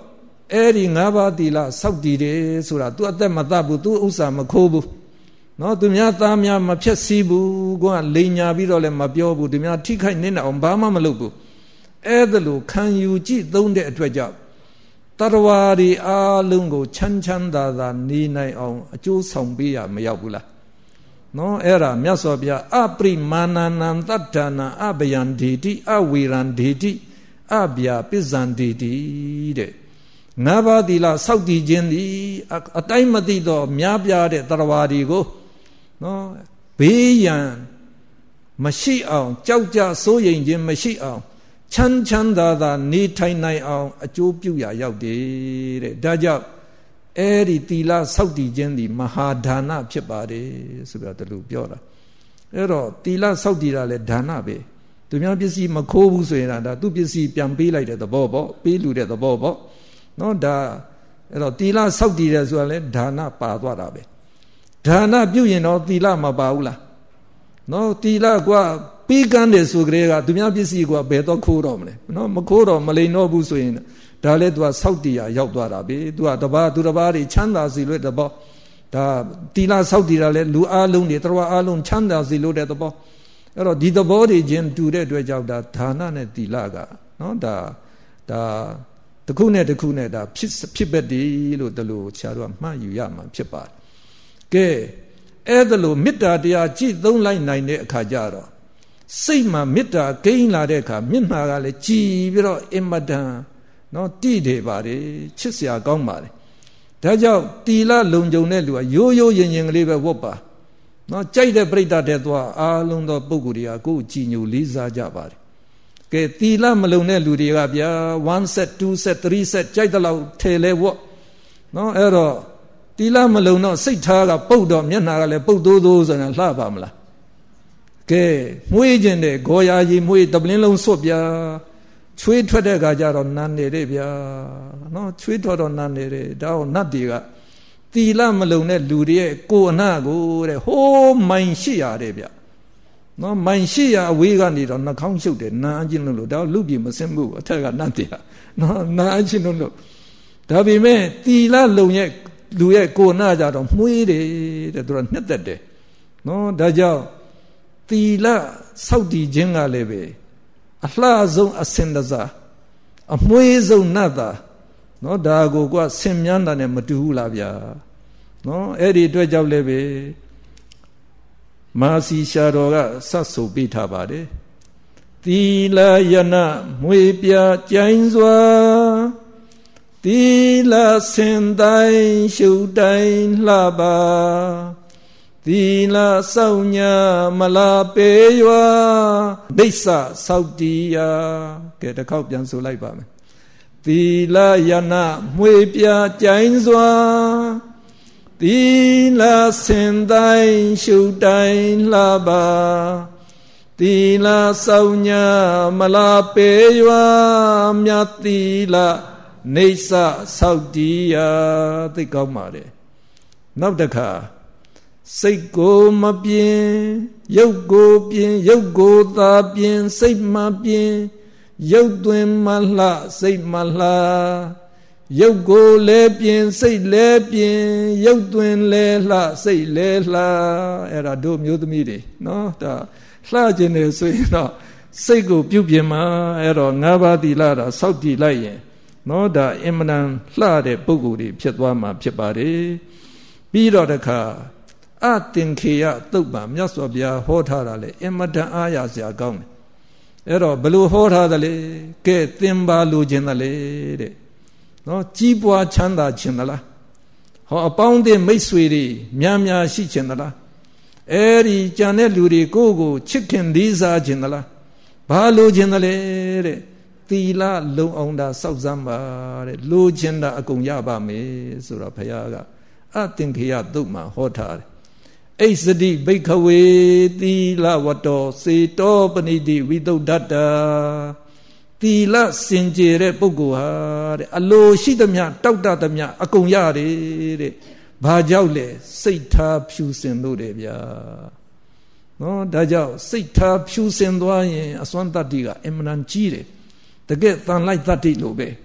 Eri ngaba tila sauti de sura tu atat matabu tu usa makobu. No tu mya ta mya ma phyat si bu ko ka linya pi do le ma pyo bu tu mya thi khai nina aung ba ma ma luk bu. Ai da lo khan yu ji thong de atwat jaw Tarwa ri a lung ko chan chan da da ni nai aung a chu saung pi ya ma yauk bu la. No era Myat Saw Bya apri mananam tattana abhayan deti aviran deti abya pizzan deti de. Ngaba tila sauti jin di a tai ma ti do mya pya de tarwa ri ko no be yan ma shi aung chauk ja so yin jin ma shi aung chan chan da da ni thai nai aung a chu pyu ya yauk de de. Da jaw Eri tila sauti jin di mahadana phit pare so bya tlu pyo la. Ero tila sauti da le dana be. Tu mya pisi ma kho bu so yin da tu pisi pyan pe lai de thabo po pe lu de thabo po. No da ero tila sauti de so le dana pa twa da be. Dana pyu yin no tila ma pa bu la. No tila kwa pe kan de so gre ga tu mya pisi kwa be to kho ro mle. No ma kho ro ma lein no bu so yin da le tu sauti ya yauk twa da be. Tu da ba tu da ba ri chan da si lo de bo. Da tila sauti da le lu a long de tarwa a long chan da si lo de bo. Ero di da bo de jin tu de atwat jaw da dhana ne tila ga no da daတခုနဲ့တခုနဲ့ဒါဖြစ်ဖြစ်ပဲဒီလို့တလို့ဆရာတို့ကမှတ်ယူရမှာဖြစ်ပါတယ်။ကဲအဲ့ဒါလို့မေတ္တာတရားကြည်သုံးလိုက်နိုင်တဲ့အခါကျတော့စိတ်မှာမေတ္တာကိန်းလာတဲ့အခါမျက်နှာကလည်းကြည်ပြီးတော့အင်မတန်နော်တည်တယ်ပါတယ်ချစ်စရာကောင်းပါတယ်။ဒါကြောင့်တီလလုံခြုံတဲ့လူကရိုးရိုးရင်ရင်ကလေးပဲဝတ်ပါနော်ကြိုက်တဲ့ပြိတ္တာတဲ့သွားအားလုံးသောပုဂ္ဂိုလ်တွေကကိုယ်ကြည်ညိုလေးစားကြပါတယ်ကဲတီလမလုံတဲ့လူတွေကဗျာone set two set three set ကြိုက်တဲ့လောက်ထဲလဲဝတ်နော်အဲ့တော့တီလမလုံတော့စိတ်ထားကပုတ်တော့မျက်နှာကလည်းပုတ်သိုးသိုးဆိုရင်လှပါမလားကဲမွေးခြင်းတဲ့ဂော်ရာကြီးမွေးတပလင်းလုံးစွတ်ဗျာချွေးထွက်တဲ့ခါကျတော့နန်းနေတဲ့ဗျာနော်ချွေးထွက်တော့နန်းနေတဲ့ဒါတော့နတ်တွေကတီလမလုံတဲ့လူတွေရဲ့ကိုယ်အနာကိုတဲ့ဟိုးမိုင်ရှိရတယ်ဗျနော်မိုင်ရှိရအဝေးကနေတော့နှာခေါင်းရှုပ်တယ်နားအချင်းလို့လို့ဒါလူပြည်မစင်ဘူးအထက်ကနတ်တရားနော်နားအချင်းလို့လို့ဒါပေမဲ့တီလလုံရဲ့လူရဲ့ကိုယ်နာကြတော့မှုေးတယ်တဲ့သူကနှစ်သက်တယ်နော်ဒါကြောင့်တီလစောက်တည်ခြင်းကလည်းပဲအလှဆုံးအစင်တစားအမွှေးဆုံးနတ်သားနော်ဒါကိုကဆင်မြန်းတာနဲ့မတူဘူးလားဗျာနော်အဲ့ဒီအတွက်ကြောင့်လည်းပဲမာစီရှာတော်ကစတ်ဆိုပေးထားပါတယ်သီလယနာမွေပြကြိုင်စွာသီလစင်တိုင်းရှုတိုင်းလှပါသီလစောင့်ညာမလာပေရွာဒိဋ္ဌစောက်တီးယာကဲတစ်ခေါက်ပြန်ဆိုလိုက်ပါမယ်သီလယနာမွေပြကြိုင်စွာသီလစင်တိုင်းရှုတိုင်းလှပါသီလစောင့်ညာမလာပေရွာမြတ်သီလနေဆစောက်တီးယာသိကောင်းပါတယ်နောက်တစ်ခါစိတ်ကိုမပြင်းရုပ်ကိုပြင်းရုပ်ကိုသာပြင်းစိတ်မပြင်းရုပ်သွင်းမလှစိတ်မလှရုပ်ကိုလည်းပြင်းစိတ်လည်းပြင်းရုပ်သွင်းလည်းလှစိတ်လည်းလှအဲ့ဒါတို့မျိုးသမီးတွေနော်ဒါလှခြင်းနေဆိုရင်တော့စိတ်ကိုပြုပြင်မှာအဲ့တော့ငါးပါးသီလတော့စောက်တည်လိုက်ရင်နော်ဒါအင်မတန်လှတဲ့ပုဂ္ဂိုလ်တွေဖြစ်သွားမှာဖြစ်ပါတယ်ပြီးတော့တခါအတင်ခေယသုတ်ပံမြတ်စွာဘုရားဟောထားတာလေအင်မတန်အားရစရာကောင်းတယ်အဲ့တော့ဘယ်လိုဟောထားသလဲကဲသင်ပါလိုခြင်းသလဲတဲ့နော်ကြီးပွားချမ်းသာခြင်းသလားဟောအပေါင်းအသင်းမိတ်ဆွေတွေများများရှိခြင်းသလားအဲ့ဒီကြံတဲ့လူတွေကိုယ့်ကိုချစ်ခင်လေးစားခြင်းသလားဘာလိုခြင်းသလဲတဲ့သီလလုံအောင်တာစောက်စမ်းပါတဲ့လိုခြင်းတာအကုန်ရပါမယ်ဆိုတော့ဘုရားကအတင်ခေယသုတ်မှာဟောထားတယ်အိစတိဘိခဝေသီလဝတ္တောစေတောပဏိတိဝိသုဒ္ဓတ္တာသီလစင်ကြယ်တဲ့ပုဂ္ဂိုလ်ဟာတဲ့အလိုရှိသမျှတောက်တသမျှအကုန်ရတယ်တဲ့ဘာကြောင့်လဲစိတ်ထားဖြူစင်လို့တယ်ဗျာနော်ဒါကြောင့်စိတ်ထားဖြူစင်သွားရင်အစွမ်းတတ္တိကအင်မတန်ကြီးတယ်တကယ်တန်လိုက်တတ္တိလို့ပဲ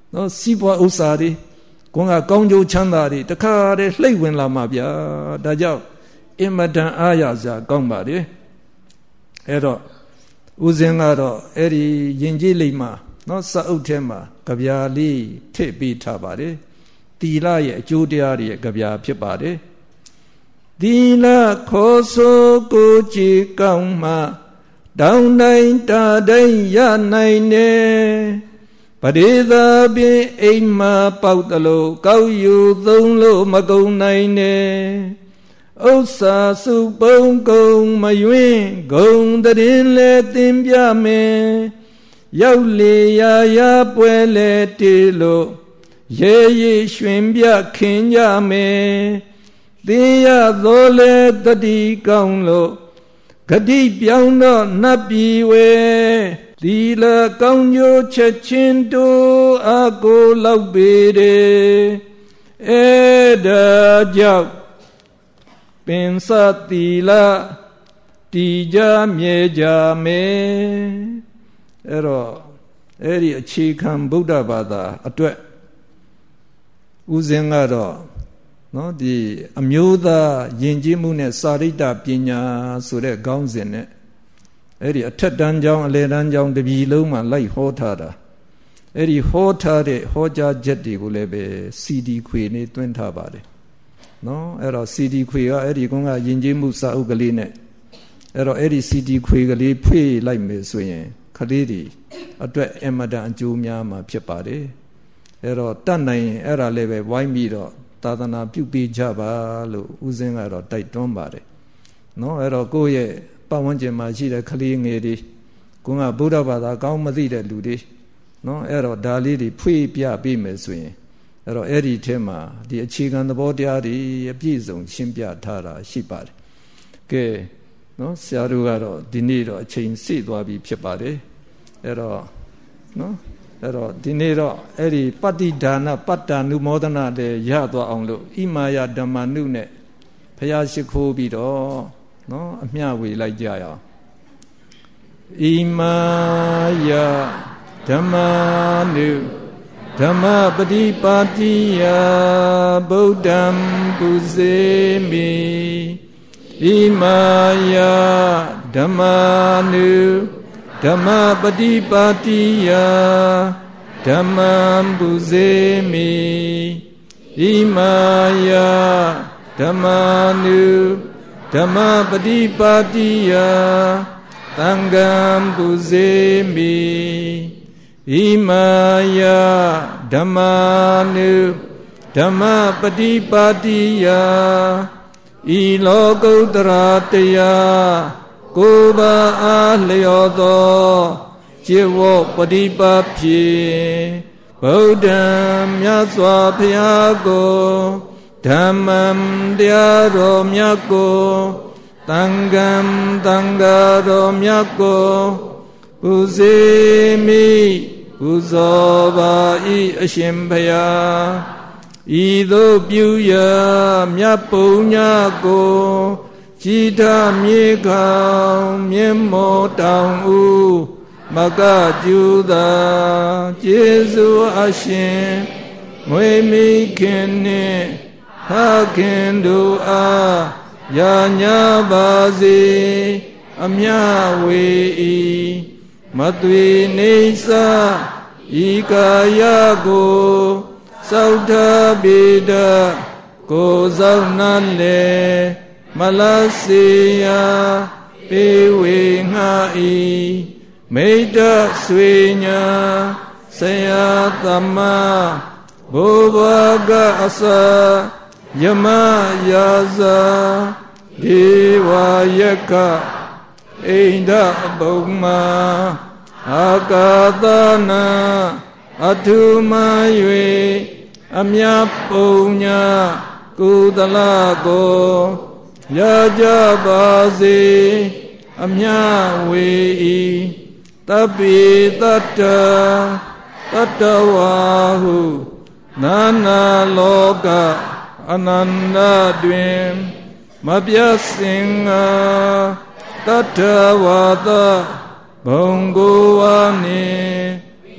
နော်စီးပွားဥစ္စာတွေကိုယ်ကကောင်းကျိုးချမ်းသာတွေတခါတည်းလှိမ့်ဝင်လာမှာဗျာဒါကြောင့်အင်မတန်အားရစရာကောင်းပါလေအဲ့တော့ဦးဇင်းကတော့အဲ့ဒီယဉ်ကျေးလိမ့်မှာနော်စာအုပ်ထဲမှာကြပြာလေးထည့်ပေးထားပါတယ်တီလရဲ့အကျိုးတရားတွေရဲ့ကြပြာဖြစ်ပါတယ်တီလခေါ်ဆိုကိုကြည်ကောင်းမှတောင်းတိုင်းတာတိုင်းရနိုင်နေပရိသာပင်အိမ်မှာပေါက်တလို့ကောက်ယူသုံးလို့မကုန်နိုင်နေဥစ္စာစုပုံကုန်မယွင်းဂုံတရင်လဲတင်ပြမယ်ရောက်လေရာရာပွဲလဲတေလို့ရဲရဲရွှင်ပြခင်ကြမယ်တင်ရသောလဲတတိကောင်းလို့ဂတိပြောင်းတော့နတ်ပြည်ဝဲသီလကောင်းကျိုးချက်ချင်းတို့အကိုလောက်ပေတယ်အဲ့ဒါကြောင့်ပင်စသီလတည်ကြမြဲကြမယ်အဲ့တော့အဲ့ဒီအခြေခံဗုဒ္ဓဘာသာအတွက်ဦးဇင်းကတော့နော်ဒီအမျိုးသားယဉ်ကျေးမှုနဲ့စာရိတ္တပညာဆိုတဲ့ခေါင်းစဉ်နဲ့အဲ့ဒီအထက်တန်းကျောင်းအလယ်တန်းကျောင်းတပြည်လုံးမှာလိုက်ဟောထားတာအဲ့ဒီဟောထားတဲ့ဟောကြားချက်တွေကိုလည်းပဲစီဒီခွေနဲ့တွင်းထားပါတယ်နော်အဲ့တော့စီဒီခွေကအဲ့ဒီကောင်ကယဉ်ကျေးမှုစာအုပ်ကလေးနဲ့အဲ့တော့အဲ့ဒီစီဒီခွေကလေးဖွေးလိုက်မယ်ဆိုရင်ကလေးတွေအတွက်အမတန်အကျိုးများမှာဖြစ်ပါတယ်အဲ့တော့တတ်နိုင်ရင်အဲ့ဒါလည်းပဲဝိုင်းပြီးတော့သာသနာပြုပေးကြပါလို့ဦးဇင်းကတော့တိုက်တွန်းပါတယ်နော်အဲ့တော့ကိုယ့်ရဲ့ပတ်ဝန်းကျင်မှာရှိတဲ့ကလေးငယ်တွေကိုကဗုဒ္ဓဘာသာကောင်းမသိတဲ့လူတွေနော်အဲ့တော့ဒါလေးတွေဖွေးပြပေးမယ်ဆိုရင်အဲ့တော့အဲ့ဒီထဲမှာဒီအခြေခံသဘောတရားတွေအပြည့်စုံရှင်းပြထားတာရှိပါတယ်ကဲနော်ဆရာတို့ကတော့ဒီနေ့တော့အချိန်စေ့သွားပြီဖြစ်ပါတယ်အဲ့တော့နော်အဲ့တော့ဒီနေ့တော့အဲ့ဒီပတ္တိဒါနပတ္တ ानु မောဒနာတွေရသွားအောင်လို့ဣမာယဓမ္မနုနဲ့ဘုရားရှိခိုးပြီးတော့နော်အမျှဝေလိုက်ကြရအောင်ဣမာယဓမ္မနုဓမ္မပฏิပါတိယဗုဒ္ဓံပုစေမိဣမာယဓမ္မနုဓမ္မပฏิပါတိယဓမ္မံပုစေမိဣမာယဓမ္မနုဓမ္မပฏิပါတိယသံဃံပုစေမိဣမာယဓမ္မနုဓမ္မပฏิပါတိယဤလောကုတ္တရာတရားကိုယ်ပါအားလျော်သောจิตဝပฏิပါဖြင့်ဗုဒ္ဓံမြတ်စွာဘုရားကိုဓမ္မံတရားတော်မြတ်ကိုသံဃံသံဃာတော်မြတ်ကိုပုစေမိပူဇော်ပါ၏အရှင်ဘုရားဤသို့ပြုရမြတ်ပုညကိုကြည်ထမြေခေါင်မြင့်မောတောင်ဦးမကကျူသာကျေးဇူးအရှင်မွေမိခင်နှင့်ဖခင်တို့အားယာညာပါစေအမြဝေ၏မသွေနေသဤကာယကိုသောက်ထပိဒကိုသောက်နတ်လေမလစေယပေဝေငှာ၏မိတ္တဆွေညာဆရာသမဘုဘကအစယမယာဇာဒေဝယကအိန္ဒဘုံမာအာကာသနာအထုမ၍အမြတ်ပုံညာကုသလကိုရကြပါစေအမြဝေ၏တပိတတ္တတတ္တဝါဟုနာနာလောကအနန္တတွင်မပြတ်စင်ငါတတ္တဝါသဘုံကိုဝါနှင့်ဝ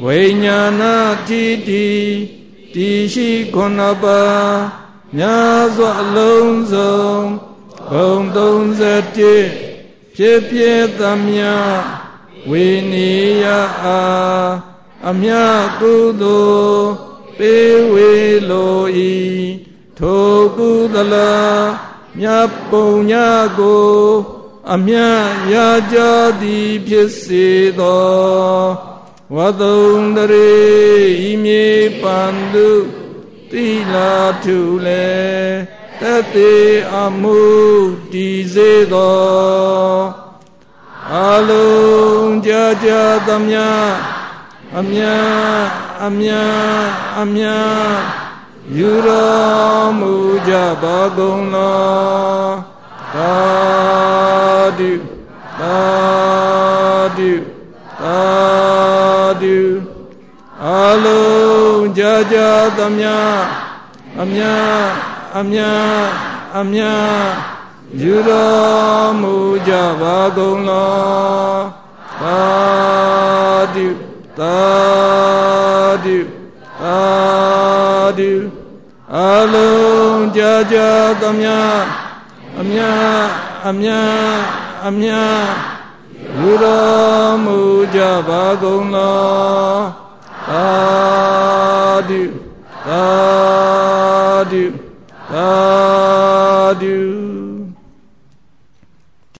ဝိညာဏတိတိတိရှိခုနှစ်ပါးများစွာအလုံးစုံဘုံသုံးဆယ်ဖြစ်ဖြစ်သမျှဝိနိယအားအမြတ်ကုသိုလ်ပေးဝေလို၏ထိုကုသလမြတ်ပုံညကိုအမြတ်ရကြသည်ဖြစ်စေသောဝတုံတရေဤမြေပန္တုတိလာထုလေတတေအမှုတည်စေသောအလုံးကြကြသမျှအမြတ်အမြတ်အမြတ်ယူတော်မူကြပါကုန်လောသာဓုသာဓုသာဓုအလုံးကြကြသမျှအမြတ်အမြတ်အမြတ်ယူတော်မူကြပါကုန်လောသာဓုသာဓုသာဓုအလုံးကြကြသမျှအမြတ်အမြတ်အမြတ်ယူတော်မူကြပါကုန်လောသာဓုသာဓုသာဓု